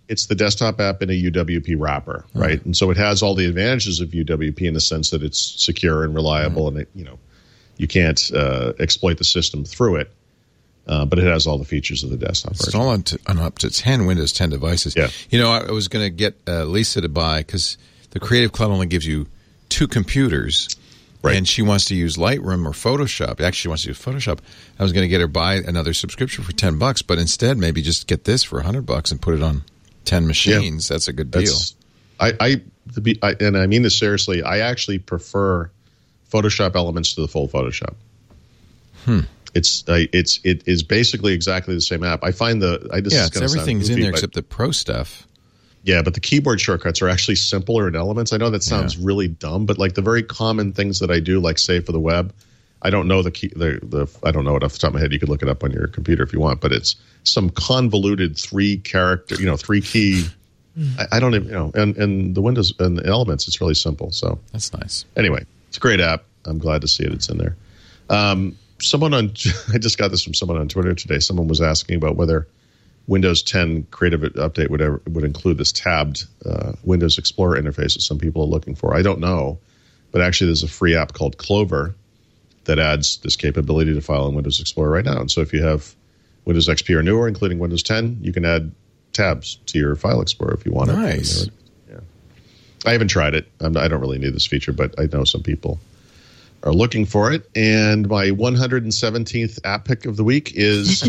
Speaker 5: it's the desktop app in a U W P wrapper, right? right? And so it has all the advantages of U W P in the sense that it's secure and reliable, mm-hmm. and it, you know, you can't uh, exploit the system through it. Uh, but it has all the features of the desktop
Speaker 1: it's
Speaker 5: version.
Speaker 1: It's all on, to, on up to ten Windows ten devices.
Speaker 5: Yeah.
Speaker 1: You know, I, I was going to get uh, Lisa to buy, because the Creative Cloud only gives you two computers, right. and she wants to use Lightroom or Photoshop. Actually, she wants to use Photoshop. I was going to get her buy another subscription for ten bucks, but instead maybe just get this for a hundred bucks and put it on ten machines. Yeah. That's a good deal.
Speaker 5: That's, I, I, to be, I, and I mean this seriously, I actually prefer Photoshop Elements to the full Photoshop.
Speaker 1: Hmm.
Speaker 5: It's uh, it's it is basically exactly the same app. I find the I just
Speaker 1: yeah, it's, everything's goofy, in there except the pro stuff.
Speaker 5: Yeah, but the keyboard shortcuts are actually simpler in Elements. I know that sounds yeah. really dumb, but like the very common things that I do, like save for the web, I don't know the key. The, the I don't know it off the top of my head. You could look it up on your computer if you want, but it's some convoluted three character, you know, three key. I, I don't even you know, and and the Windows and the Elements, it's really simple. So
Speaker 1: that's nice.
Speaker 5: Anyway, it's a great app. I'm glad to see it. It's in there. Um, Someone on, I just got this from someone on Twitter today. Someone was asking about whether Windows ten Creative Update would ever, would include this tabbed uh, Windows Explorer interface that some people are looking for. I don't know, but actually there's a free app called Clover that adds this capability to file in Windows Explorer right now. And so if you have Windows X P or newer, including Windows ten, you can add tabs to your File Explorer if you want
Speaker 1: nice.
Speaker 5: it. Nice. Yeah. I haven't tried it. I'm, I don't really need this feature, but I know some people are looking for it. And my one hundred seventeenth app pick of the week is,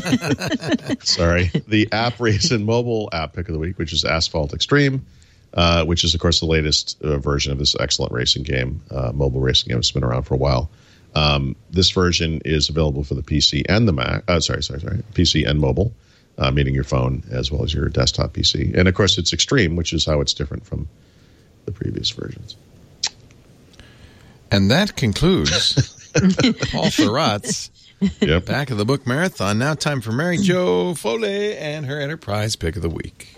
Speaker 5: sorry, the App Racing mobile app pick of the week, which is Asphalt Extreme, uh, which is, of course, the latest uh, version of this excellent racing game, uh, mobile racing game. It's been around for a while. Um, this version is available for the P C and the Mac. Uh, sorry, sorry, sorry, P C and mobile, uh, meaning your phone as well as your desktop P C. And, of course, it's Extreme, which is how it's different from the previous versions.
Speaker 1: And that concludes Paul Thurrott's yep. Back of the Book Marathon. Now time for Mary Jo Foley and her Enterprise Pick of the Week.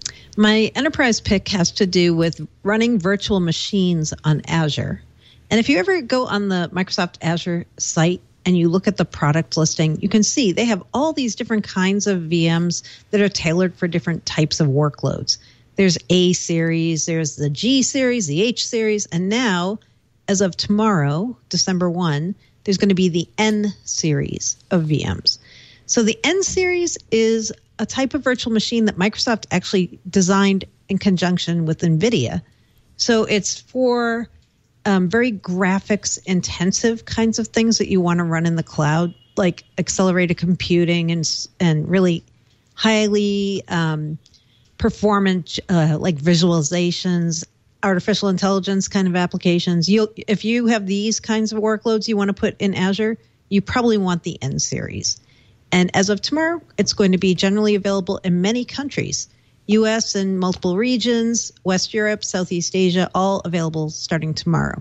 Speaker 6: My Enterprise pick has to do with running virtual machines on Azure. And if you ever go on the Microsoft Azure site and you look at the product listing, you can see they have all these different kinds of V Ms that are tailored for different types of workloads. There's A series, there's the G series, the H series, and now, as of tomorrow, December first, there's going to be the N series of V Ms. So the N series is a type of virtual machine that Microsoft actually designed in conjunction with NVIDIA. So it's for um, very graphics-intensive kinds of things that you want to run in the cloud, like accelerated computing and and really highly um, performant, uh, like visualizations, artificial intelligence kind of applications. You'll, if you have these kinds of workloads you want to put in Azure, you probably want the N series. And as of tomorrow, it's going to be generally available in many countries, U S and multiple regions, West Europe, Southeast Asia, all available starting tomorrow.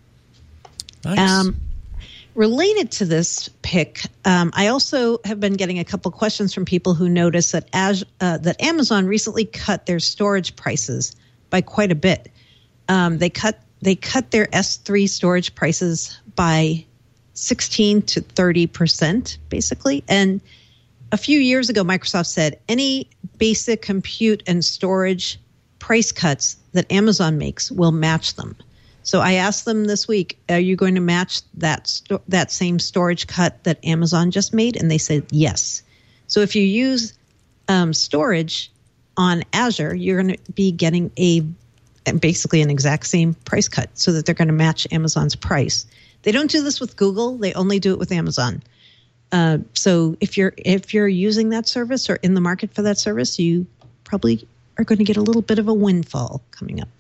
Speaker 1: Nice.
Speaker 6: Um, related to this pick, um, I also have been getting a couple questions from people who noticed that Azure, uh, that Amazon recently cut their storage prices by quite a bit. Um, they cut they cut their S three storage prices by sixteen to thirty percent, basically. And a few years ago, Microsoft said any basic compute and storage price cuts that Amazon makes will match them. So I asked them this week, are you going to match that sto- that same storage cut that Amazon just made? And they said yes. So if you use um, storage on Azure, you're going to be getting a basically an exact same price cut so that they're going to match Amazon's price. They don't do this with Google. They only do it with Amazon. Uh, so if you're if you're using that service or in the market for that service, you probably are going to get a little bit of a windfall coming up.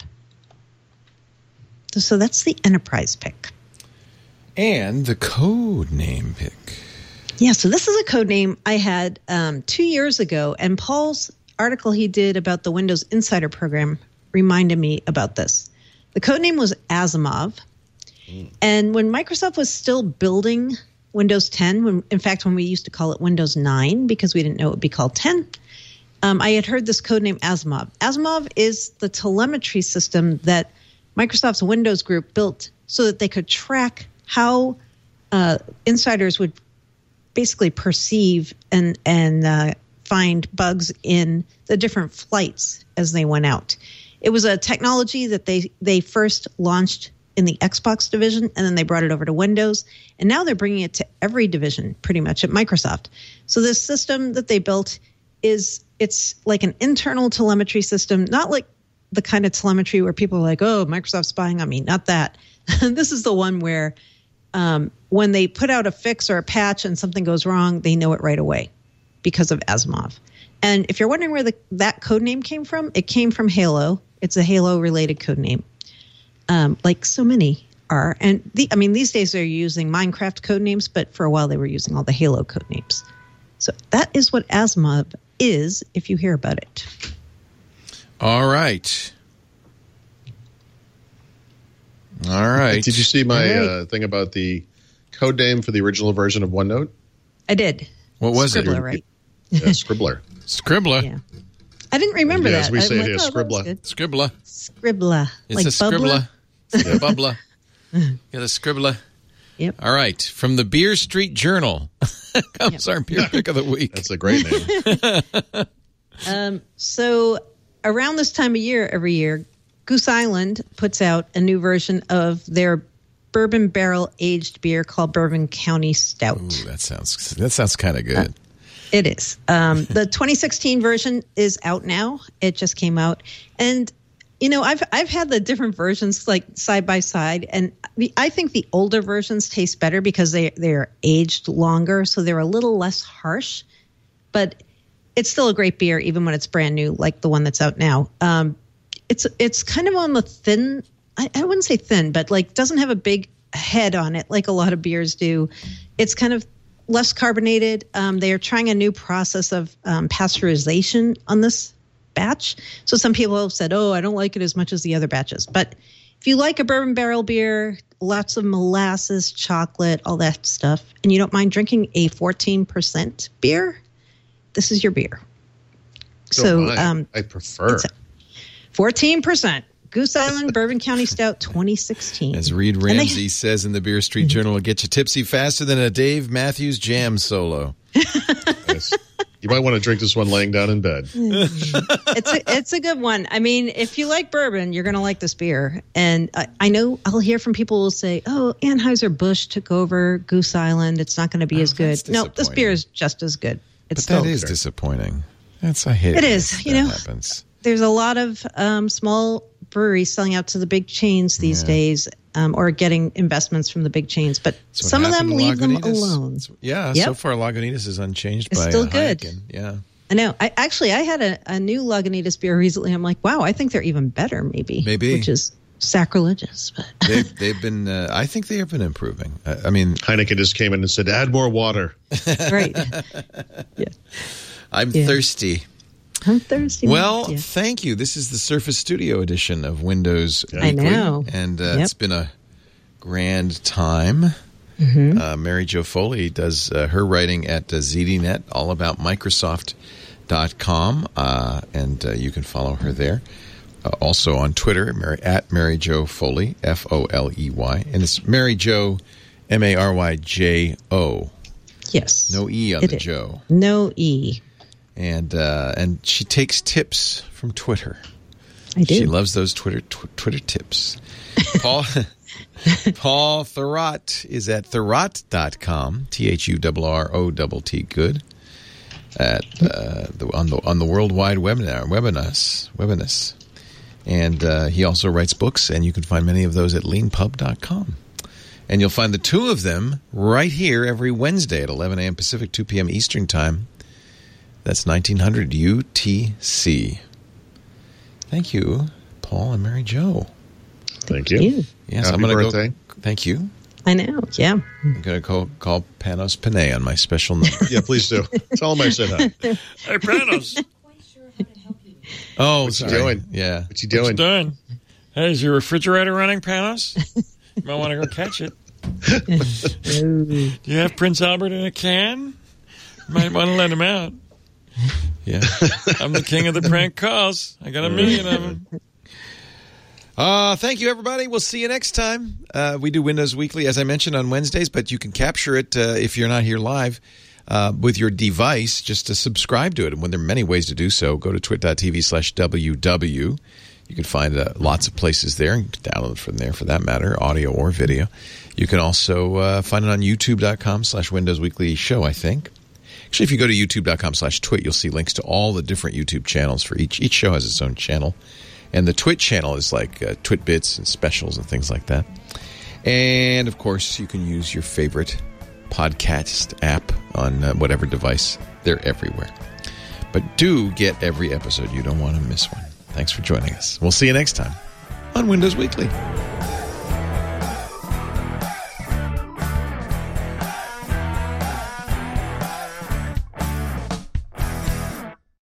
Speaker 6: So, so that's the Enterprise pick.
Speaker 1: And the code name pick.
Speaker 6: Yeah, so this is a code name I had um, two years ago, and Paul's article he did about the Windows Insider program reminded me about this. The code name was Asimov. Mm. And when Microsoft was still building Windows ten, when, in fact, when we used to call it Windows nine because we didn't know it would be called ten, um, I had heard this code name Asimov. Asimov is the telemetry system that Microsoft's Windows group built so that they could track how uh, insiders would basically perceive and, and uh, find bugs in the different flights as they went out. It was a technology that they, they first launched in the Xbox division, and then they brought it over to Windows. And now they're bringing it to every division pretty much at Microsoft. So this system that they built is, it's like an internal telemetry system, not like the kind of telemetry where people are like, oh, Microsoft's spying on me. Not that. This is the one where um, when they put out a fix or a patch and something goes wrong, they know it right away because of Asimov. And if you're wondering where the, that code name came from, it came from Halo. It's a Halo-related code name. Um, like so many are. And the, I mean, these days they're using Minecraft code names, but for a while they were using all the Halo code names. So that is what Asimov is, if you hear about it.
Speaker 1: All right. All right.
Speaker 5: Did you see my
Speaker 6: right.
Speaker 5: uh, thing about the code name for the original version of OneNote?
Speaker 6: I did.
Speaker 1: What was
Speaker 6: Scribbler,
Speaker 1: it?
Speaker 6: right?
Speaker 5: Yeah, Scribbler.
Speaker 1: Scribbler.
Speaker 6: Yeah. I didn't remember
Speaker 5: Yeah,
Speaker 6: that.
Speaker 5: as we
Speaker 6: I'm
Speaker 5: say
Speaker 6: like,
Speaker 5: here,
Speaker 6: oh, that was
Speaker 5: Scribbler.
Speaker 6: good.
Speaker 1: Scribbler.
Speaker 6: Scribbler.
Speaker 1: It's
Speaker 6: like
Speaker 1: a
Speaker 6: bubbler?
Speaker 1: scribbler. It's a bubbler. Got a scribbler.
Speaker 6: Yep.
Speaker 1: All right. From the Beer Street Journal comes
Speaker 6: Yep.
Speaker 1: our beer pick of the week.
Speaker 5: That's a great name.
Speaker 6: Um, so around this time of year, every year, Goose Island puts out a new version of their bourbon barrel aged beer called Bourbon County Stout.
Speaker 1: Ooh, that sounds that sounds kind of good.
Speaker 6: Uh, It is. Um, the twenty sixteen version is out now. It just came out. And, you know, I've I've had the different versions like side by side. And the, I think the older versions taste better because they, they're aged longer. So they're a little less harsh. But it's still a great beer, even when it's brand new, like the one that's out now. Um, it's it's kind of on the thin, I, I wouldn't say thin, but like doesn't have a big head on it like a lot of beers do. It's kind of less carbonated. Um, they are trying a new process of um, pasteurization on this batch. So some people have said, oh, I don't like it as much as the other batches. But if you like a bourbon barrel beer, lots of molasses, chocolate, all that stuff, and you don't mind drinking a fourteen percent beer, this is your beer.
Speaker 5: Don't
Speaker 6: so
Speaker 5: mind.
Speaker 6: um,
Speaker 5: I prefer.
Speaker 6: fourteen percent. Goose Island Bourbon County Stout twenty sixteen.
Speaker 1: As Reed
Speaker 6: And
Speaker 1: Ramsey
Speaker 6: they-
Speaker 1: says in the Beer Street Journal, will get you tipsy faster than a Dave Matthews Jam solo.
Speaker 5: Yes. You might want to drink this one laying down in bed.
Speaker 6: it's a, it's a good one. I mean, if you like bourbon, you're going to like this beer. And I, I know I'll hear from people who will say, oh, Anheuser-Busch took over Goose Island. It's not going to be
Speaker 1: Oh,
Speaker 6: as good.
Speaker 1: that's
Speaker 6: No, this
Speaker 1: disappointing.
Speaker 6: beer is just as good. It's
Speaker 1: But that
Speaker 6: still
Speaker 1: is disappointing. That's I hate
Speaker 6: It
Speaker 1: when
Speaker 6: is,
Speaker 1: that
Speaker 6: you know.
Speaker 1: happens.
Speaker 6: There's a lot of um, small breweries selling out to the big chains these
Speaker 1: Yeah.
Speaker 6: days, um, or getting investments from the big chains. But
Speaker 1: That's what
Speaker 6: some of them
Speaker 1: happened to
Speaker 6: leave them
Speaker 1: Lagunitas.
Speaker 6: alone.
Speaker 1: That's- Yeah,
Speaker 6: Yep.
Speaker 1: so far Lagunitas is unchanged
Speaker 6: It's
Speaker 1: by
Speaker 6: still
Speaker 1: uh,
Speaker 6: good.
Speaker 1: Heineken. Yeah.
Speaker 6: I know. I actually I had a, a new Lagunitas beer recently. I'm like, wow, I think they're even better. Maybe,
Speaker 1: Maybe.
Speaker 6: which is sacrilegious. But
Speaker 1: They've, they've been, uh, I think they have been improving. I, I mean,
Speaker 5: Heineken just came in and said, add more water.
Speaker 6: right. Yeah.
Speaker 1: I'm
Speaker 6: Yeah.
Speaker 1: thirsty.
Speaker 6: I'm thirsty.
Speaker 1: Well,
Speaker 6: Yeah.
Speaker 1: thank you. This is the Surface Studio edition of Windows
Speaker 6: I
Speaker 1: Weekly.
Speaker 6: know.
Speaker 1: And uh,
Speaker 6: Yep.
Speaker 1: it's been a grand time.
Speaker 6: Mm-hmm.
Speaker 1: Uh, Mary Jo Foley does uh, her writing at uh, Z D Net, all about Microsoft dot com, uh, and uh, you can follow her there. Uh, also on Twitter, Mary, at Mary Jo Foley, F O L E Y. And it's Mary Jo, M A R Y J O.
Speaker 6: Yes.
Speaker 1: No E on
Speaker 6: It
Speaker 1: the
Speaker 6: is.
Speaker 1: Joe.
Speaker 6: No E.
Speaker 1: And uh, and she takes tips from Twitter.
Speaker 6: I do.
Speaker 1: She loves those Twitter tw- Twitter tips. Paul Paul Thurrott is at thurrott dot com, T H U R R O T T, good, at uh, the, on the on the World Wide Webinar, Webinars, Webinars. And uh, he also writes books, and you can find many of those at lean pub dot com. And you'll find the two of them right here every Wednesday at eleven a.m. Pacific, two p.m. Eastern Time. That's nineteen hundred U T C. Thank you, Paul and Mary Jo.
Speaker 5: Thank you.
Speaker 6: You.
Speaker 1: Yes,
Speaker 5: Happy
Speaker 1: I'm going to
Speaker 5: birthday.
Speaker 1: go. Thank you.
Speaker 6: I know. Yeah.
Speaker 1: I'm going to call, call Panos Panay on my special number.
Speaker 5: Yeah, please do. Tell him I said hi.
Speaker 1: Hey, Panos. Oh,
Speaker 5: What's he
Speaker 1: sorry.
Speaker 5: doing?
Speaker 1: Yeah.
Speaker 5: What's he doing?
Speaker 7: Done. Hey, is your refrigerator running, Panos? You might want to go catch it. Do you have Prince Albert in a can? You might want to let him out.
Speaker 1: Yeah.
Speaker 7: I'm the king of the prank calls. I got a million of them.
Speaker 1: Uh, thank you, everybody. We'll see you next time. Uh, we do Windows Weekly, as I mentioned, on Wednesdays, but you can capture it uh, if you're not here live uh, with your device just to subscribe to it. And when there are many ways to do so, go to twit.tv slash WW. You can find uh, lots of places there. You can download it from there for that matter, audio or video. You can also uh, find it on youtube.com slash Windows Weekly Show, I think. Actually, if you go to youtube.com slash twit, you'll see links to all the different YouTube channels for each. Each show has its own channel. And the Twit channel is like uh, Twit Bits and specials and things like that. And, of course, you can use your favorite podcast app on uh, whatever device. They're everywhere. But do get every episode. You don't want to miss one. Thanks for joining us. We'll see you next time on Windows Weekly.